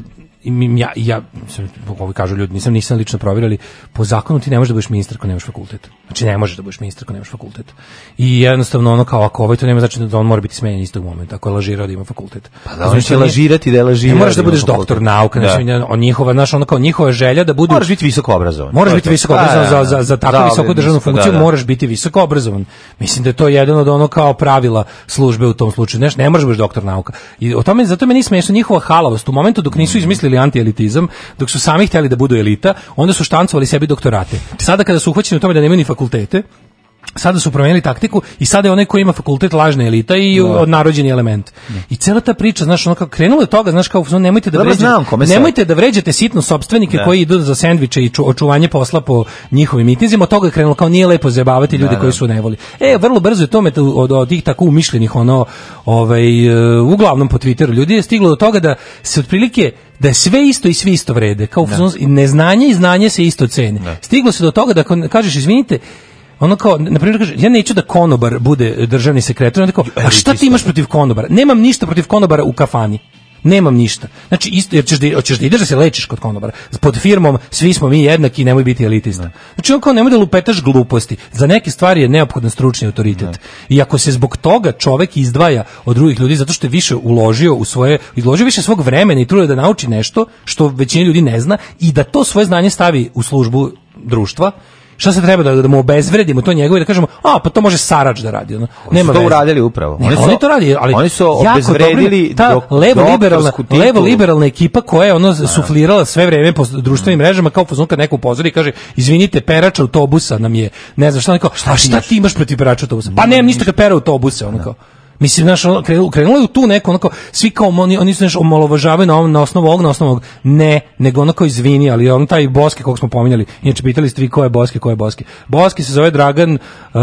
i mi- ja, ja, mislim, ovi kažu ljudi, nisam, nisam lično provjerili, po zakonu ti ne možeš da budeš ministar ako nemaš fakultet. Znači ne možeš da budeš ministar ako nemaš fakultet. I jednostavno ono kao ako ovaj to nema znači da on mora biti smenjen istog momenta, ako je lažirao da ima fakultet. Pa da, on će lažirati da je lažirao. Ne moraš da ima budeš fakultet. doktor nauka, Da. znači on njihova, znaš, ono kao njihova želja da budu. Moraš biti visoko obrazovan. Moraš To je biti to. visoko Da, obrazovan da, za, za, za da, takvu da, visoku državnu visoko, funkciju, da, da. moraš biti visoko obrazovan. Mislim da je to jedan od ono kao pravila službe u tom slučaju. Znaš, ne možeš biti doktor nauka. I o tome, zato meni smiješno njihova halavost. U momentu dok nisu izmislili antielitizam, dok su sami htjeli da budu elita, onda su štancovali sebi doktorate. Sada kada su uhvaćeni u tome da nemaju ni fakultete, sada su promijenili taktiku i sada je onaj koji ima fakultet lažna elita i Da. odnarođeni element. I cela ta priča, znaš, ono kao krenulo je toga, znaš, kao no, nemojte da Dobro, vređate, znam kome sad. nemojte da vređate sitno sopstvenike Da. koji idu za sendviče i ču, očuvanje posla po njihovim mitinzima. Od toga je krenulo kao nije lepo zajebavati ljude Da, koji da. su nevoli. E, vrlo brzo je tome od, od tih tako umišljenih ono, ovaj, e, uglavnom po Twitteru ljudi je stiglo do toga da se otprilike da je sve isto i svi isto vrede. Kao Da. i neznanje i znanje se isto cene. Stiglo se do toga da ako kažeš izvinite, ono kao, na primjer, kaže, ja neću da konobar bude državni sekretar, onda kao, a šta ti imaš protiv konobara? Nemam ništa protiv konobara u kafani. Nemam ništa. Znači, isto, jer ćeš da, hoćeš da ideš da se lečiš kod konobara. Pod firmom, svi smo mi jednaki, nemoj biti elitista. Znači, on kao, nemoj da lupetaš gluposti. Za neke stvari je neophodan stručni autoritet. I ako se zbog toga čovek izdvaja od drugih ljudi, zato što je više uložio u svoje, izložio više svog vremena i truda da nauči nešto, što većina ljudi ne zna, i da to svoje znanje stavi u službu društva, šta se treba da, da mu obezvredimo to njegovo i da kažemo, a pa to može Sarač da radi, ono. Oni su to veze. uradili upravo. Ne, Oni oni, su- to radi, ali oni su jako obezvredili dobro, ta dok- levo liberalna doktorsku titulu. levo liberalna ekipa koja je ono suflirala sve vreme po društvenim mrežama kao fazon kad neko upozori i kaže izvinite perač autobusa nam je ne znam šta on kao a šta ti imaš protiv perača autobusa pa nemam ništa kad pere autobuse ono kao mislim znaš ono, krenulo, krenulo je u tu neko ono kao svi kao oni oni su nešto omalovažavaju na ovom na osnovu ovog na osnovu ovog ne nego ono kao izvini ali on taj Boski kog smo pominjali inače pitali ste vi ko je Boski ko je Boski Boski se zove Dragan uh,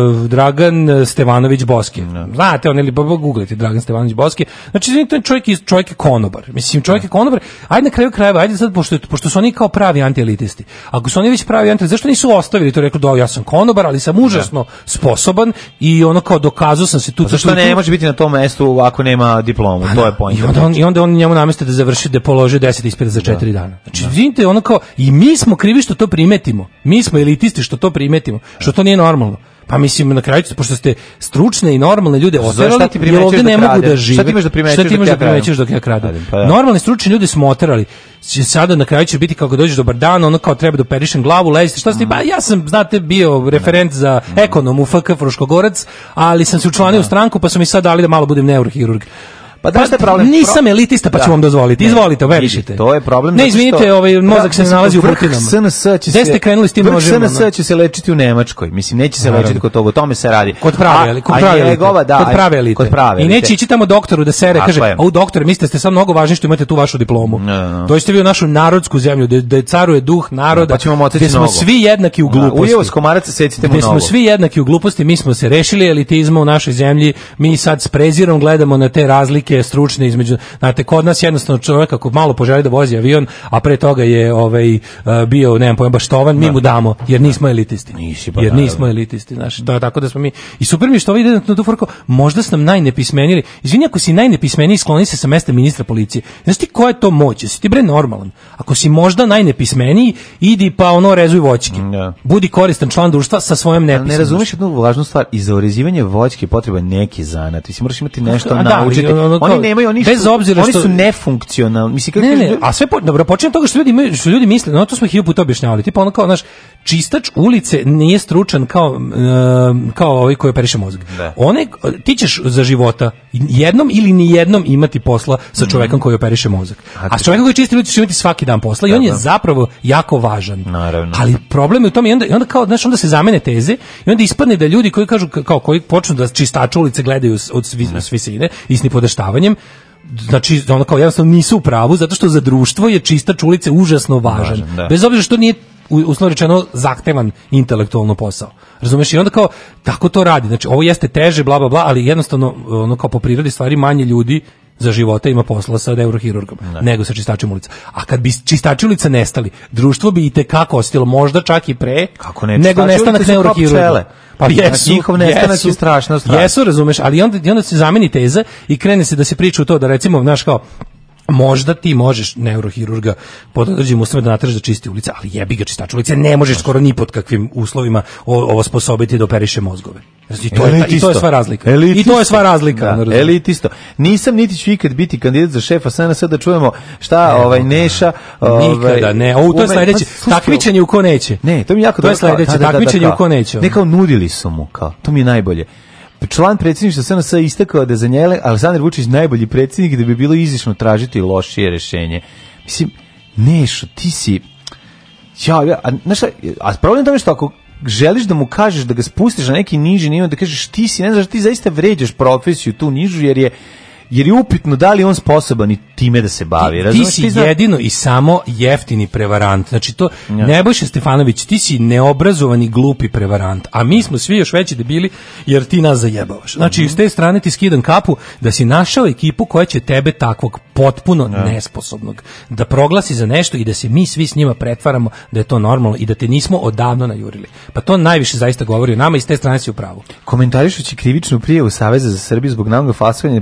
Dragan Stevanović Boski znate on ili googlajte Dragan Stevanović Boski znači izvini, to je čovjek iz čovjek je konobar mislim čovjek je konobar ajde na kraju krajeva ajde sad pošto pošto su oni kao pravi antielitisti ako su oni već pravi anti zašto nisu ostavili to rekli da ja sam konobar ali sam užasno sposoban i ono kao dokazao sam se tu Zašto ne može biti na tom mestu ako nema diplomu, to je point. I onda on, i onda on njemu nameste da završi da položi deset ispita za četiri dana. Znači, vidite, ono kao, i mi smo krivi što to primetimo. Mi smo elitisti što to primetimo. Što to nije normalno. Pa mislim, na kraju, pošto ste stručne i normalne ljude oterali, šta ti jer primećuješ ovde dok ne mogu rade? da žive. Šta ti imaš da primećuješ Šta ti dok imaš ja da primećuješ kradem? dok ja kradem? Radim, pa da. Normalni stručni ljudi smo oterali. Sada na kraju će biti kako dođeš dobar dan, ono kao treba da operišem glavu, lezite, šta ste, pa ja sam, znate, bio referent za ekonom u F K Fruškogorac, ali sam se učlanio u stranku, pa su mi sad dali da malo budem neurohirurg. Pa da šta je problem? Nisam elitista, pa ću Da. vam dozvoliti. Ne, Izvolite, verišite. vidi, to je problem Ne, zato izvinite, što- ovaj mozak se ne Mislim, nalazi u vrh butinama. S N S će Gde se- ste krenuli s tim vrh nožima? S N S će se lečiti u Nemačkoj. Mislim, neće se Naravno. lečiti kod toga, o tome se radi. Kod prave, A- ali kod a prave elite. njegova, da, kod a- prave elite. Kod prave I neće elite. ići tamo doktoru da sere, Tako kaže, je. a u doktore, mislite ste sad mnogo važni što imate tu vašu diplomu. Dođite vi u našu narodsku zemlju, gde, gde caruje duh naroda, Pa ćemo motati gde smo nogu. svi jednaki u Da, gluposti. ujeo s komaraca, secite mu Gde smo nogu. svi jednaki u gluposti, mi smo se rešili elitizma u našoj zemlji, mi sad s prezirom gledamo na te razlike stručne između, znate, kod nas jednostavno čovjek ako malo poželi da vozi avion, a pre toga je ovaj, uh, bio, nemam pojma, baštovan, mi mu damo, jer nismo elitisti. Nisi, pa jer naravno. nismo elitisti, znaš, to je tako da smo mi, i super mi je što ovo ide na tu forku, možda sam najnepismeniji, izvini ako si najnepismeniji, skloni se sa mesta ministra policije, znaš ti koja je to moć, jesi ti bre normalan, ako si možda najnepismeniji, idi pa ono rezuj voćke, budi koristan član društva sa svojom Ne nepismenošću. razumiješ jednu važnu stvar, i za orezivanje voćke je potreban neki zanat. Ti moraš imati nešto A da, naučiti. ali ono kao- Oni nemaju, oni, bez su, obzira oni što- su nefunkcionalni. Mislim, kako Ne, ne, kažeš, ne, a sve po, dobro, počinje od toga što ljudi imaju, što ljudi misle, no to smo hiljadu puta objašnjavali, tipa ono kao, znaš, čistač ulice nije stručan kao, um, kao ovaj koji operiše mozak. Da. One, ti ćeš za života jednom ili ni jednom imati posla sa čovekom koji operiše mozak. A s čovekom koji čisti ulicu ćeš imati svaki dan posla i on je zapravo jako važan. Naravno. Ali problem je u tome i onda, i onda kao, znaš, onda se zamene teze i onda ispadne da ljudi koji kažu, kao koji počnu da čistače ulice gledaju s- od svi, s visine i s nipodaštavanjem, znači ono kao jednostavno nisu u pravu zato što za društvo je čistač ulice užasno važan. Važan, da. Bez obzira što nije u- uslovno rečeno zahtevan intelektualno posao. Razumeš? I onda kao tako to radi. Znači ovo jeste teže bla bla bla, ali jednostavno ono kao po prirodi stvari manje ljudi za života ima posla sa neurohirurgom nego sa čistačem ulica. A kad bi čistači ulica nestali, društvo bi i te kako osjetilo, možda čak i pre, Kako ne, nego čistači nestanak ulice su kao neurohirurga. pčele. Pa jesu, Njihov nestanak jesu, je strašno, strašno. Jesu, razumeš, ali onda, i onda se zameni teza i krene se da se priča u to da recimo, znaš kao, Možda ti možeš neurohirurga pod određenim uslovima da natražiš da čisti ulice, ali jebi ga čistač ulice, ne možeš skoro ni pod kakvim uslovima ovo sposobiti da operiše mozgove. I to, je, i to je sva razlika. Elitisto. I to je sva razlika. Da, elitisto. Nisam niti ću ikad biti kandidat za šefa S N S, da čujemo šta ne, ovaj Neša. Nikada ne. Ovo to je sledeće. Pa, takmičenje u ko neće. Ne, to mi jako to je sledeće. Da, da, takmičenje da, da, u ko neće. Ne kao nudili su mu, kao. To mi je najbolje. Član predsjedništva S N S istakao da je za njele Aleksandar Vučić najbolji predsjednik, da bi bilo izišno tražiti lošije rešenje. Mislim, Nešo, ti si... Ja, ja, a, znaš šta, a problem je tome što ako želiš da mu kažeš da ga spustiš na neki niži nivo, da kažeš ti si, ne znaš, ti zaista vređaš profesiju tu nižu, jer je jer je upitno da li on sposoban i time da se bavi. Ti, ti si ti zna... jedino i samo jeftini prevarant. Znači to, ja. Nebojša Stefanović, ti si neobrazovani glupi prevarant, a mi smo svi još veći debili jer ti nas zajebavaš. Znači mm-hmm. s te strane ti skidam kapu da si našao ekipu koja će tebe takvog potpuno ja. nesposobnog da proglasi za nešto i da se mi svi s njima pretvaramo da je to normalno i da te nismo odavno najurili. Pa to najviše zaista govori o nama i s te strane si u pravu. Komentarišući krivičnu prijavu Saveza za Srbiju zbog nagog falsifikovanja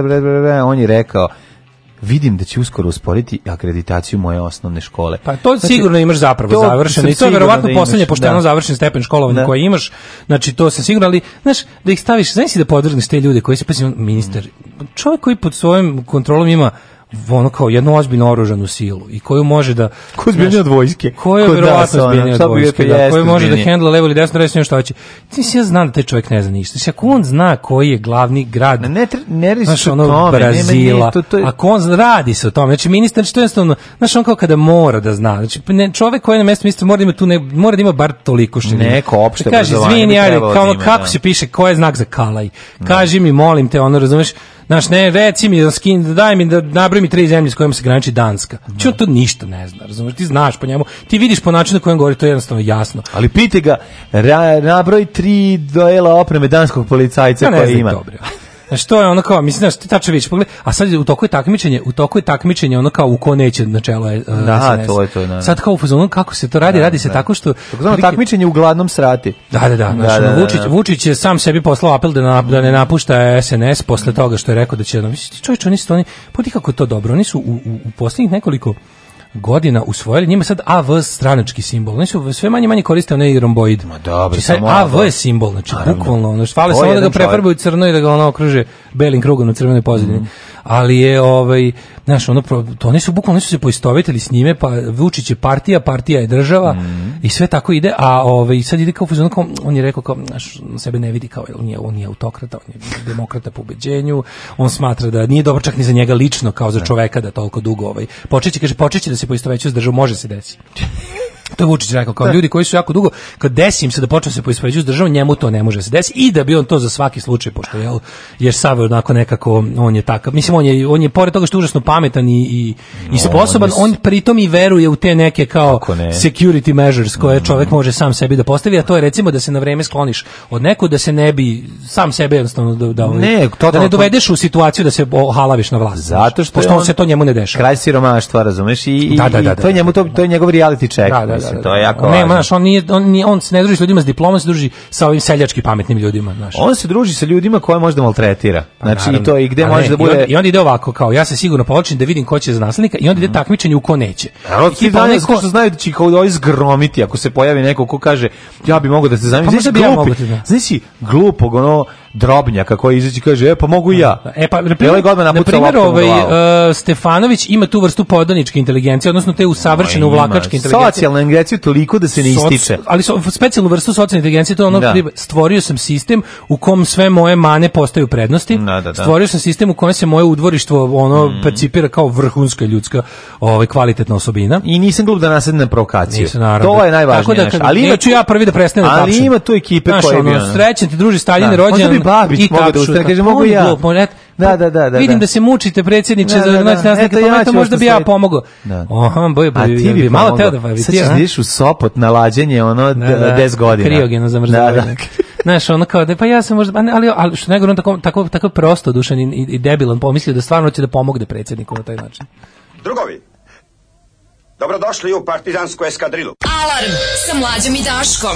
on je rekao, vidim da će uskoro usporiti akreditaciju moje osnovne škole. Pa to znači, sigurno imaš zapravo završeno i to je verovatno da poslednje pošteno da. završen stepen školovanja koji imaš, znači to se sigurno, ali znaš, da ih staviš, znaš si da podvrgneš te ljude koji se, pa si ministar, čovjek koji pod svojom kontrolom ima ono kao jednu ozbiljno oružanu silu i koju može da ko zbiljnije od vojske, koju je verovatno zbiljnije od vojske, da, koju može da hendla levo ili desno, reći što hoće. Ti si ja znam da taj čovjek ne zna ništa. Znači, ako on zna koji je glavni grad, ne, ne, ne radi se o tome, Brazila, to, to je... ako on radi se o tome, znači ministar, što je jednostavno, znaš, on kao kada mora da zna, znači ne, čovjek koji je na mjestu ministra mora da ima tu, ne, mora da ima bar toliko što neko opšte da kaže, izvini, ajde, kao kako se piše, koji je znak za kalaj, kaži mi, molim te, ono, razumeš. Znaš, ne, reci mi, da skin, daj mi da nabroj mi tri zemlje s kojima se graniči Danska. Znači, on to ništa ne zna, razumiješ, ti znaš po njemu, ti vidiš po načinu na kojem govori, to je jednostavno jasno. Ali pite ga, ra, nabroj tri dojela opreme danskog policajca ja koje ima. Dobro. Znači, to je ono kao, mislim, znaš, ti tačno vidiš, pogledaj, a sad u toku je takmičenje, u toku je takmičenje ono kao u ko neće na čelo uh, da, S N S. To je to, da. Sad kao u fazonu, kako se to radi, da, radi se da. tako što... Tako znamo, takmičenje u gladnom srati. Da, da, da, da, znači, da, da Vučić, da, da. Vučić je sam sebi poslao apel da, na, da ne napušta S N S posle toga što je rekao da će, misliš, čovječ, oni su, oni, poti kako je to dobro, oni su u, u, u posljednjih nekoliko godina usvojili, njima sad A V stranački simbol. Oni su sve manje manje koriste onaj romboid. Ma dobro, znači, A V je simbol, znači bukvalno, ono, fale samo da ga prefarbaju crno i da ga ono okruže belim krugom na crvenoj pozadini. Mm. Ali je ovaj, znaš, ono, to oni su bukvalno, oni su se poistovetili s njime, pa Vučić je partija, partija je država mm. i sve tako ide, a ovaj sad ide kao fuzon, on je rekao kao, znaš, sebe ne vidi kao, on je, on je autokrata, on je demokrata po ubeđenju, on smatra da nije dobro čak ni za njega lično, kao za čoveka da toliko dugo ovaj, počeće, kaže, počeće da se poistovećuje s državom, može se desiti. To je Vučić rekao, kao ljudi koji su jako dugo, kad desi im se da počne se poispoveđuju s državom, njemu to ne može se desiti i da bi on to za svaki slučaj, pošto je, jer sav onako nekako, on je takav, mislim, on je, on je pored toga što je užasno pametan i, i, no, i sposoban, on, je... on pritom i veruje u te neke kao security measures koje čovjek može sam sebi da postavi, a to je recimo da se na vreme skloniš od nekog, da se ne bi sam sebe jednostavno da, da, ne, da ne dovedeš u situaciju da se halaviš na vlast. Zato što pošto on, se to njemu ne dešava. Kraj siromaštva, razumeš, i, i, da, da, da, i to je njemu to, to je njegov reality check. Da, da, da. Da, to je jako ne, znaš, on nije, on nije, on se ne druži s ljudima s diplomom, se druži sa ovim seljački pametnim ljudima, znaš. On se druži sa ljudima koje može da maltretira. Znači pa, i to i gde može da bude. I on, i on ide ovako kao ja se sigurno povlačim da vidim ko će za naslednika i onda ide takmičenje u ko neće. Narod svi znaju ko što znaju da će kao ovaj zgromiti ako se pojavi neko ko kaže ja bih mogao da se zamislim. Pa, glupi, ja znaš si glupog ono drobnjaka koji izađe kaže e pa mogu i ja. E pa na primjer ovaj uh, Stefanović ima tu vrstu podaničke inteligencije, odnosno te usavršene uvlakačke inteligencije. Socijalna inteligencija toliko da se ne ističe. Ali so, specijalnu vrstu socijalne inteligencije, to je ono, da. Stvorio sam sistem u kom sve moje mane postaju prednosti, da, da, da. Stvorio sam sistem u kojem se moje udvorištvo ono mm. percipira kao vrhunska ljudska ovaj, kvalitetna osobina. I nisam glup da nasednem na provokaciju. Nisam, to je najvažnije. Da, naš, ali ima, ću ja prvi da prestanem ali tapšem. Ima tu ekipe znaš, koje ono, bi... Srećen ti druži Staljin rođen i tapšu. Da kaže, mogu ja. Da, da, da, da. Vidim da se mučite predsjedniče za noć nastavnika, pa eto možda bi ja pomogao. Aha, boj, boj, malo teo da pa sad ćeš ideš u Sopot na lađenje ono deset godina. Kriogeno zamrzavanje. Znaš, ono kao da pa ja sam možda, ali, ali što nego on tako, tako, tako prosto dušan i, i debilan pomislio da stvarno će da pomogne predsjedniku na taj način. Drugovi, dobrodošli u partizansku eskadrilu. Alarm sa Mlađom i Daškom.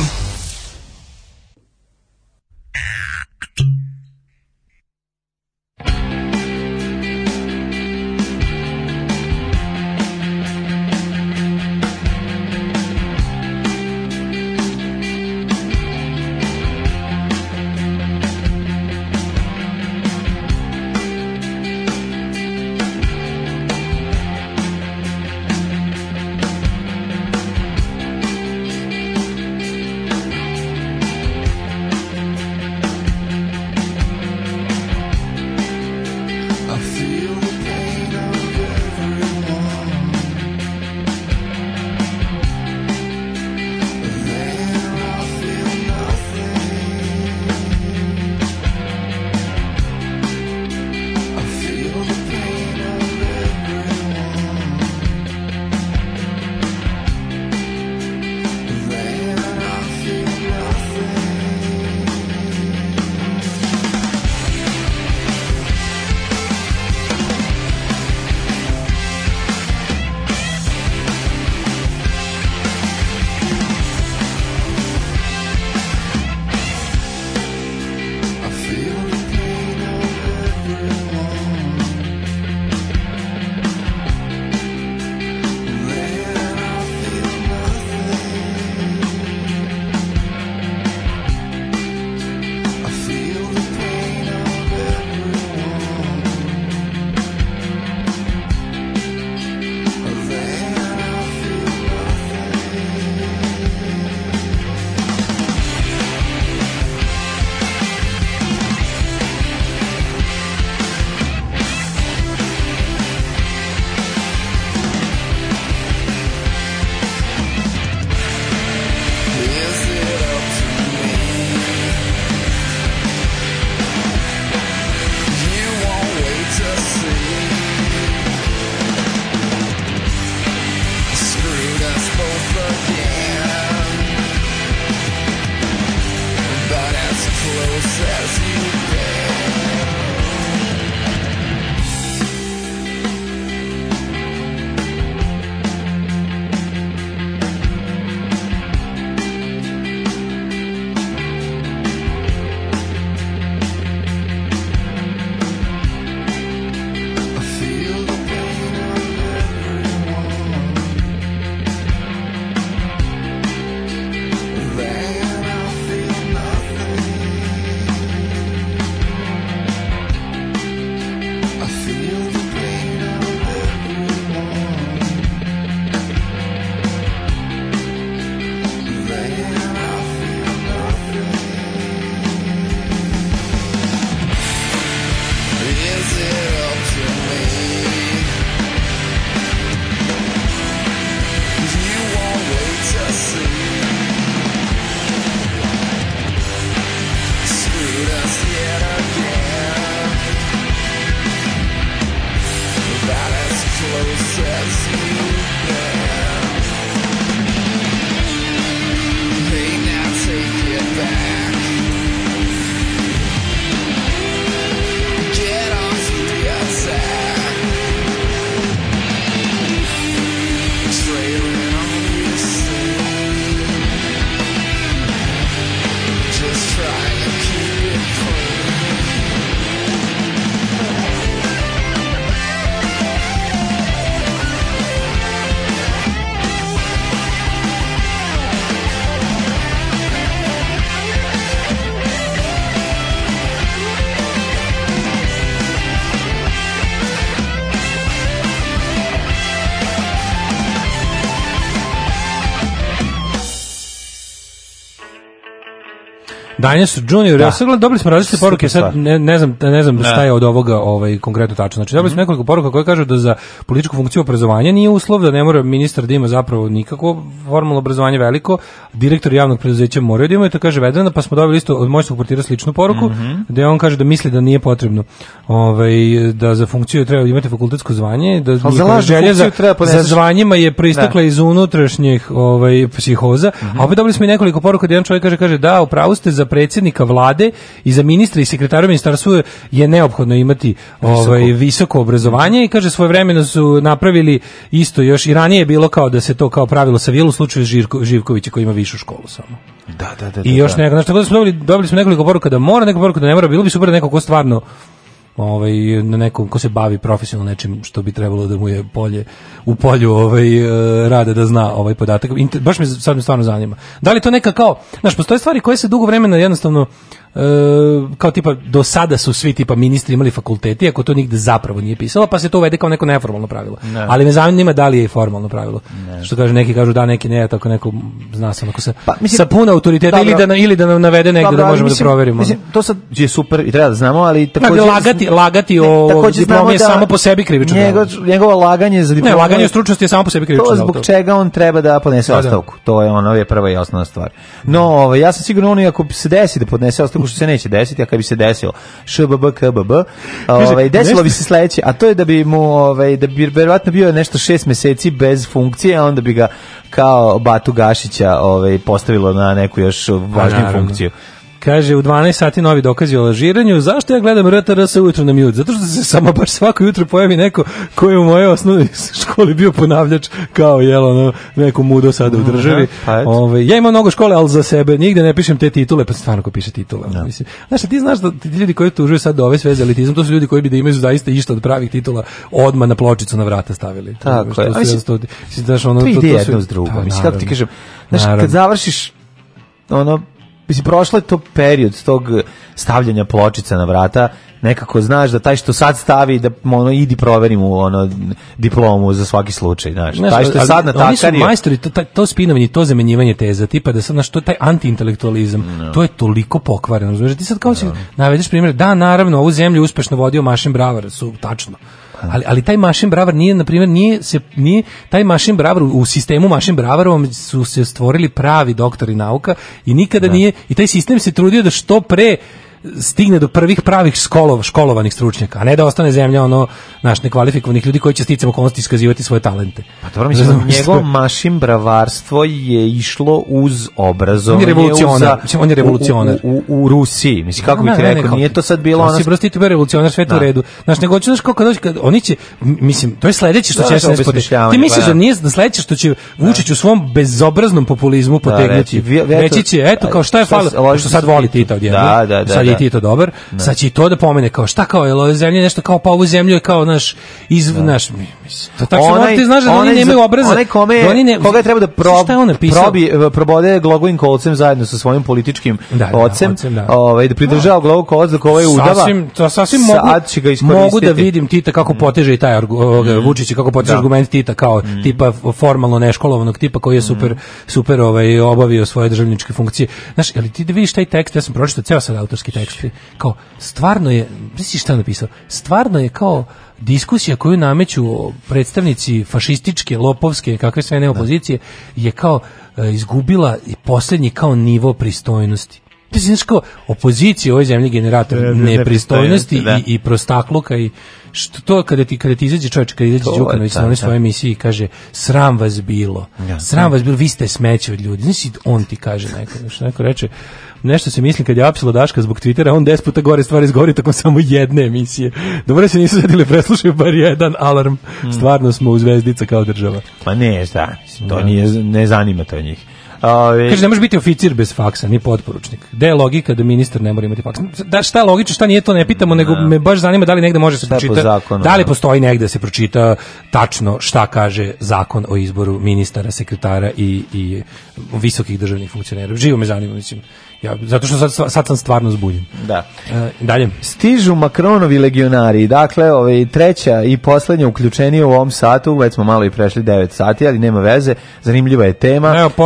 Dinosaur junior, Da. ja sad gledam, dobili smo različite Super poruke, sad stvar. ne, ne znam, ne znam Da. šta je od ovoga ovaj, konkretno tačno. Znači, dobili smo nekoliko poruka koje kažu da za političku funkciju obrazovanja nije uslov, da ne mora ministar da ima zapravo nikakvo formalno obrazovanje veliko, direktor javnog preduzeća moraju da imaju, to kaže Vedrana, pa smo dobili isto od moćnog portira sličnu poruku, gde on kaže da misli da nije potrebno ovaj, da za funkciju treba imati fakultetsko zvanje, da za njihova lažnu želja za, funkciju treba za podneseš- zvanjima je proistekla Da. iz unutrašnjih ovaj, psihoza, a opet dobili smo i nekoliko poruka da jedan čovjek kaže, kaže da, upravo ste za predsjednika vlade i za ministra i sekretara ministarstva je neophodno imati ovaj, visoko obrazovanje i kaže svojevremeno su napravili isto još i ranije je bilo kao da se to kao pravilo savijelo u slučaju Živko, Živkovića koji ima višu školu samo. Da, da, da. I još da. neko, znači tako da smo dobili, dobili smo nekoliko poruka da mora, nekoliko poruka da ne mora, bilo bi super da neko ko stvarno ovaj na nekom ko se bavi profesionalno nečim što bi trebalo da mu je polje u polju ovaj e, rada da zna ovaj podatak. Inter, baš me sad me stvarno zanima. Da li to neka kao, znaš, postoje stvari koje se dugo vremena jednostavno e, kao tipa do sada su svi tipa ministri imali fakulteti, ako to nigde zapravo nije pisalo, pa se to uvede kao neko neformalno pravilo. Ne. Ali me zanima da li je i formalno pravilo. Ne. Što kaže neki kažu da, neki ne, tako neko zna se onako sa, Pa, mislim, sa puno autoriteta dobro. ili da na- ili da nam navede negde Dobro, da ali možemo mislim, da proverimo. Mislim, to sad je super i treba da znamo, ali Dakle, takođe lagati, lagati o takođe diplomi znamo je da samo po sebi krivično delo. Njegov, njegovo laganje za diplomu. Ne, laganje o stručnosti je samo po sebi krivično To delo. zbog čega on treba da podnese Da, da. ostavku. To je ono je prva i osnovna stvar. No, ovaj ja sam siguran on i ako se desi da podnese ostavku, što se neće desiti, a kad bi se desilo š b b k b b, ovaj desilo bi se sledeće, a to je da bi mu ovaj da bi verovatno bio nešto šest meseci bez funkcije, a onda bi ga kao Batu Gašića ovaj postavilo na neku još važniju naravno. funkciju. Kaže, u dvanaest sati novi dokazi o lažiranju. Zašto ja gledam R T R S ujutro na mute? Zato što se samo baš svako jutro pojavi neko koji je u mojoj osnovnoj školi bio ponavljač kao jel, ono, neko mudo sada u državi. Pa eto. Ove, ja imam mnogo škole, ali za sebe nigde ne pišem te titule, pa stvarno ko piše titule. No. Mislim, znaš, ti znaš da ti ljudi koji tužuju sad do ove sve za elitizam, to su ljudi koji bi da imaju zaista išta od pravih titula odmah na pločicu na vrata stavili. Tako Što je. su A mislim, jednostavno- mislim, znaš, ono, To to- ide to su- jedno s drugom. Pa, Mislim, kako ti naravno. kažem, znaš, Naravno. kad završiš ono, mislim, prošlo je to period tog stavljanja pločica na vrata, nekako znaš da taj što sad stavi, da ono, idi proveri mu ono, diplomu za svaki slučaj, znaš. Znaš, Taj što je ali sad oni su natakario. majstori, to, taj- to spinovanje, to zamenjivanje teza, tipa da sad, znaš, to je taj antiintelektualizam, to je toliko pokvareno. Znaš, ti sad kao si navedeš primjer, da, naravno, ovu zemlju uspešno vodio Mašin Bravar, su tačno. Ali, ali taj Mašin Bravar nije, na primjer, nije se, nije, taj Mašin Bravar, u, u sistemu Mašin Bravarovom su se stvorili pravi doktori nauka i nikada nije, i taj sistem se trudio da što pre stigne do prvih pravih školov, školovanih stručnjaka, a ne da ostane zemlja ono naš nekvalifikovanih ljudi koji će sticam okolnosti iskazivati svoje talente. Pa dobro, mislim, Razumeš, njegovo to je- mašin bravarstvo je išlo uz obrazovanje. On je revolucionar, uza- mislim, on je revolucionar. U, u, u, u Rusiji, mislim, kako Ne, bih ne, ne, rekao, kao- nije to sad bilo to ono... si prosto ti bio revolucionar, sve to u Da. redu. Znaš, nego hoćeš, znaš, kao kad dođe, kad oni će, m- mislim, to je sledeće što Da, će da, S N S potegnuti. obesmišljavanje, Ti misliš pa da da. nije da sledeće što će Vučić u svom bezobraznom populizmu potegnuti. reći, vi- vi- Reći će, eto, kao šta je šta falilo, se- loži što se sad voli Tito. Tita odjednom. Da, da, da, Sad je da. Tito dobar, sad će i to da pomene, kao šta kao, jel ove zemlje nešto kao, pa ovu zemlju je kao, naš, iz, naš, mi- mislim, to tako Onaj- ti znaš da oni onaj nemaju za- obraza. Onaj kome, da oni ne, koga je treba da prob, šta je on napisao? probi, probode glogovim kolcem zajedno sa svojim političkim Da, da, ocem, ocem, da. ovaj, da pridržava glovog kolac dok ovaj udava. Sasvim, to sasvim Sad mogu, će ga iskoristiti. mogu da vidim Tita kako poteže i taj argu, ovoga, Vučić kako poteže Da. argument Tita kao tipa formalno neškolovanog tipa koji je super super ovaj obavio svoje državničke funkcije. Znaš, ali ti da vidiš taj tekst, ja sam pročitao ceo sad autorski tekst. Kao stvarno je, misliš šta je napisao? Stvarno je kao diskusija koju nameću predstavnici fašističke, lopovske, kakve sve ne opozicije, je kao e, izgubila i posljednji kao nivo pristojnosti. Ti znaš kao opozicija u ovoj zemlji generator Ne, ne, nepristojnosti da. i, i prostakluka i što to kada ti kada ti izađe čovjek, kada izađe To je Đukanović ta, na onoj ta. svojoj emisiji i kaže sram vas bilo. Ja. Sram vas bilo, vi ste smeće od ljudi. Znači on ti kaže neko, što neko reče nešto se misli kad je apsilo Daška zbog Twittera, on deset puta gore stvari izgovori tako samo jedne emisije. Dobro se nisu zadili, preslušaju bar jedan alarm. Stvarno smo u zvezdica kao država. Pa ne, šta, mislim, to Da. nije, ne zanima to njih. Ove, Kaže, ne može biti oficir bez faksa, ni potporučnik. Gde je logika da ministar ne mora imati faks? Da, šta je logično, šta nije, to ne pitamo, nego me baš zanima da li negde može se Šta je po pročita, zakonu, da li da. postoji negde da se pročita tačno šta kaže zakon o izboru ministara, sekretara i, i visokih državnih funkcionera. Živo me zanima, mislim. Ja, zato što sad, sad sam stvarno zbunjen. Da. E, dalje. Stižu Makronovi legionari, dakle, ovaj, treća i poslednja uključenija u ovom satu, već smo malo i prešli devet sati, ali nema veze, zanimljiva je tema. Evo, Porno Lala već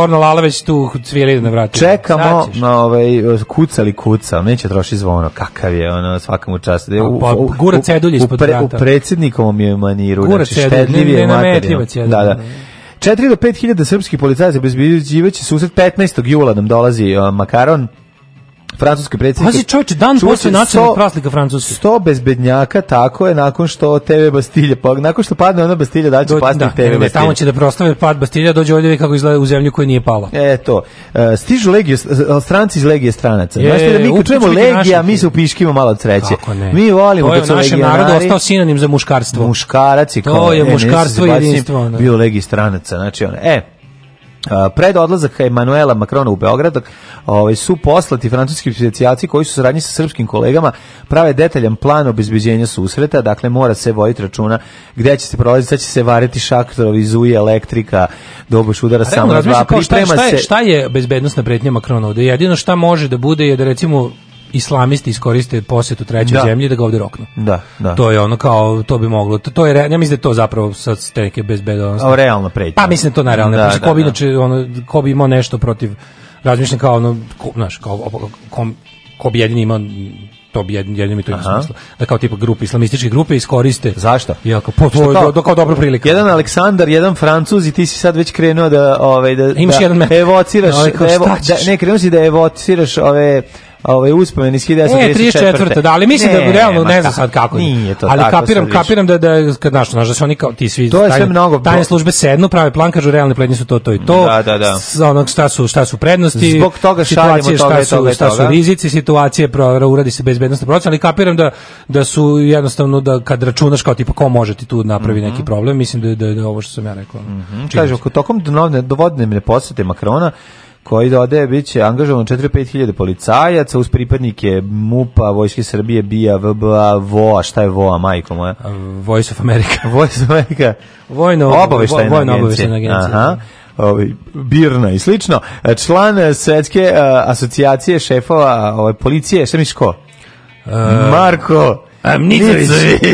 već tu cvijeli na vratu. Čekamo, na ovaj, kucali kuca, neće troši zvono, kakav je, ono, svakamu času. U, pa, u, gura cedulj ispod vrata. U predsjednikovom je maniru, gura znači cedulj, štedljiv je materijalno. Da, da. četiri do pet hiljada srpskih policajaca obezbeđivaće susret petnaestog jula nam dolazi uh, Makaron, francuski predsjednik. Pazi čovječe, dan posle nacionalnog praznika Francuske. sto bezbednjaka, tako je, nakon što te ve Bastilje, pa nakon što padne ona Bastilja, da će Do, pasti da, te ve Bastilje. Tamo će da proslave pad Bastilja, dođe ovdje kako izgleda u zemlju koja nije pala. E, to. Uh, stižu legije, stranci iz Legije stranaca. Znaš da mi kad čujemo Legija, mi se upiškimo malo od sreće. Mi volimo kad su legionari. To je u našem narodu ostao sinonim za muškarstvo. Muškarac je kao. To je muškarstvo i jedinstvo. Bio Legiji stranaca, znači ono, e, Uh, pred odlazak Emanuela Macrona u Beograd ovaj, su poslati francuski specijalci koji su saradnji sa srpskim kolegama prave detaljan plan obezbeđenja susreta, dakle mora se voditi računa gdje će se prolaziti, sad će se variti šaktorovi, zuje, elektrika, doboš udara samo na dva, priprema šta, šta je, se... Šta je bezbednostna pretnja Macrona ovde? Jedino šta može da bude je da recimo islamisti iskoriste posjetu trećoj da. zemlji da ga ovde roknu. Da, da. To je ono kao, to bi moglo, to, to je, ja mislim da je to zapravo sad te neke bezbednosti. A realno pretnja. Pa mislim da to najrealno. Da, da, ko bi da. inače, ono, ko bi imao nešto protiv, razmišljam kao ono, ko, znaš, kao, ko, ko bi jedini imao, to bi jedini, jedini mi to ima smisla. Da kao tipa grupe, islamističke grupe iskoriste. Zašto? Ja, kao, po, to, kao, do, kao dobra prilika. Jedan Aleksandar, jedan Francuz i ti si sad već krenuo da, ovaj, da, Imaš da jedan evociraš, ovaj, kao, da, evo, da, ne, krenuo si da evociraš ove... ovaj uspomen iz hiljadu devetsto trideset četvrte. E, da, ali mislim ne, da realno ne znam sad kako. Nije to ali tako. Ali kapiram, kapiram da da kad znaš, znaš da su oni kao ti svi to je sve mnogo. Tajne službe sednu, prave plan, kažu realne prednje su to to i to. Da, da, da. S onog šta su šta su prednosti. Zbog toga šaljemo toga, šta toga, su, šta su rizici situacije, provera, uradi se bezbednosna procena, ali kapiram da da su jednostavno da kad računaš kao tipa ko može ti tu napravi neki problem, mislim da da, da ovo što sam ja rekao. Kaže, tokom dovodne posete Makrona koji dodaje bit će angažovan četiri do pet hiljada policajaca uz pripadnike MUP-a, Vojske Srbije, B I A, V B A, V O A, šta je V O A, majko moja? Voice of America. Voice of America. Vojno obaveštajna vojno agencija. agencija. Aha. Ovi, Birna i slično. Član Svetske uh, asocijacije šefova ove, policije, šta misliš ko? Uh, Marko Nicović.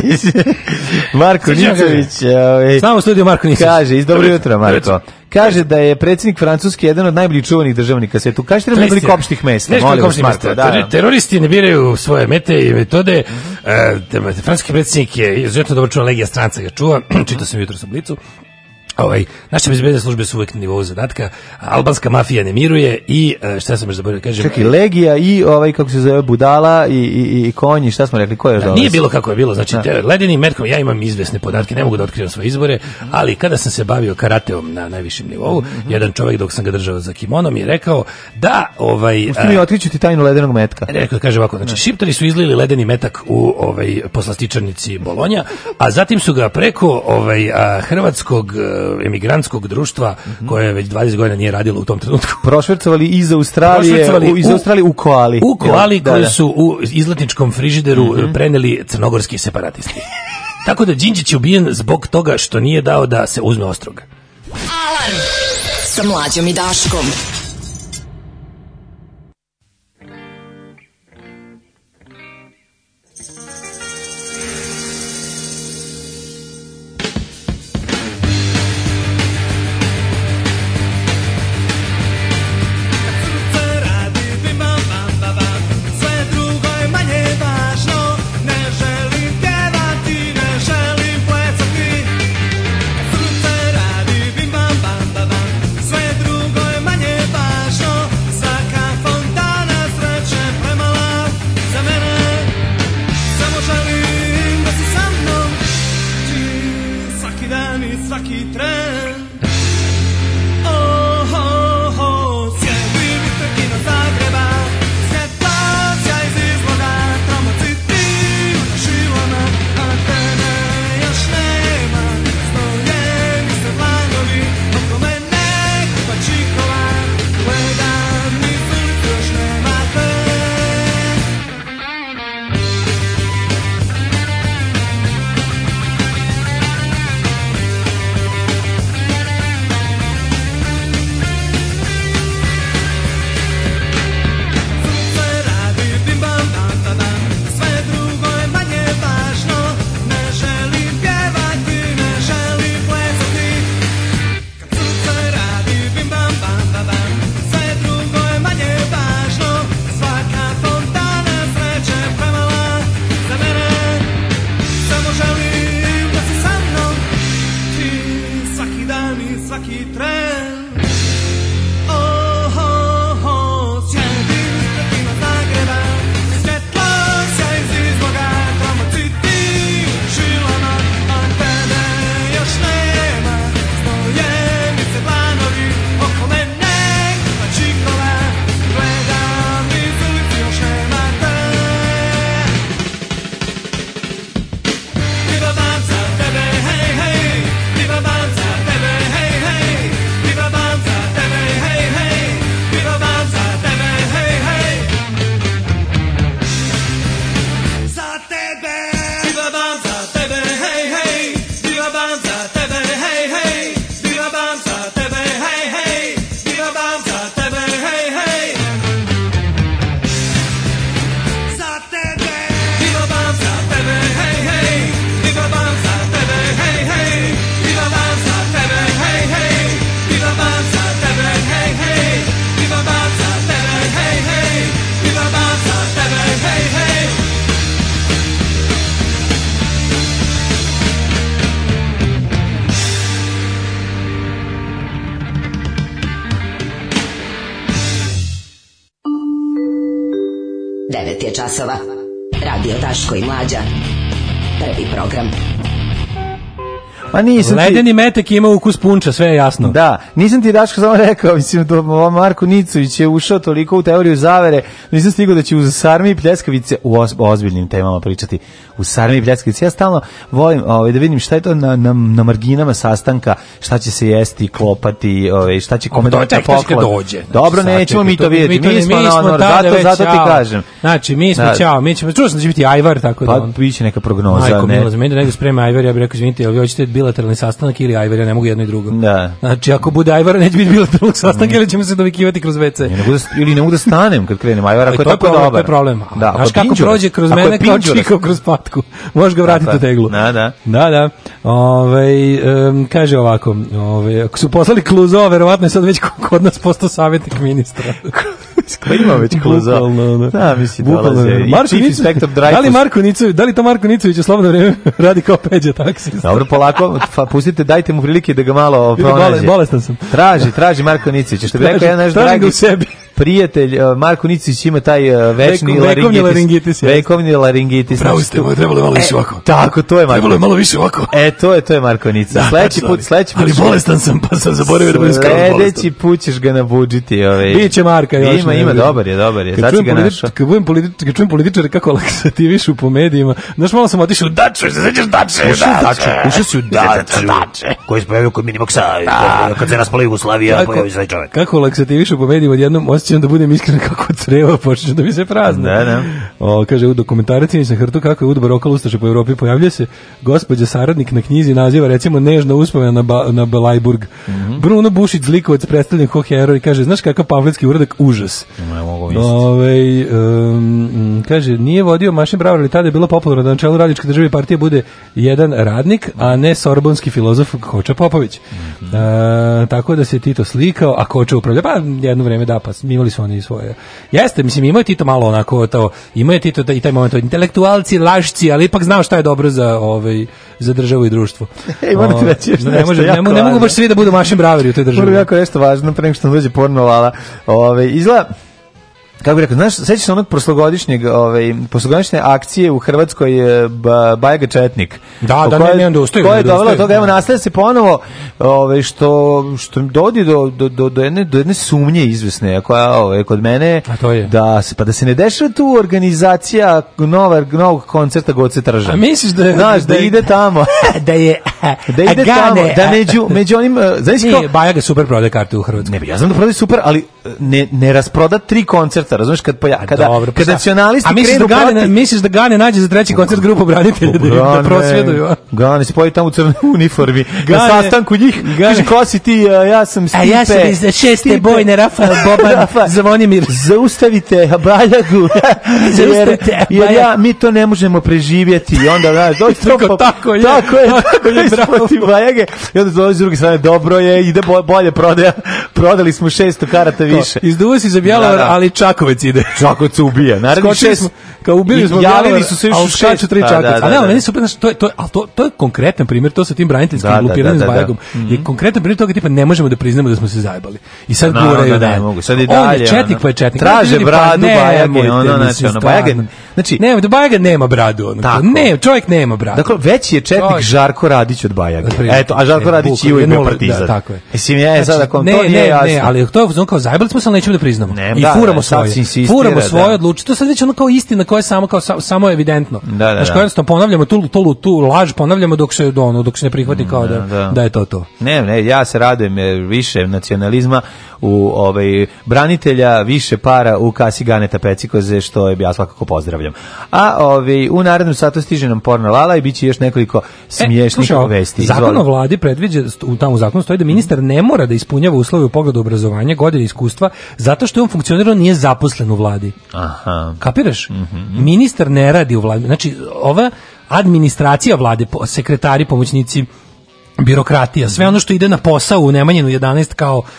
Marko Nicović. Ovaj, Samo u studiju Marko Nicović. Kaže, iz dobro jutro, Marko. Kaže da je predsjednik Francuske jedan od najboljih čuvanih državnika svetu. Kažete da nekoliko opštih mesta. Molim vas, Marko. Da, da. Teroristi ne biraju svoje mete i metode. Uh, francuski predsjednik je izuzetno dobro čuvan, Legija stranca ga čuva. Čitao sam jutro sa Blicu. Ovaj, naše bezbedne službe su uvek na nivou zadatka, albanska mafija ne miruje i šta sam još zaboravio kažem. Čekaj, Legija i ovaj kako se zove budala i i i konji, šta smo rekli, ko je da, nije bilo kako je bilo, znači te, ledeni metkom, ja imam izvesne podatke, ne mogu da otkrivam svoje izbore, ali kada sam se bavio karateom na najvišem nivou, mm-hmm. jedan čovjek dok sam ga držao za kimonom je rekao da ovaj Usti mi otkriću ti tajnu ledenog metka. Rekao, kaže ovako, znači šiptari su izlili ledeni metak u ovaj poslastičarnici Bolonja, a zatim su ga preko ovaj a, hrvatskog emigrantskog društva mm-hmm. koje već dvadeset godina nije radilo u tom trenutku. Prošvercovali iz Australije, u, iz Australije u koali. U koali koji da, su u izletničkom frižideru mm-hmm. preneli crnogorski separatisti. Tako da Đinđić je ubijen zbog toga što nije dao da se uzme ostroga. Alarm sa Mlađom i Daškom. Sve drugo je manje devet je časova. Radio Daško i Mlađa. Prvi program. Ma nisam Ledeni ti... metak ima ukus punča, sve je jasno. Da, nisam ti Daško samo rekao, mislim da Marko Nicović je ušao toliko u teoriju zavere, nisam stigao da će uz sarmi i pljeskavice u oz, ozbiljnim temama pričati. U sarmi i pljeskavice. Ja stalno volim ovaj, da vidim šta je to na, na, na marginama sastanka, šta će se jesti, klopati, ovaj, šta će kome doći na poklon. Dobro, nećemo mi to vidjeti. Mi, mi smo na ono, zato, zato ti kažem. Znači, mi smo, da. Ćao, mi ćemo, čuo sam da će biti ajvar, tako da. Pa, biće neka prognoza. Majko, ne. Milo, za meni da nego sprema ajvar, ja bih rekao, izvinite, jel vi hoćete bilateralni sastanak ili ajvar, ja ne mogu jedno i drugo. Da. Znači, ako bude ajvar, neće biti bilateralnog sastanka mm. ili ćemo se dovikivati kroz ve ce. Ne mogu da, ili ne mogu da stanem kad krenem ajvar, ako je tako dobar. To je problem. Da, znaš kako prođe kroz mene kao čikao kroz patku. Možeš ga vratiti u teglu. Da, da. Da, da. Ove, um, kaže ovako, ove, ako su poslali Kluzova, verovatno je sad već kod nas postao savjetnik ministra. Ko ima već Kluzova? Da, mislim, dolaze. Marko Nicović, da li Marko Nicović, da li to Marko Nicović u slobodno vreme radi kao Peđa taksist? Dobro, polako, fa, pustite, dajte mu prilike da ga malo pronađe. Bolestan sam. Traži, traži Marko Nicović, što bi rekao jedan naš dragi u sebi. Prijatelj Marko Nicović ima taj uh, večni Vekom, vekovni laringitis. Vekovni laringitis. Pravo ste, trebalo je malo više ovako. Tako, to je Marko. Trebalo je malo više ovako. E, to je, to je Marko Nicović. Sledeći put, sledeći put. Ali bolestan sam, pa sam zaboravio da budem skoro bolestan. Sledeći put ćeš ga nabudžiti. Ovaj. Biće Marka još. Ima, ima, dobar je, dobar je. Sad si ga našao. Kad budem političar, kad čujem političare kako laksativišu po medijima, znaš, malo sam otišao u Daču, se sećaš Dače? Ušao si u Daču. Koji se pojavio kod Minimoksa, kad se raspala Jugoslavija, pojavio se taj čovjek. Kako laksativišu po medijima, odjednom osjećam da budem iskren kako creva počne da mi se prazne. Da, da. O, kaže u dokumentaraciji sa Hrtu kako je Udba Rokal ustaše po Evropi, pojavljuje se gospođa saradnik na knjizi, naziva recimo Nežna uspomena na, ba, na Balajburg. Mm -hmm. Bruno Bušić, zlikovac, predstavljen kao heroj, kaže, znaš kakav pamfletski uradak, užas. Ne mogu misliti. Ove, um, kaže, nije vodio Mašin Bravar, ali tada je bilo popularno da na čelu Radničke države partije bude jedan radnik, a ne sorbonski filozof Koča Popović. Mm -hmm. a, tako da se Tito slikao, a Koča upravlja, pa jedno vreme da, pa imali su oni svoje. Jeste, mislim, imaju Tito malo onako to, imaju Tito i taj moment, intelektualci, lašci, ali ipak znao šta je dobro za, ovaj, za državu i društvo. Ej, moram ti reći nešto ne, može, ne, ne mogu baš svi da budu Mašin Braveri u toj državi. Moram jako nešto važno, pre nego što nam dođe porno lala. Ove, izgleda, kako bih rekao, znaš, sećaš se onog prošlogodišnjeg, ovaj, prošlogodišnje akcije u Hrvatskoj ba, Bajaga Četnik. Da, da, ne, ne, onda ustaju. Ko je dovelo toga, evo, nastavlja se ponovo, ovaj, što, što dodi do, do, do, do, jedne, do jedne sumnje izvesne, koja, ovaj, kod mene, da se, pa da se ne dešava tu organizacija nova, novog koncerta Goce Tržan. A misliš da je... Znaš, da, da ide tamo. da je... da ide Agane, tamo, da među, među onim... Znaš kao... Bajaga super prodaje karte u Hrvatskoj. Ne, ja znam da prodaje super, ali ne, ne rasproda tri koncerta, razumiješ, kad poja, kada, dobro, kada nacionalisti krenu da Gane, protiv... misliš da Gane nađe za treći koncert grupu branitelja da, da prosvjeduju? Gane se pojavi tamo u crnoj uniformi, Gane, na sastanku njih, Gane, kaže, ko si ti, ja sam Stipe. A ja sam iz šeste Stipe, bojne, Rafael Boban, Zvonimir. Zaustavite Baljagu, jer, jer ja, mi to ne možemo preživjeti. I onda, znaš, dođe tako, tako je, tako je, tako je, protiv Baljage. I onda dolazi s druge strane, dobro je, ide bolje prodaja, prodali smo šesto karata više. Izduo si za Bjelovar, ali Čakovec ide. Čakovec ubija. Naravno šest, kao ubili smo javili su se još šest tri Čakovca. A ne, ali meni super, to je to je, al to to je konkretan primjer, to sa tim braniteljskim grupiranjem s Bajagom. Je konkretan primjer toga tipa ne možemo da priznamo da smo se zajebali. I sad guraju da ne mogu. Sad i dalje. Četnik pa je četnik. Traže bradu Bajage, ono znači ono Bajage. Znači, ne, da Bajaga nema bradu, ono. Ne, čovjek nema bradu. Dakle, veći je četnik Žarko Radić od Bajage. Eto, a Žarko Radić je uvijek bio partizan. Tako je. Mislim, je sada kom to nije jasno. Ne, ali to je kao zajebali smo se, ali nećemo da priznamo. I furamo svoje. Furamo svoje odlučiti. To sad već ono kao istina koja je samo kao samo evidentno. Znači, kao jednostavno ponavljamo tu tu tu laž, ponavljamo dok se ono dok se ne prihvati kao da da je to to. Ne, ne, ja se radujem više nacionalizma u ovaj branitelja, više para u kasi Ganeta Pecikoze, što je ja svakako pozdravljam. A ovaj u narednom satu stiže nam porno lala i biće još nekoliko smiješnih e, vesti. Zakon o vladi predviđa, u tamo zakonu stoji da ministar ne mora da ispunjava uslove u pogledu obrazovanja, godine iskustva, zato što je on funkcionirao, nije zaposlen u vladi. Aha. Kapiraš? Mm-hmm. Ministar ne radi u vladi. Znači, ova administracija vlade, sekretari, pomoćnici, birokratija, sve ono što ide na posao u Nemanjinu jedanaest kao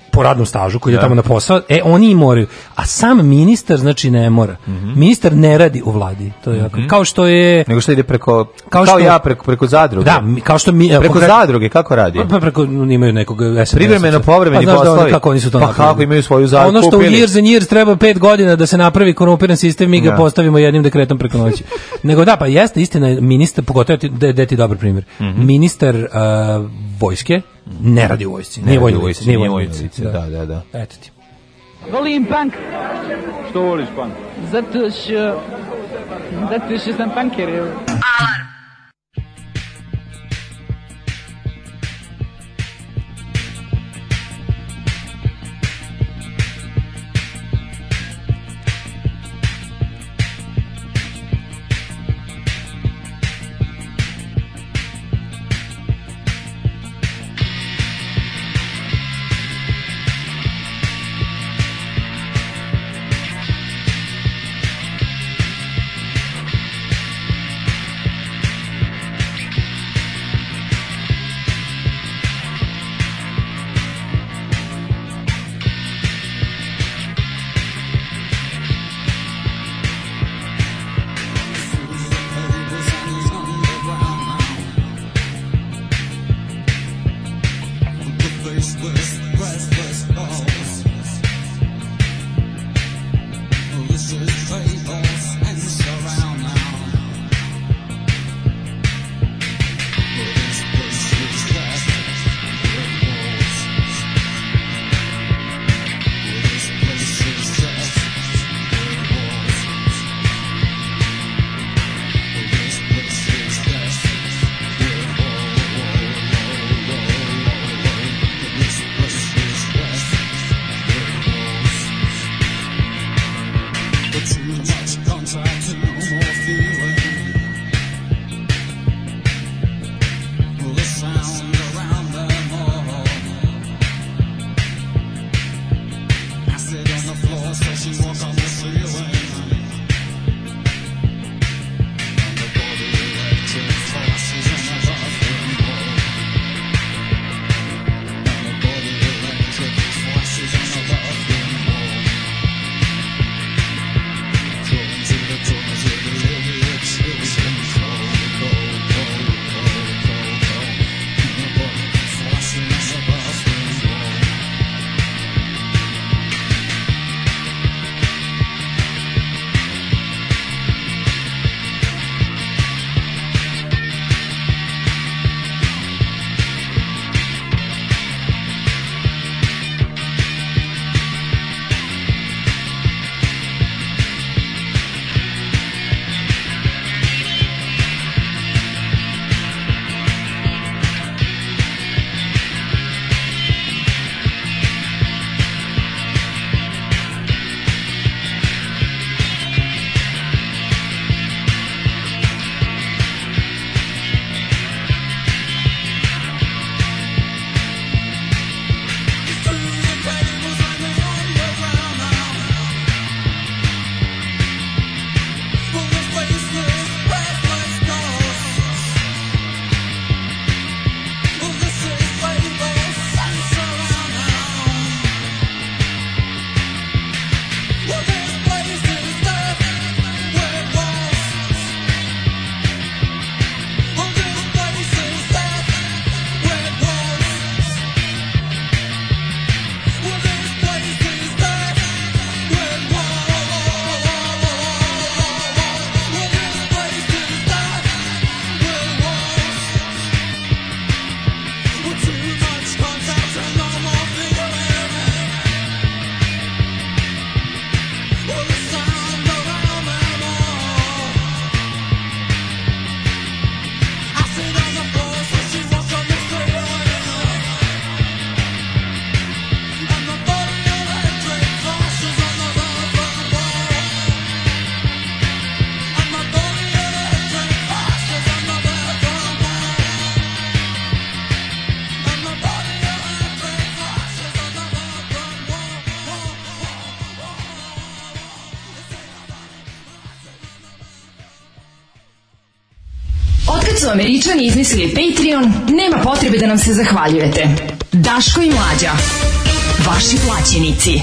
po radnom stažu koji je da. tamo na posao, e oni i moraju. A sam ministar znači ne mora. Mm-hmm. Ministar ne radi u vladi. To je jako. Mm-hmm. Kao što je nego što ide preko kao, kao što, ja preko preko zadruge. Da, kao što mi preko konkret... zadruge kako radi? Pa preko imaju nekog es em es. Privremeno povremeni pa, poslovi. Kako oni su to pa napravili? Kako imaju svoju zadrugu? Ono što u years and years treba pet godina da se napravi korumpiran sistem, mi ga ja. postavimo jednim dekretom preko noći. Nego da, pa jeste istina, ministar, pogotovo da da ti dobar primjer. Mm-hmm. Ministar uh, vojske ne radi u vojsci. Nije vojni vojsci, nije vojni vojsci. Da, da, da. Eto ti. Volim punk. Što voliš punk? Zato što zato što sam punker. Alarm. Kad su Američani izmislili Patreon, nema potrebe da nam se zahvaljujete. Daško i Mlađa. vaši plaćenici.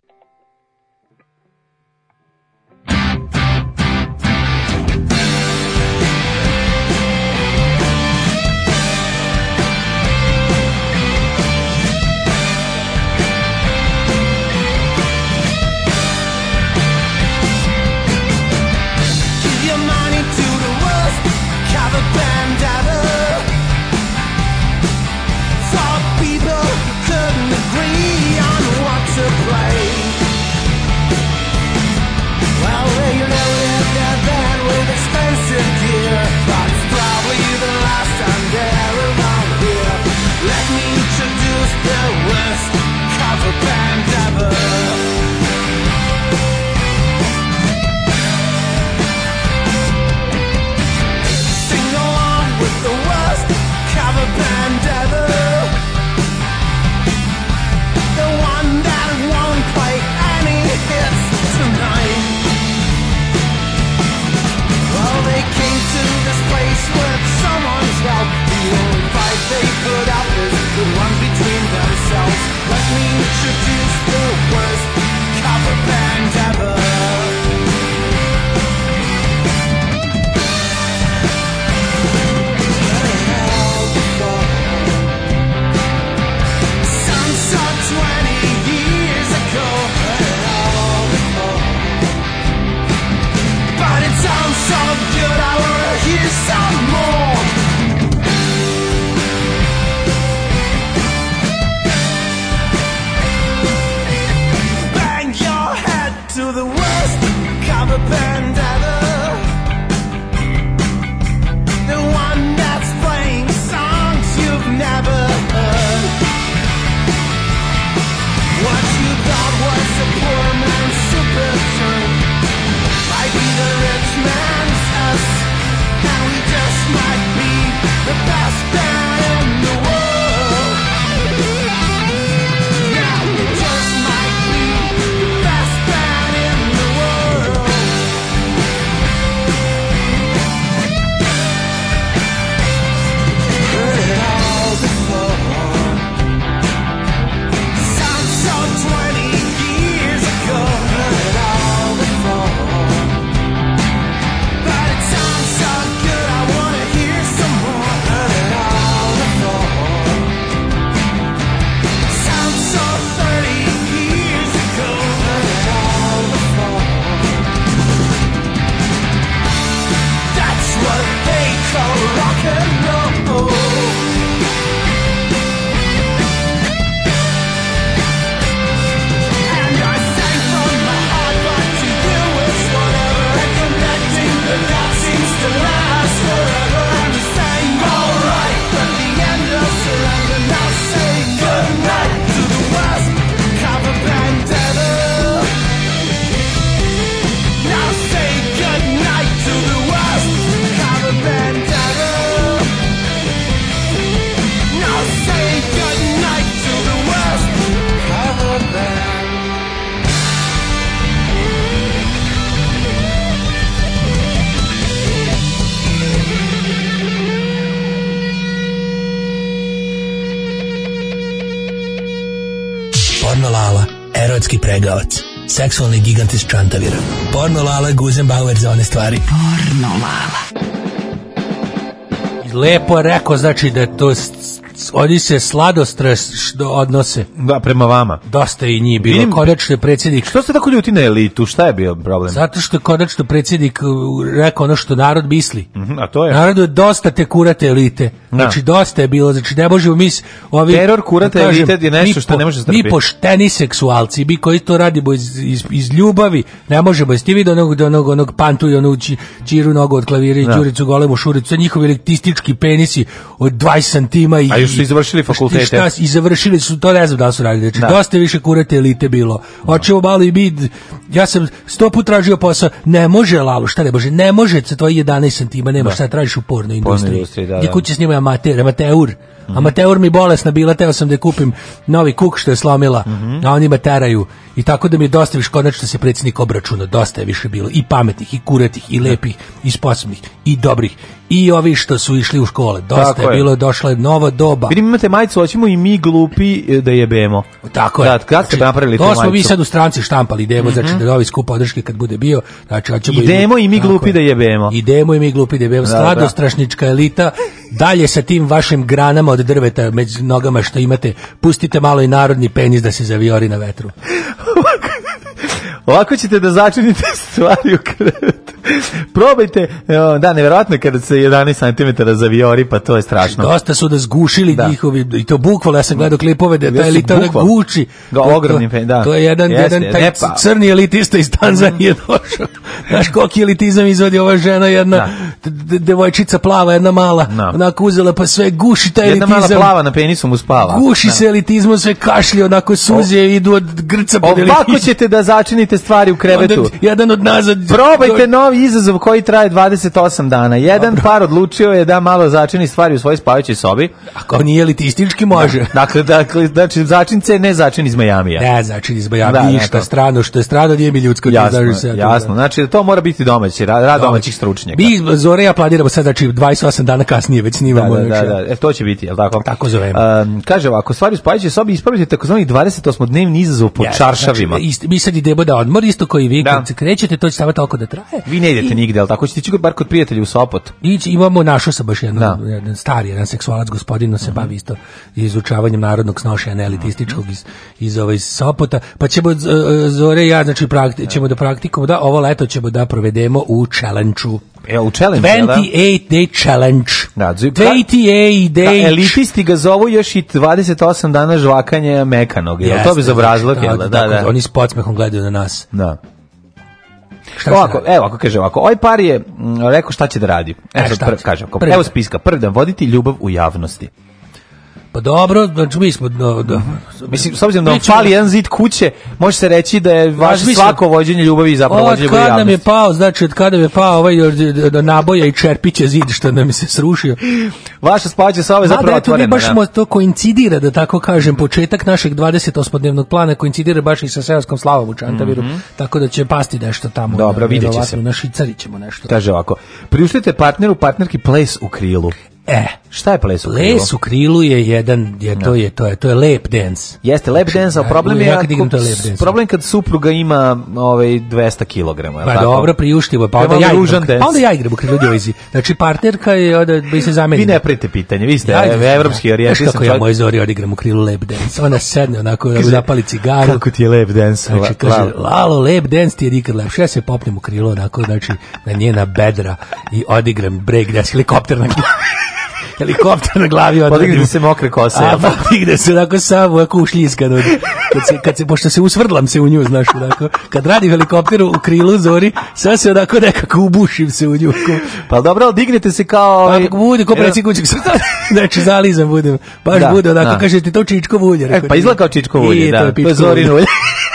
Erotski pregavac, seksualni gigant iz Čantavira. Porno Lala Guzenbauer za one stvari. Porno Lala. Lepo je rekao, znači da je to oni se sladostres što odnose. Da, prema vama. Dosta i njih bilo. Konačno je predsjednik. Što ste tako ljuti na elitu? Šta je bio problem? Zato što je konačno predsjednik rekao ono što narod misli. Mm-hmm, a to je? Narodu je dosta te kurate elite. Znači, da. Dosta je bilo. Znači, ne možemo mi... Ovi, teror kurate da kažem, elite je nešto što po, ne može strpiti. Mi pošteni seksualci, mi koji to radimo iz, iz, iz ljubavi, ne možemo. Jeste vi do onog, do onog, onog pantu i onu čiru nogu od klavira i Đuricu golemu šuricu, sa njihovi elitistički penisi od dvadeset santima i... A još su izvršili fakultete. Šta, i završili su, to ne znam da su radili. Znači, da. Dosta više kurate elite bilo. Hoćemo malo i mi... Ja sam sto put tražio posao, ne može, Lalo, šta ne može? Ne može, sa tvoji jedanaest santima, nema šta tražiš u porno industriji. industriji da, da. Kuće snimaju amater, amateur. Mm-hmm. Amateur mi bolesna bila, teo sam da kupim novi kuk što je slomila, mm-hmm. a oni me teraju I tako da mi je dosta više konačno se predsjednik obračuna, dosta je više bilo i pametnih, i kuretih, i lepih, i sposobnih, i dobrih, i ovi što su išli u škole. Dosta tako je bilo, došla je nova doba. Vidim, imate majicu, hoćemo i mi glupi da jebemo. Tako je. Da, kad ste napravili tu to majicu? smo vi sad u stranci štampali, idemo, mm-hmm. znači da novi skup podrške kad bude bio. Znači, hoćemo idemo i, i mi glupi da jebemo. Idemo i mi glupi da jebemo. Sladostrašnička elita, dalje sa tim vašim granama od drveta među nogama što imate, pustite malo i narodni penis da se zavijori na vetru. Ovako ćete da začinite stvari u krevetu. Probajte, da, nevjerojatno je kada se jedanaest centimetara zavijori, pa to je strašno. Dosta su da zgušili da. njihovi, i to bukvalno, ja sam gledao klipove da ta elita da guči. Da, ogromni fen, da. To je jedan, Jeste, jedan taj nepa. crni elitista iz Tanzanije došao. Znaš koliki elitizam izvodi ova žena, jedna devojčica plava, jedna mala, da. onako uzela pa sve guši taj jedna elitizam. Jedna mala plava na penisu mu spava. Guši da. se elitizmom, sve kašlje, onako suze, o, idu od grca pod elitizam. Ovako ćete da začinite stvari u krevetu. Onda, jedan od nazad. Probajte novi izazov koji traje dvadeset osam dana. Jedan Dobro. par odlučio je da malo začini stvari u svojoj spavajućoj sobi. Ako nije elitistički, može. Da, dakle, dakle, znači, začince ne začin iz Majamija. Ne, začin iz Majamija. Da, ništa strano, što je strano, nije mi ljudsko. Jasno, se jasno. Znači, to mora biti domaći, rad, rad domaćih stručnjaka. Mi, Zore, ja planiramo sad, znači, dvadeset osam dana kasnije već snimamo. Da, da, da, da. E, to će biti, jel tako? Tako zovemo. Um, kaže ovako, stvari u spavajućoj sobi ispravite takozvani dvadeset osmodnevni izazov po yes, čaršavima. Znači, mi sad idemo da odmor, isto koji vi, kad se krećete, to će samo toliko da traje. Vi ne idete I... nigde, ali tako ćete ići bar kod prijatelja u Sopot. Ići, imamo, našao sam baš jedan, jedan stari, jedan seksualac gospodin, no se bavi isto izučavanjem narodnog snošaja elitističkog iz, iz, ovaj, Sopota, pa ćemo, Zore i ja, znači, prakti, ćemo da praktikamo, da, ovo leto ćemo da provedemo u challenge-u. E, u challenge, twenty-eight day challenge. Da, twenty-eight day. Da, elitisti ga zovu još i dvadeset osam dana žvakanja mekanog. Jel to bezobrazluk? Da, da, da, da. Oni s podsmehom gledaju na nas. Da. Ovako, evo, ako kaže ovako, ovaj par je m, rekao šta će da radi. Evo, e, prv, kaže, ako, evo spiska, prvi dan, voditi ljubav u javnosti. Pa dobro, znači mi smo... No, do, mislim, s obzirom da vam fali jedan zid kuće, može se reći da je vaše znači, svako vođenje ljubavi i zapravo vođenje ljubavi u javnosti. Od kada nam je pao, znači od kada je pao ovaj do naboja i čerpiće zid što nam se srušio. Vaša spavaća soba je zapravo otvorena. Baš da. To koincidira, da tako kažem, početak našeg dvadeset osmodnevnog plana koincidira baš i sa seoskom slavom u Čantaviru, mm-hmm. tako da će pasti nešto tamo. Dobro, vidjet će se. Na Šicari ćemo nešto. Kaže ovako, priuštite partneru, partnerki ples u krilu. E, šta je ples u krilu? Ples u krilu je jedan, je, to, je, to, je, to je lap dance. Jeste, lap dance, ali problem je, ako, problem kad supruga ima ovaj, dvesta kilograma. Pa tako? Dobro, priuštivo, pa onda, ja igram, pa onda ja igram u krilu djevojci. Znači, partnerka je, onda bi se zamenili. Vi ne prete pitanje, vi ste ja, evropski orijentisan. Znaš kako ja moj Zori odigram u krilu lap dance? Ona sedne onako, da zapali cigaru. Kako ti je lap dance? Znači, kaže, Lalo, lap dance ti je nikad lepše. Ja se popnem u krilo, onako, znači, na njena bedra i odigram break dance, helikopter na glavi. Helikopter na glavi odredim. Podigne se mokre kose. A, podigne se onako samo, ako ušljiskan. Kad se, kad se, pošto se usvrdlam se u nju, znaš, onako. Kad radim helikopter u krilu, Zori, sad se onako nekako ubušim se u nju. Pa dobro, ali dignete se kao... Pa bude, ko predsjednik kućeg sutra. Znači, zalizam budem. Baš da, bude, onako, da. Kaže ti to čičko ulje. E, pa izgleda kao čičko ulje, da. To je Zorin ulje.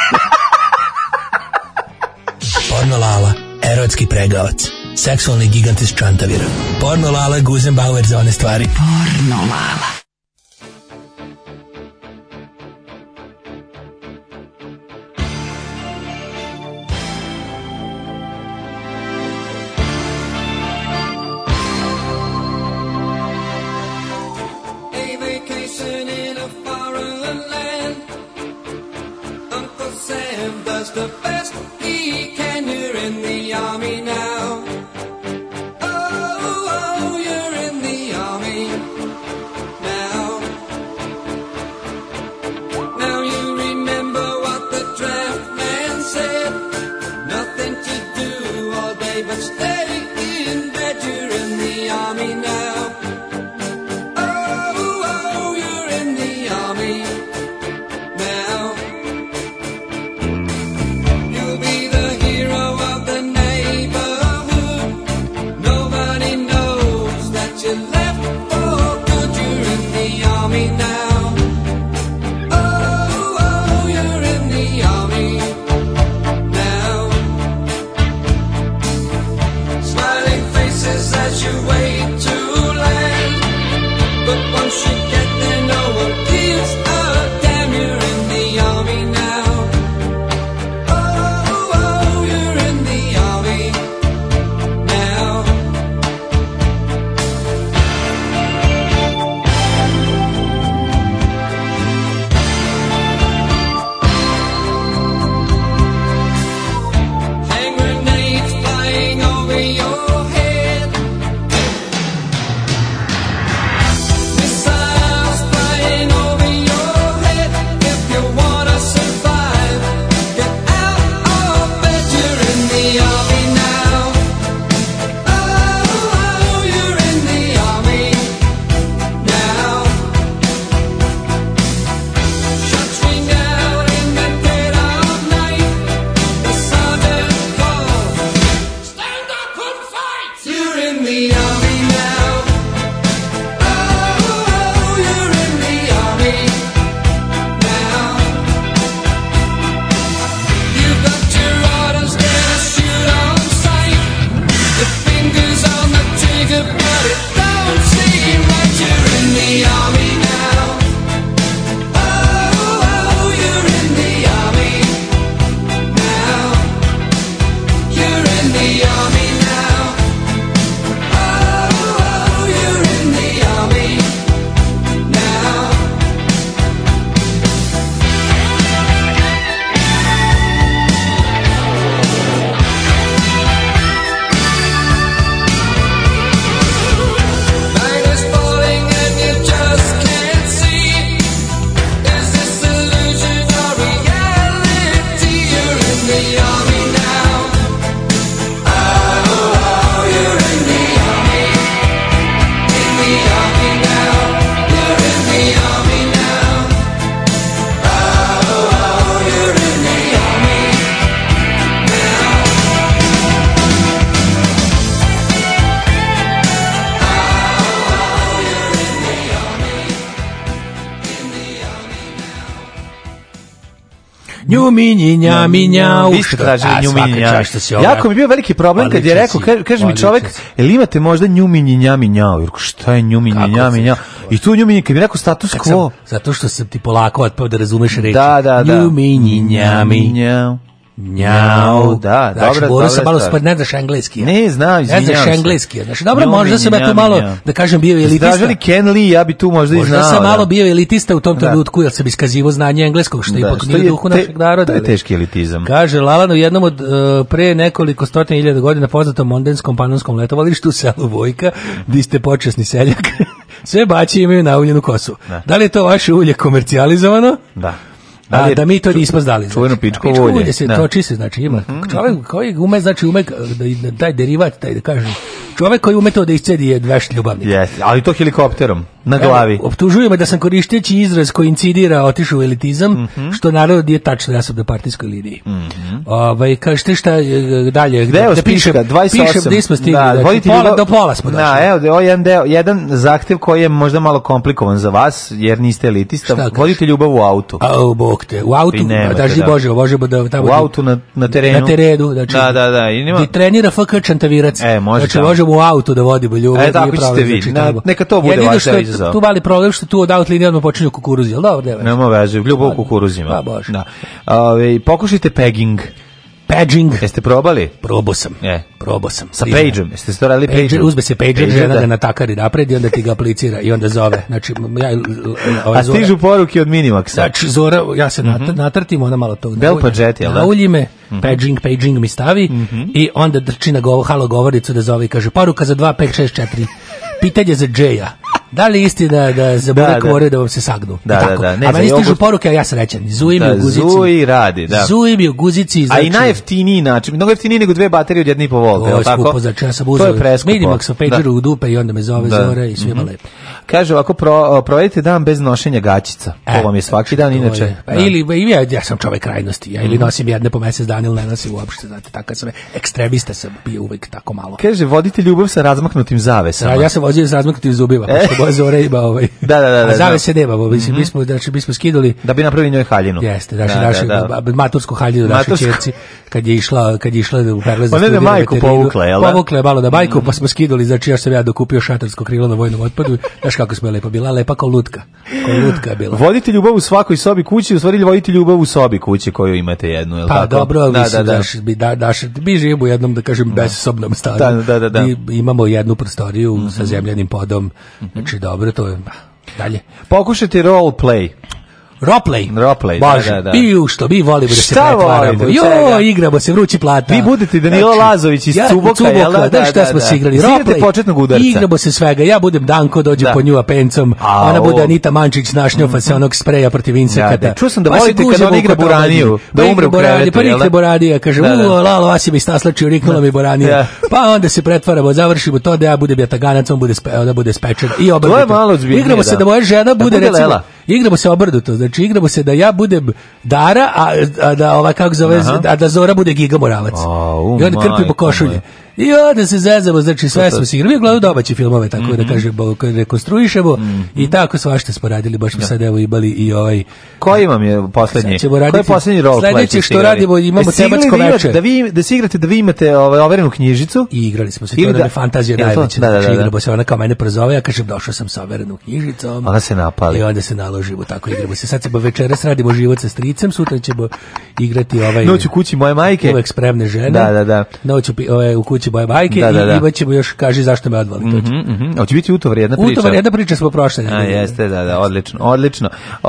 Porno Lala, erotski pregavac. Seksualni gigant iz Čantavira. Porno Lala, Guzenbauer za one stvari. Porno Lala. A vacation in a foreign land. Uncle Sam does the best he can. You're in the army now. Njuminji, njami, njau. Vi ste tražili njuminji, njami. Jako mi je bio veliki problem kad je rekao, kaže, kaže mi čovek, jel imate možda njuminji, njami, njau? Jer šta je njuminji, njami, njau? I tu njuminji, kad mi rekao status quo. Zato što sam ti polako otpao da razumeš reči. Da, da, da. Njuminji, njami, njau. Njau, da, znači, dobra, Boru dobra sam malo stvar. spod, ne znaš engleski. Ne znam, izvinjavam se. Ne znaš engleski. Znači, dobro, Njumi, možda sam ja tu njami, malo, njami. da kažem, bio elitista. Tražili Ken Lee, ja bi tu možda i znao. Možda sam da. malo bio elitista u tom trenutku, jer sam iskazivo znanje engleskog, što Da, ipak što nije je duhu te- našeg naroda. to je ali- teški elitizam. Kaže Lalano, jednom od uh, pre nekoliko stotina hiljada godina poznatom mondenskom panonskom letovalištu u selu Vojka, di ste počasni seljak. Sve baće imaju nauljenu kosu. Da. Da li je to vaše ulje komercijalizovano? Da. A, li je da mi to ču- nismo znali. Znači. čuveno pičkovo Pičko ulje. se Da. toči se, znači ima. Čovjek koji ume, znači ume, da, da, taj derivat, taj da kažem, čovjek koji ume to da iscedi je vešt ljubavnik. Jeste, ali to helikopterom, na glavi. Evo, optužuju me da sam koristeći izraz koji incidira otišao u elitizam, Mhm. što naravno nije tačno, ja sam na partijskoj liniji. Ovaj, kažete šta e, dalje? Gde je da pišem, spiška? dvadeset osam. pišem, gde smo stigli, Da, znači, vodite pola, ljubav- do pola smo došli. Da, evo, ovo je jedan, deo, jedan zahtev koji je možda malo komplikovan za vas, jer niste elitista. Šta kažeš? Vodite ljubav u autu. Au, bog te, u autu, Vi nemate, daži da. Bože, Bože, da tamo U autu na, na terenu. na terenu, znači, Da, da, da. I nima... Ti trenira F K Čantavirac. E, može znači, tamo. možemo u autu da vodimo ljubav. E, tako nije ćete problem, vi. znači, Na- tamo. neka to bude Jedino vaš što je izazov. tu mali problem što tu od out linije odmah počinju kukuruzi, jel dobro, deve? Nema veze, ljubav u kukuruzima. Pa, Bože. Da. Ove, pokušajte pegging. Paging. Jeste probali? Probao sam. Je. Probao sam. Sa pageom. Jeste to radili Pager, pageom? uzme se pager, Pager, žena da. ga natakari napred i onda ti ga aplicira i onda zove. Znači, ja, ovaj A stižu poruke od Minimaxa. Znači, Zora, ja se nat- natrtim, ona malo tog Bel Padžet, jel da? naulji me, paging, paging mi stavi i onda drči na govo, halo govornicu da zove i kaže, poruka za dva pet šest četiri, pitanje za Džeja. Da li je istina da za Da, burek da. moraju da vam se sagnu? Da, I da, tako. da. Ne, a za meni stižu jogurt- poruke, a ja srećan. Zuji mi Da, u guzici. Zuji radi, da. Zuji mi u guzici. A Znači, i najjeftiniji način, mnogo jeftiniji nego dve baterije od jedne i po volta, ovo je je li tako? skupo, znači ja sam To uzeo je preskupo. Minimax pageru u dupe i onda me zove Da. Zora i svima Mhm. lepo. Kaže ovako, pro, provedite dan bez nošenja gaćica. To E, vam je svaki dan, To inače. je- Pa Da. ili pa i ja, ja sam čovek krajnosti. Ja ili Mhm. nosim jedne po mesec dana ili ne nosim uopšte, znate, takav sam. Ekstremista sam bio uvek tako malo. Kaže, vodite ljubav sa razmaknutim zavesama. Ja, ja sam vozio s razmaknutim zubima, E. pošto boje Zora ima ovaj. Da, da, da, da, A zavese da. nemamo, mislim, mi smo, znači, mi smo skidali. Da bi napravili njoj haljinu. Jeste, znači, Da, naši, da, da. ba- matursku haljinu našoj Matursku. ćerci, kad je išla, kad je išla u Perle za Ona je studije da majku veterinu. povukla, jel da? Povukla je malo na majku, pa smo skidali, znači, ja sam ja dokupio šatorsko krilo na vojnom otpadu, znaš kako smo je lepa bila, lepa kao lutka, kao lutka je bila. Vodite ljubav u svakoj sobi kući, u stvari vodite ljubav u sobi kući koju imate jednu, je li Pa tako? dobro, ali da, mislim, da, da. daš, bi, da, daš, mi živimo u jednom, da kažem, bezsobnom stanu. Da, da, da, da. I imamo jednu prostoriju sa zemljanim podom, znači dobro, to je dalje. Pokušajte role play. Roleplay. Roleplay, Bože, da, da, da. i u što mi volimo da se Šta pretvaramo. volite, u čega? Jo, igramo se, vrući plata. Vi budete Danilo Lazović iz Cuboka, jel da? Da, Da, šta da, smo da. se igrali? Svirate Roleplay. početnog udarca. Igramo se svega. Ja budem Danko, dođe Da. po nju apencom. A, Ona bude o. Anita Mančić, našnjofa se onog spreja protiv insekata. Da, da. Čuo sam da Pa se volite kad gužimo on u igra kotlovini. Buraniju, da Pa umre igra u Buraniju, krevetu, Pa jel da? nikne Buranija, kaže, Da, da. u, lalo, Asi mi staslačio, riknula mi Buranija. Da. Pa onda se pretvaramo, završimo to da ja budem jataganac, on bude, spe, ona bude spečena. I obrnuto. To je malo ozbiljnije, Igramo se da. da moja žena Da bude, bude recimo, Lela. igramo se obrnuto, znači igramo se da ja budem Dara, a, a da ova kako zove, Aha. a da Zora bude Giga Moravac. Au, I onda krpimo majko košulje. moja. I onda se zezamo, znači sve smo se igrali, mi gledamo domaće filmove, tako Mhm. da kažemo, kad rekonstruišemo i tako svašta smo radili, baš smo sad evo imali i ovaj... Koji vam je poslednji? Sad ćemo Koji je raditi- poslednji role play? sledeće koji što ste igrali? radimo, imamo Jeste igrali tematsko da imate- veče. Da vi da se igrate da vi imate ovaj overenu knjižicu I igrali smo se, Ili to nam da- je fantazija Jel to? najveća, Da, da, znači da, da. igramo se, ona kao mene prozove, ja kažem došao sam sa overenom knjižicom. Ona se napali. I onda se naložimo, tako igramo se. Sad ćemo večeras radimo život sa stricem, sutra ćemo igrati ovaj... Noć u kući moje majke. Uvek spremne žene. Da, da, da. Noć u, pi- ove, u kući moje majke Da, da, da. i imat ćemo još, kaži zašto me odvali. To će. Mhm, mhm. Hoće biti utovar jedna priča. Utovar, jedna priča smo prošle. A jeste, da, da, odlično, odlično.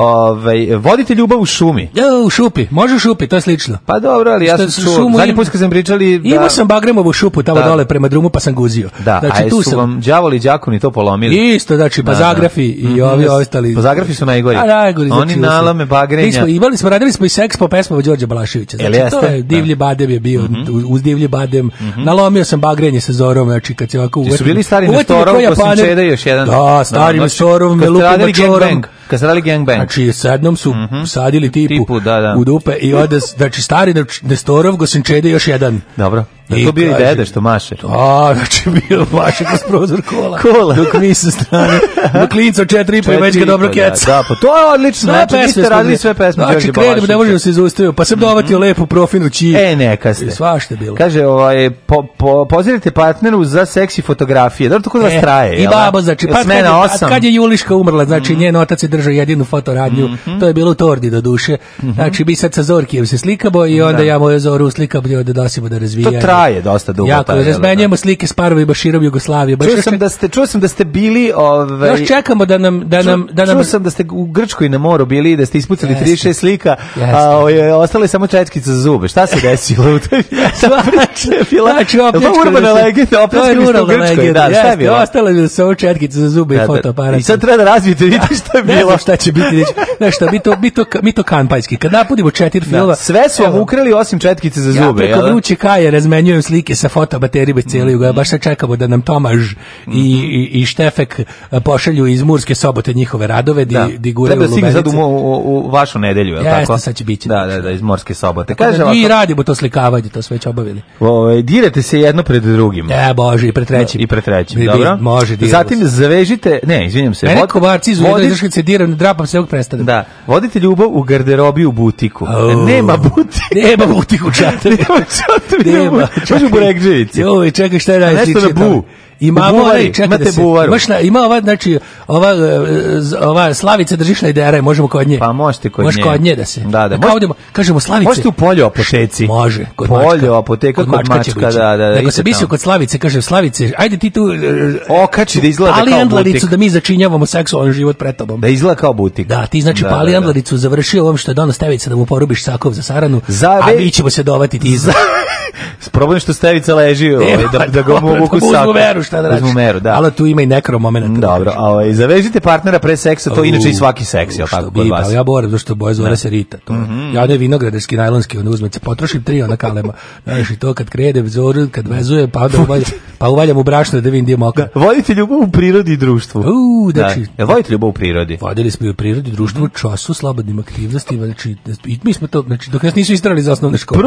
Ovaj vodite ljubav u šumi. Ja, u šupi, može u šupi, to je slično. Pa dobro, ali ja Što sam su čuo, šumu zadnji im- put kad sam pričali da... Imao sam Bagremovu šupu tamo Da. dole prema drumu pa sam guzio. Da, znači, a tu su sam. vam đavoli i đakoni to polomili? Isto, znači, pa Da, da. zagrafi i Mhm. ovi ostali. Pa zagrafi su najgori. A najgori. Oni znači, nalame bagrenja. Mi smo, imali smo, radili smo i seks po pesmama Đorđa Balaševića. Jel Znači, to jeste? je Divlji Da. badem je bio, uz- uz Divlji badem. Nalomio sam bagrenje sa Zorom, znači, kad se ovako Ti su uvetim. bili stari uvetim Nestorov, ko Kosim Japaner. Čeda i još jedan. Da, stari Da, Nestorov, me kad ste lupima radili čorom. gangbang, kad ste radili gangbang. Znači, sa jednom su sadili tipu, Tipu, da, da. u dupe i onda, znači, stari Nestorov, Gosinčede i još jedan. Dobro. Da to bio i dede što maše. A, znači bio maše kroz prozor kola. Kola. Dok mi sa strane. Dok klinca od četiri i po i već ga dobro keca. Da, pa to je odlično. Znači, vi ste radili sve pesme. Znači, krenemo, ne možemo se zaustaviti. Pa sam dovatio lepu profinu čiji. E, neka ste. Svašta bilo. Kaže, ovaj, po, po, pozirajte partneru za seksi fotografije. Dobro, tako da vas traje. I babo, znači, pa kad, kad je Juliška umrla, znači, njen otac je držao jedinu fotoradnju. To je bilo u Tordi do duše. Znači, mi sad sa Zorkijem se slikamo i onda ja moju Zoru slikam i onda nosimo da razvijaju. To traje dosta dugo. Jako, razmenjujemo slike s parovima širom Jugoslavije. Čuo sam da ste, čuo sam da ste bili, ovaj, još čekamo da nam da nam da nam čuo sam da ste u Grčkoj na moru bili i da ste ispucali trideset šest slika, a ovaj, ostale samo četkice za zube. Šta se desilo u toj? Znači, opet urbana legenda, opet ste u Grčkoj. Da, šta je bilo? Ostale su samo četkice za zube i fotoaparat. I sad treba da razvijete, vidite šta je bilo. Ne znam šta će biti. Znaš šta, mi to mi to mi to kanpajski. Kad napunimo četiri filma, sve su vam ukrali osim četkice za zube. Ja preko Vruće Kaje razmenjujem slike sa fotobaterijama iz cijele Jugoslavije. Baš sad čekamo da nam Tomaž i, i, i Štefek pošalju iz Murske Sobote njihove radove di, di guraju Lubenice. Treba da stigne sad u, u, u vašu nedelju, je li tako? Jeste, sad će biti. Da, da, da, iz Morske Sobote. Kaže da, i radimo to slikavanje, to sve već obavili. O, dirate se jedno pred drugim. E, bože, i pred trećim. I pred trećim, bi, dobro. Može, zatim zavežite, ne, izvinjam se. Mene kovarci izujedno vodi... izašli se diram, drapam se ovog prestanem. Da, vodite ljubav u garderobi u butiku. Oh. Nema butik. Nema butik u Čateru. Nema Čateru. Nema. Može u Burekđevici. Joj, čekaj, šta je najsličije? Nešto na bu. Ima buvari, imate buvaru. Mašna, ima ova, znači, ova, ova Slavica drži šlajdera i možemo kod nje. Pa možete kod nje. Može kod nje da se. Da, da. Kao idemo, kažemo Slavice. Možete u polju apoteci. Može, kod polju, mačka. Polju, apoteka, kod, kod mačka, mačka da, da. Nego se bisio kod Slavice, kaže Slavice, ajde ti tu okači da izgleda pali kao andlaricu butik. Da mi začinjavamo seksualan život pred tobom. Da izgleda kao butik. Da, ti znači da, pali da, andlaricu, završio ovom što je dono Stevica da mu porubiš sakov za saranu, Zave... a mi ćemo se dovati ti iza. Problem što Stevica leži, ovaj, da, da ga mogu kusati. Uzmu meru, šta da radiš. Uzmu meru, da. Ali tu ima i nekro moment. Dobro, ovaj, zavežite partnera pre seksa, to inače i svaki seks, je li tako kod vas? Pa ja boram, zašto boje zove se Rita. To. Mm-hmm. Ja ne vinogradarski, najlonski, onda uzme, potrošim tri ona kalema. Znaš, i to kad krede, zoru, kad vezuje, pa onda uvaljam, pa uvaljam u brašno da vidim gdje mokra. Da. Vodite ljubav u prirodi i društvu. Uh, znači, da. Jel vodite ljubav u prirodi? Vodili smo i u prirodi, društvu, času, slobodnim aktivnostima, znači, mi smo to, znači, dok nas nisu istrali za osnovne škole.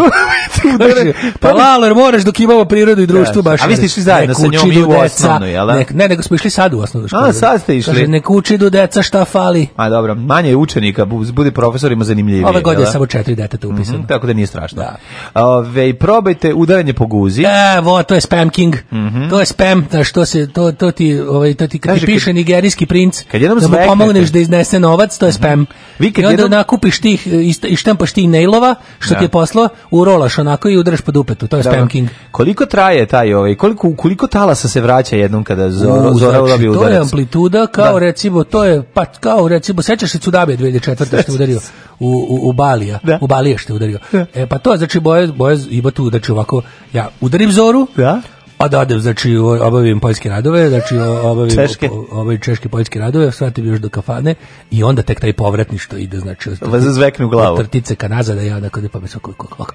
Pa Lalo, moraš dok imamo prirodu i društvo baš. A vi ste išli zajedno sa njom i u osnovnu, jel da? Ne, ne, nego smo išli sad u osnovnu školu. A, sad ste išli. Kaže, nek uči do deca šta fali. A, dobro, manje je učenika, bude profesorima zanimljivije. Ove godine je samo četiri deteta upisano. Mm-hmm, tako da nije strašno. Da. Ove, probajte udaranje po guzi. Evo, to je spam king. Mm-hmm. To je spam, da što se, to, to ti, ovaj, to ti, kad Kaže, ti piše kad, nigerijski princ, kad da mu pomogneš da iznese novac, to je spam. Mm-hmm. Vi kad I onda jednom... nakupiš tih, i štampaš tih nailova, što da. Ti je poslao, urolaš onako i udaraš po dupetu, to je spam king. Koliko traje taj ovaj, koliko koliko talasa se vraća jednom kada Zora Zora udabi udarac? To je amplituda kao da. Recimo to je pa kao recimo sećaš se Cudabe dve hiljade četvrte što udario u u, u Balija, da. U Balije što udario. Da. E pa to je znači boje boje ima tu znači ovako ja udarim Zoru. Da. A da odem, znači, obavim poljske radove, znači, obavim češke, obavim češke poljske radove, svatim još do kafane i onda tek taj povratni što ide, znači, vas zvekne u glavu. Trtice ka nazad, ja onako ne pamet svako kako.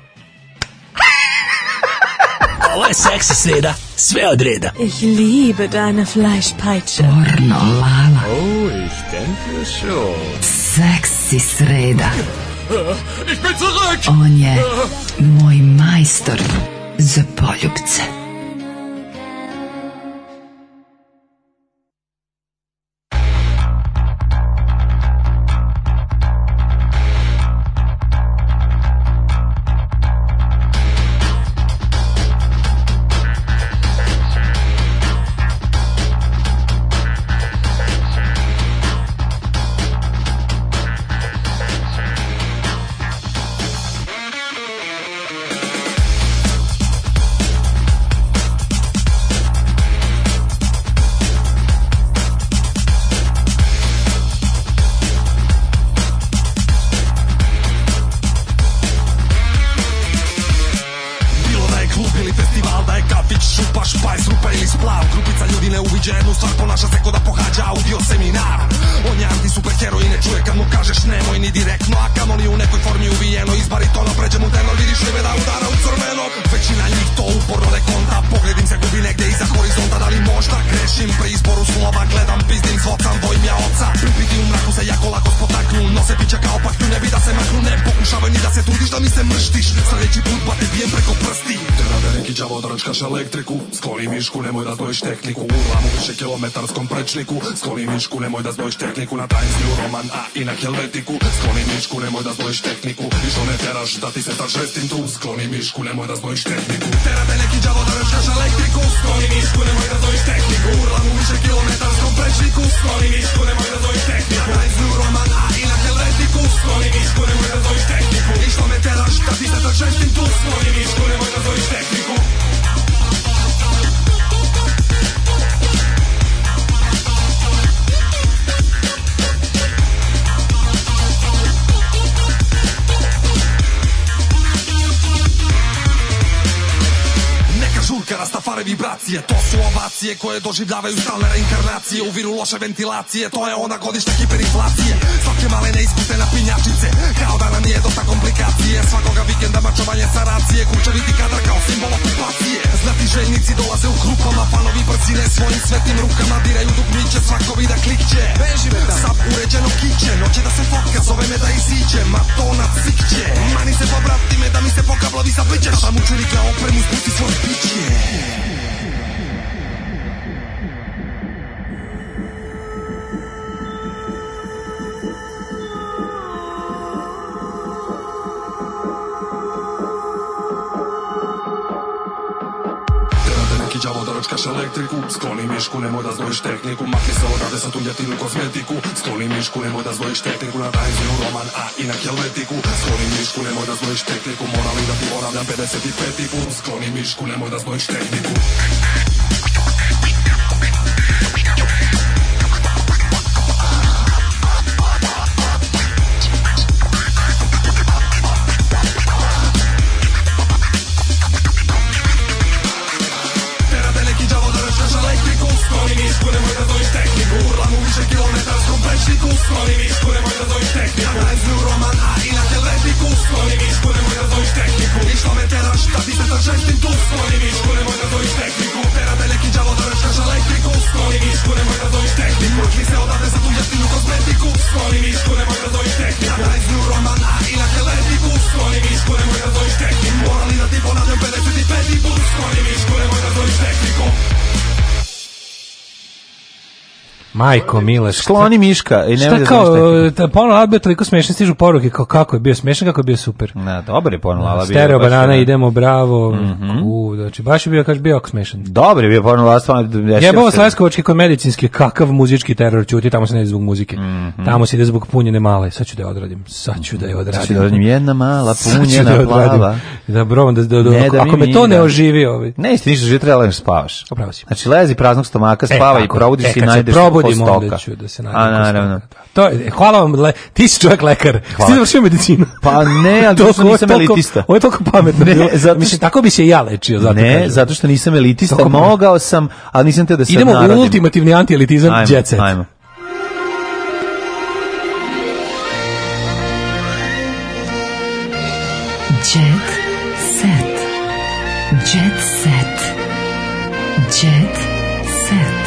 Ovo je seksi sreda, sve od reda. Ich liebe deine Fleischpeitsche. Pornolala. Oh, ich denke schon. Seksi sreda. Ich bin zurück! On je moj majstor za poljubce. đavo drčkaš elektriku, skloni mišku, nemoj da zbojiš tehniku. Urlam u više kilometarskom prečniku, skloni mišku, nemoj da zbojiš tehniku. Na Times New Roman, a i na Helvetiku, skloni mišku, nemoj da zbojiš tehniku. I što ne teraš da ti se ta žestim tu, skloni mišku, nemoj da zbojiš tehniku. Tera te neki đavo drčkaš elektriku, skloni mišku, nemoj da zbojiš tehniku. Urlam u više kilometarskom prečniku, skloni mišku, nemoj da zbojiš tehniku. Na Times New Roman, a i na Helvetiku, skloni mišku, nemoj da zbojiš tehniku. I što ne teraš da ti se ta žestim tu, skloni mišku, nemoj da zbojiš tehniku. Žurka, rastafare vibracije, to su ovacije koje doživljavaju stalne reinkarnacije. U viru loše ventilacije, to je ona godišnja hiperinflacije. Svake male neiskusne napinjačice, kao da nam nije dosta komplikacije. Svakoga vikenda mačovanje sa racije, kućeviti kadar kao simbol okupacije. Znati željnici dolaze u grupama, fanovi brcine svojim svetim rukama diraju dugmiće, svako vida klikće. Sab uređeno kiće, noće da se fotka, zove me da iziđe, ma to na cikće. Mani se pobrati me da mi se pokablovi sad blićeš, a mu čuli kao opremu spusti svoj piće. Đavo da ročkaš elektriku, skloni mišku, nemoj da zbojiš tehniku. Makni se odavde sa tu ljetinu kozmetiku, skloni mišku, nemoj da zbojiš tehniku. Na Times New Roman, a i na Helvetiku, skloni mišku, nemoj da zbojiš tehniku. Moram li da ti ponavljam pedeset peti put, skloni mišku, nemoj da zbojiš tehniku. Skloni mišku, nemoj da zbojiš tehniku. Urlam u više kilometarskom prečniku, skloni mišku, nemoj da zbojiš tehniku. Na Times New Roman, a i na Helvetiku, skloni mišku, nemoj da zbojiš tehniku. I što me teraš da ti se ta žestim tu, skloni mišku, nemoj da zbojiš tehniku. Tera te neki đavo da rečkaš elektriku, skloni mišku, nemoj da zbojiš tehniku. Makni se odavde za tu jeftinu kozmetiku, skloni mišku, nemoj da zbojiš tehniku. Na Times New Roman, a i na Helvetiku, skloni mišku, nemoj da zbojiš tehniku. Moram li da ti ponavljam pedeset peti put, skloni mišku, nemoj da zbojiš tehniku. Majko mila, skloni miška i šta kao, Porno Lala bio toliko smešan, stižu poruke kao kako je bio smešan, kako je bio super. Na, dobar je Porno Lala bio. Stereo banana, idemo, bravo. Mm-hmm. U, znači, baš je bio, kaži, bio smešan. Dobar je bio Porno Lala, stvarno. Jebavo Sleskovački kod medicinske, kakav muzički teror ćuti, tamo se ne ide zbog muzike. Mm-hmm. Tamo se ide zbog punjene male, sad ću da je odradim, sad ću da je odradim. Sad ću da odradim jedna mala punjena da plava. Da, bro, da, da, da, ne, da ako me to ne oživi, ovaj. Ne, isti ništa, že trebalo da spavaš. Upravo si. Znači, lezi praznog stomaka, spava e, i probudiš e, i najdeš postoka. Da se A, naravno. To je, hvala vam, le, ti si čovjek lekar. Hvala. Ti završio medicinu. Pa ne, ali zato što nisam elitista. Ovo je toliko pametno. Ne, zato, mislim, tako bi se ja lečio. Zato ne, kažem. Zato što nisam elitista. Toko mogao sam, ali nisam te da sad idemo narodim. Idemo u ultimativni antielitizam, jet set. Ajmo. Jet set. Jet set. Jet set.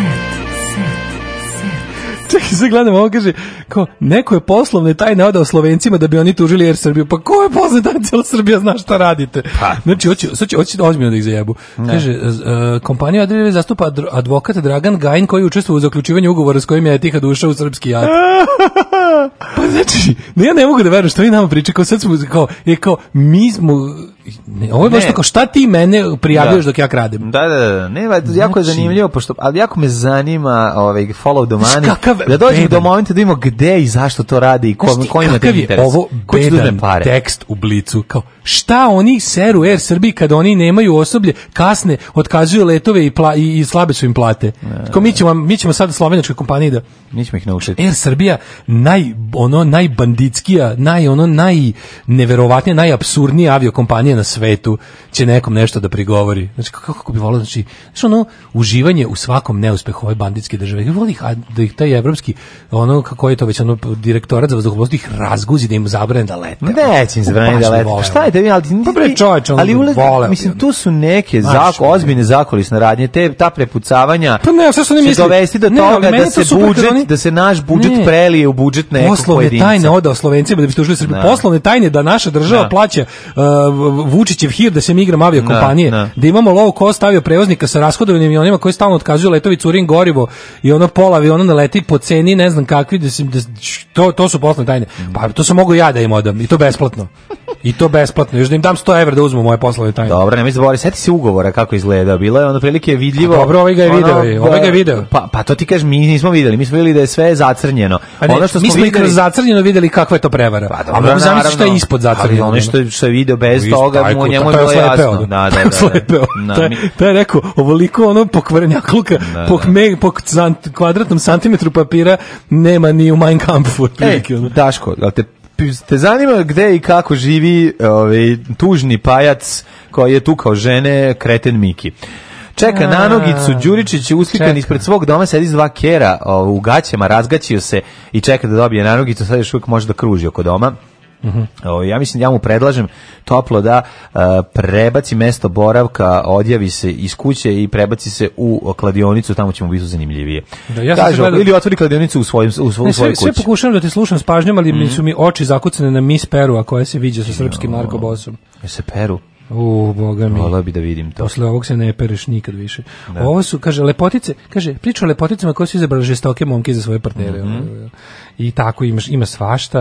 Čekaj, sad gledam, ovo kaže, kao, neko je poslovne tajne odao Slovencima da bi oni tužili Air Srbiju. Pa ko je poslovne tajne, cijela Srbija zna šta radite. Pa. Znači, hoće, sad će, hoće ozbiljno da ih zajebu. Ne. Kaže, uh, kompanija Adria zastupa advokat Dragan Gajin koji učestvuje u zaključivanju ugovora s kojim je Etihad ušao u srpski jat. Pa znači, ne, ja ne mogu da verujem što vi nama priča, kao sad smo, kao, je kao, mi smo, ne, ovo je baš tako, šta ti mene prijavljuješ dok ja kradem? Da, da, da, ne, jako znači, je zanimljivo, pošto, ali jako me zanima ovaj, follow the money, kakav, da dođemo do momenta da vidimo gde i zašto to radi i ko, znači, ko ima te interes. Ovo bedan tekst u Blicu, kao, šta oni seru Air Srbiji kada oni nemaju osoblje, kasne, otkazuju letove i, pla, i, i slabe su im plate. Kao, mi ćemo, mi ćemo sad slovenačkoj kompaniji da... Mi ćemo ih naučiti. Air Srbija, naj, ono, najbanditskija, naj, ono, najneverovatnija, najapsurdnija aviokompanija na svetu će nekom nešto da prigovori. Znači, kako, kako bi volio, znači, znači, ono, uživanje u svakom neuspehu ove banditske države. I voli ih, a da ih taj evropski, ono, kako je to već, ono, direktorat za vazduhoplovstvo ih razguzi da im zabrane da lete. Neće im zabrane da lete. Šta je tebi, ali pa bre čovječ, ali ulaz, mislim, tu su neke zako, ozbiljne zakulisne radnje, te, ta prepucavanja pa ne, što ne će dovesti do ne, toga da se budžet, oni... da se naš budžet ne. prelije u budžet nekog poslovne pojedinca. Tajne odao Slovencima da bi tužili Srbiju. Poslovne tajne da naša država da. plaća uh, Vučićev hir da se mi igram avio kompanije, da, da. da imamo low cost avio prevoznika sa rashodovanim avionima koji stalno otkazuju letovi, curin gorivo i ono pola aviona naleti po ceni ne znam kakvi, da, se, da to, to su poslovne tajne. Pa to sam mogu ja da im odam i to besplatno. I to besplatno, još da im dam sto evra da uzmu moje poslovne tajne. Dobro, nemoj zaboraviti, sjeti se ugovora kako izgleda. Bilo je ono prilike vidljivo. A dobro, ovaj ga je video, ono, ovaj ga je video. Pa, pa to ti kažeš, mi nismo videli, mi smo videli da je sve zacrnjeno. Ne, ono što mi smo smo i videli... kroz zacrnjeno videli kakva je to prevara. Pa, dobro, a mogu zamisliti šta je ispod zacrnjeno. Ali ono što, što je video bez Isto, toga, tajku, mu njemu je taj bilo oslepeo, jasno. Da, da, da. Oslepeo. da, Taj, taj je rekao, ovoliko ono pokvarenjakluka, Da, po, da. me, po sant, kvadratnom santimetru papira nema ni u Mein Kampfu. Ej, otprilike, ono. Daško, jel te, te zanima gde i kako živi ovaj, tužni pajac koji je tukao žene, kreten Miki? Čeka A, na nogicu, Đuričić je uslikan čeka. ispred svog doma, sedi s dva kera o, u gaćama, razgaćio se i čeka da dobije na nogicu, sad još uvijek može da kruži oko doma. Mhm. O, ja mislim, ja mu predlažem toplo da uh, prebaci mesto boravka, odjavi se iz kuće i prebaci se u kladionicu, tamo će mu biti zanimljivije. Da, ja sam Kaže, se gledao- ili otvori kladionicu u, svojim, u, svoj, Ne, u svojoj sve, sve kući. pokušavam da te slušam s pažnjom, ali Mhm. mi su mi oči zakucane na Miss Perua koja se viđa sa srpskim narkobosom. Je se peru? U, boga mi. Voleo bi da vidim to. Posle ovog se ne pereš nikad više. Da. Ovo su, kaže, lepotice, kaže, priča o lepoticama koje su izabrali žestoke momke za svoje partnere. Mhm. I tako imaš, ima svašta.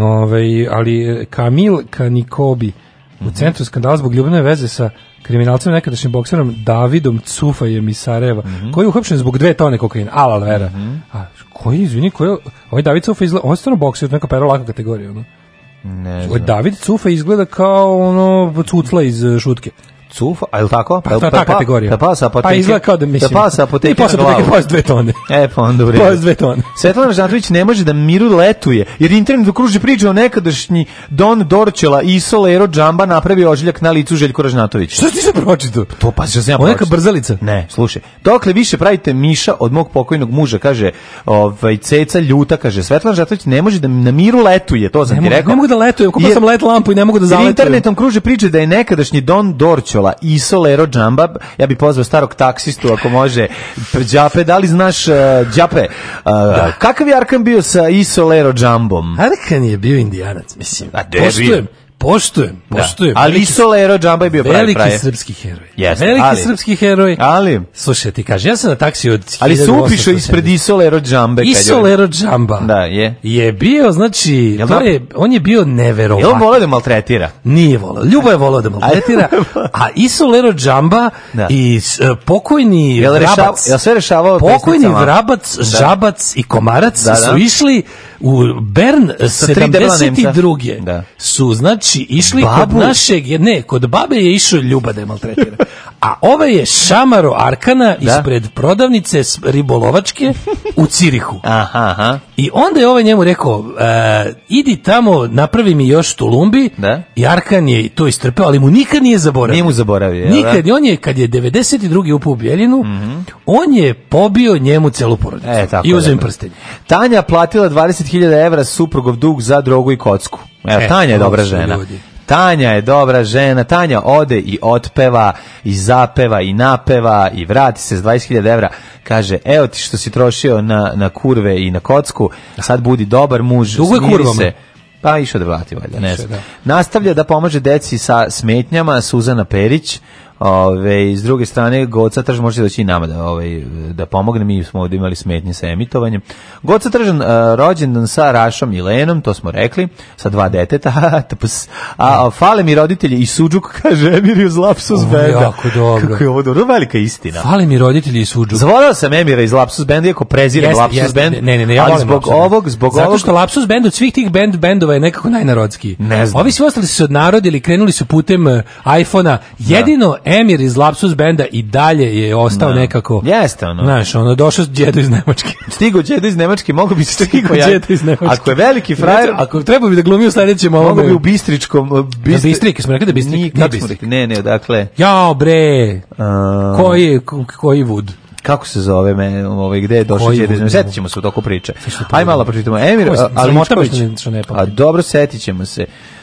Ovaj, ali Kamil Kanikobi Mhm. u centru skandala zbog ljubavne veze sa kriminalcem nekadašnjim bokserom Davidom Cufajem iz Sarajeva, Mhm. koji je uhapšen zbog dve tone kokaina. Ala vera. A koji, izvini, koji je, ovaj David Cufa izgleda, on je stvarno bokser, neka pero laka kategorija, ono. Ne Ovaj znam. David Cufa izgleda kao ono cucla iz uh, šutke. Cufa, a je li tako? Pa, to je ta kategorija. Pa pa sa apoteke. Pa izgleda kao da mislim. Pa pa sa apoteke. I posle na apoteke glavu. pojez dve tone. E, pa onda u redu. Pojez dve tone. Svetlana Žantović ne može da miru letuje, jer internet okruži priče o nekadašnji Don Dorčela i Solero Džamba napravio ožiljak na licu Željko Ražnatović. Što ti se pročitao? To pa što sam ja Ona neka pročitao. brzalica. Ne, slušaj. Dokle više pravite miša od mog pokojnog muža, kaže, ovaj Ceca ljuta, kaže, Svetlana Žantović ne može da na miru letuje, to sam Ne ti mogu, rekao. ne mogu da letujem, kupio Jer- sam let lampu i ne mogu da Jer zaletujem. internetom kruže priče da je nekadašnji Don Dorčola i Solero Džamba, ja bih pozvao starog taksistu ako može, Đape, da li znaš uh, Đape, uh, kakav je Arkan bio sa Isolero Džambom? Arkan je bio indijanac, mislim. A gde je bio? Poštujem, poštujem, Da. poštujem. Ali Veliki- Isolero Džamba je bio pravi Veliki pravi. srpski heroj. Jeste, Veliki ali- srpski heroj. Ali, Slušaj, ti kaže, ja sam na taksi od ali se hiljadu upišao osamsto ispred sedam. Isolero Džambe. kad je- Isolero Džamba. Da, je. Je bio, znači, Jel to da? je, on je bio Jel on neverovatan. voleo da maltretira? Nije volao. Ljubo je volao da maltretira. A Isolero Džamba Da. i s- e, pokojni Jel rešavao- Vrabac, jel sve rešavao pokojni pesnicama? Vrabac, Da. Žabac i Komarac Da, da. su išli u Bern Sa tri debela sedamdeset druge. Nemca. Da. Su, znači, išli Babu. kod našeg, ne, kod babe je išao Ljuba da je maltretira. A ovaj je šamaro Arkana Da. ispred prodavnice s- ribolovačke u Cirihu. Aha, aha. I onda je ovaj njemu rekao, e, idi tamo, napravi mi još tulumbi. Da. I Arkan je to istrpeo, ali mu nikad nije zaboravio. Nije mu zaboravio, jel da? Nikad. I on je, kad je devedeset druge upao u Bijeljinu, on je pobio njemu celu porodicu. E, tako I uzeo je. im prstenje. Tanja platila dvadeset hiljada evra suprugov dug za drogu i kocku. Evo, E, Tanja je to dobra su žena. ljudi. Tanja je dobra žena. Tanja ode i otpeva, i zapeva, i napeva, i vrati se s dvadeset hiljada evra. Kaže, evo ti što si trošio na, na kurve i na kocku, sad budi dobar muž, Duguje smiri kurvama. se. Pa išao da vrati, valjda, ne Išao, znam. da. Nastavlja da pomaže deci sa smetnjama, Suzana Perić. Ove, s druge strane, Goca Tržan može doći i nama da, ove, da pomogne, mi smo ovdje imali smetnje sa emitovanjem. Goca Tržan, a, rođendan sa Rašom i Lenom, to smo rekli, sa dva deteta, tapas. a, a fale mi roditelji i Suđuk, kaže Emir iz Lapsus Ovo je Benda. jako dobro. Kako je ovo dobro, velika istina. Fali mi roditelji i suđu. Zavolao sam Emira iz Lapsus Benda, iako prezirem Jeste, Lapsus jeste, Band, ne, ne, ne, ja ali volim zbog Lapsus Band. ovog, zbog Zato ovog, što Lapsus Band od svih tih band bendova je nekako najnarodskiji. Ne znam. Ovi svi ostali su se odnarodili, krenuli su putem uh, iPhona. Jedino Emir iz Lapsus Banda i dalje je ostao Da. nekako. Jeste ono. Znaš, ono, došao s djedo iz Nemačke. Stigo Đedo iz Nemačke, mogu bi se Stigo Đedo iz Nemačke. Ako je veliki frajer, Ako treba bi da glumi u sledećem mogu ovome. bi u Bistričkom... uh, Na Bistrik, smo rekli da je Bistrik? Nije, Na kako smo Bistrik. rekli? Ne, ne, dakle... Jao bre, a, koji, ko- koji vud? Kako se zove me, ovaj, gde je došao Koji Đedo iz vud, Nemačke? da. Setit ćemo se u toku priče. Aj malo pročitamo. Emir Ko je, a, sramota me Aličković. što ne- što ne pamtim. A dobro, setit ćemo se.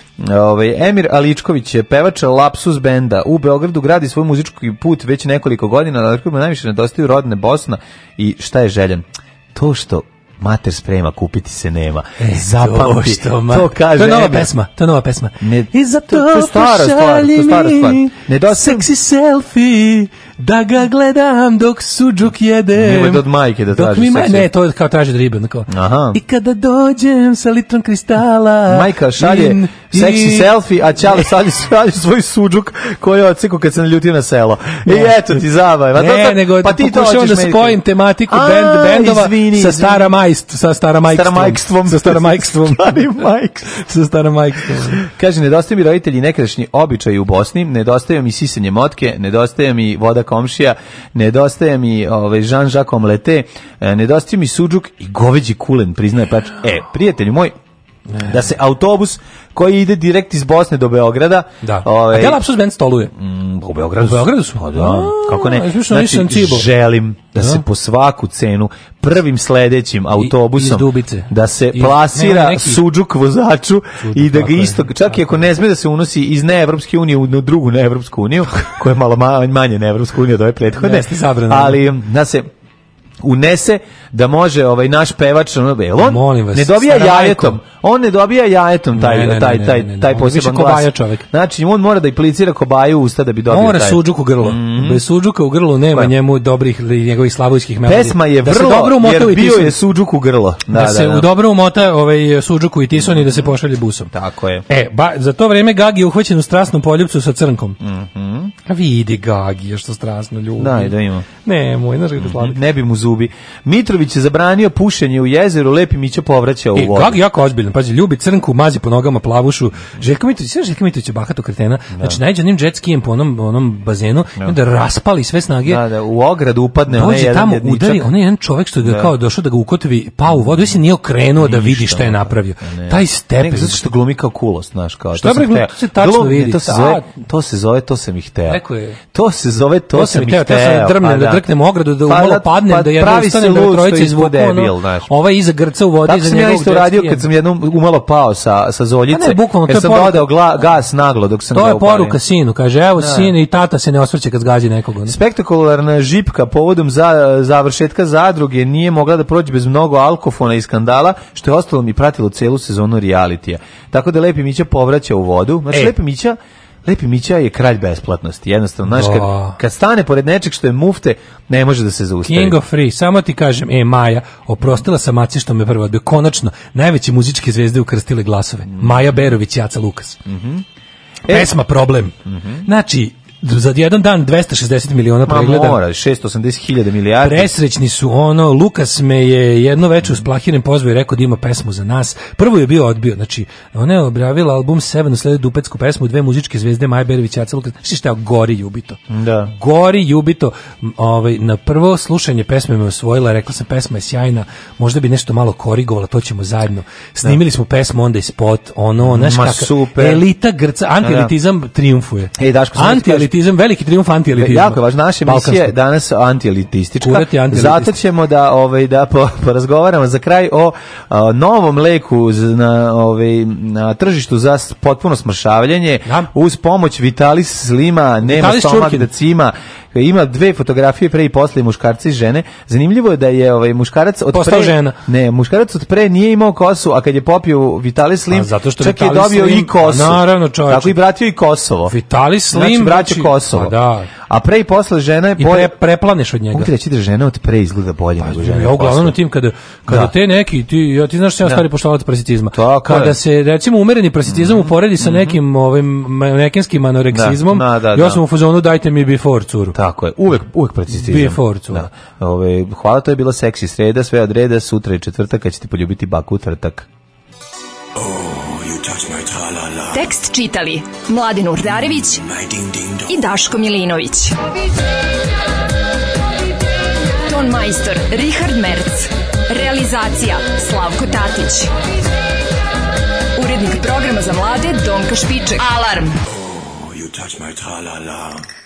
Ovaj Emir Aličković je pevač Lapsus Benda. U Beogradu gradi svoj muzički put već nekoliko godina, ali mu najviše nedostaju rodne Bosna i šta je željan? To što mater sprema, kupiti se nema. E, Zapamti, to, ma, to kaže. To je nova Emir. pesma, to je nova pesma. Ne, I zato to, to je stara stvar, to je stara stvar. Nedostaje Seksi selfie, da ga gledam dok suđuk jedem. Nemoj da od majke da Dok traži mi ma- seksi. Ne, to je kao traži od ribe. Onako. Aha. I kada dođem sa litrom kristala. Majka šalje in- seksi i- selfie, a Ćale šalje, šalje svoj suđuk koji je odsekao kad se naljutio na selo. I eto ti zabava. Ne, nego pa ti to pokušavam hoćeš da meni- spojim tematiku A, bend, bendova izvini, sa izvini. staramajst, sa staramajkstvom. Staramajkstvom. Sa staramajkstvom. Starimajkstvom. sa staramajkstvom. Kaže, nedostaje mi roditelji nekadašnji običaji u Bosni, nedostaje mi sisanje motke, nedostaje mi voda komšija, nedostaje mi ovaj, Jean-Jacques Omelette, e, nedostaje mi suđuk i goveđi kulen, priznaje Pač. E, prijatelju moj, da se autobus koji ide direkt iz Bosne do Beograda. Da. Ovaj, A gde Lapsus Band stoluje? Mm, u Beogradu. U Beogradu su? Pa da, A, kako ne. izmišljeno Znači, nisam cibo. želim da, Da. se po svaku cenu prvim sledećim autobusom iz Dubice. da se Iz- plasira nema neki- suđuk vozaču i da ga tako je. isto, čak i ako ne sme da se unosi iz neevropske unije u drugu neevropsku uniju, koja je malo ma- manje neevropska unija od ove prethodne, Jeste zabrana. ali da se unese da može ovaj naš pevač ono, jel on Molim vas, ne dobija stara jajetom majko. on ne dobija jajetom taj Ne, ne, ne, taj ne, taj ne, ne, taj on je više poseban kobaja glas čovek. znači on mora da implicira kobaju u usta da bi dobio Mora taj suđuk u grlo. Bez suđuka u grlu nema Pa. njemu dobrih ili njegovih slavojskih melodija. pesma je Da se vrlo dobro umota jer u bio Tisoni. je suđuk u grlo da, Da, se da, da. u dobro umota ovaj suđuku i Tisoni i da se pošalje busom. Tako je. E, ba, za to vreme Gagi je uhvaćen u strasnom poljupcu sa crnkom. Mhm. A vidi Gagi, je što strasno ljubi. Daj, da ima. Ne, moj, znaš kako sladak. Ne bi mu zubi. Mitrović je zabranio pušenje u jezeru, Lepi Mića povraća u E, vodu. Gagi jako ozbiljno, pazi, ljubi crnku, mazi po nogama plavušu. Željko Mitrović, sve Željko Mitrović je bahato kretena. Znači, najde onim jet skijem po onom, onom bazenu i onda raspali sve snage. Da, da, u ogradu upadne onaj Dođe jedan tamo, jedničak. udari, onaj jedan čovjek što je ga Da. kao došao da ga ukotovi, pao u vodu, i se nije okrenuo da vidi šta je ono, napravio. ne. Taj stepen. Nego zato što glumi kao kulost, znaš, kao. Šta to sam bre, hteo. to se tačno Glum- vidi. To se Da. zove, to se zove, to sam ih hteo. Rekao je. To se zove, to, To sam sam ih hteo, hteo. teo sam da drmnem, da pa drknem u ogradu, da Pa umalo da, padnem, pa da jedno pravi se ustanem, da lud trojice što izvuku, ispod debil, ono, znaš. ovaj iza grca u vodi, Tako iza sam ja njegovog isto jet radio skija. kad sam jednom umalo pao sa, sa zoljice, A ne, bukvalno, to jer je sam poruka- dodao gla, gas naglo dok sam To ga je upalio. poruka sinu, kaže, evo Da. sin i tata se ne osvrće kad zgađi nekog. ono. Spektakularna žipka povodom za, završetka zadruge nije mogla da prođe bez mnogo alkofona i skandala, što je ostalo mi pratilo celu sezonu realitija. Tako da Lepi Mića povraća u vodu. Znači, E. Lepi Mića Lepi Mića je kralj besplatnosti. Jednostavno, znaš, Da. kad, kad stane pored nečeg što je mufte, ne može da se zaustavi. King of Free, samo ti kažem, e, Maja, oprostila sam Maci što me prvo odbio. Konačno, najveće muzičke zvezde ukrstile glasove. Maja Berović, Jaca Lukas. Pesma Problem. Znači, za jedan dan dvesta šezdeset miliona Ma pregleda. mora, šesto osamdeset hiljada milijardi. Presrećni su ono, Lukas me je jedno veče uz Plahiren pozvao i rekao da ima pesmu za nas. Prvo je bio odbio, znači ona je objavila album Seven, usledio dupetsku pesmu, dve muzičke zvezde, Maja Berović, Jaca Lukas. Znači šta je, gori Jubito. Da. Gori Jubito. M, Ovaj, na prvo slušanje pesme me osvojila, rekla sam pesma je sjajna, možda bi nešto malo korigovala, to ćemo zajedno. Snimili smo pesmu, onda i spot, ono, znaš Ma, kakav, super. elita grca, antielitizam triumfuje. Ej, Daško, samo ti Antielitizam, veliki triumf antielitizma. Jako je važno, naša emisija je Balkanskog. danas antielitistička. Kurat je antielitist. Zato ćemo da ovaj da po, porazgovaramo za kraj o a, novom leku z- na ovaj na tržištu za s- potpuno smršavljenje uz pomoć Vitalis Slima, nema Vitalis stomak Čurkin. da cima. Ima dve fotografije pre i posle muškarca i žene. Zanimljivo je da je ovaj muškarac od Postao pre žena. Ne, muškarac od pre nije imao kosu, a kad je popio Vitalis Slim, A zato što čak je Vitalis dobio Slim- i kosu. A naravno, čoveče. Tako i vratio i Kosovo. Vitalis Slim, Znači, vraća znači- Kosovo. Pa da. A pre i posle žena je I bolje. pre, preplaneš od njega. Mogu ti reći da žena od pre izgleda bolje nego žena Ja od uglavnom posle. na tim kada kada Da. te neki ti ja ti znaš šta ja Da. stari poštovalac prasitizma. Tako Kada je. se recimo umereni prasitizam uporedi sa nekim ovim manekenskim anoreksizmom, Da, da, da, ja da. sam u fazonu dajte mi before curu. Tako je, uvek, uvek precizizam. Before cura. Da. Ove, hvala, to je bila seksi sreda, sve od reda, sutra je četvrtak, kad ćete poljubiti baku utvrtak. Tekst čitali Mladin Urdarević i Daško Milinović. Ton majstor Richard Merc. Realizacija Slavko Tatić. Urednik programa za mlade Donka Špiček. Alarm! You touch my tra-la-la.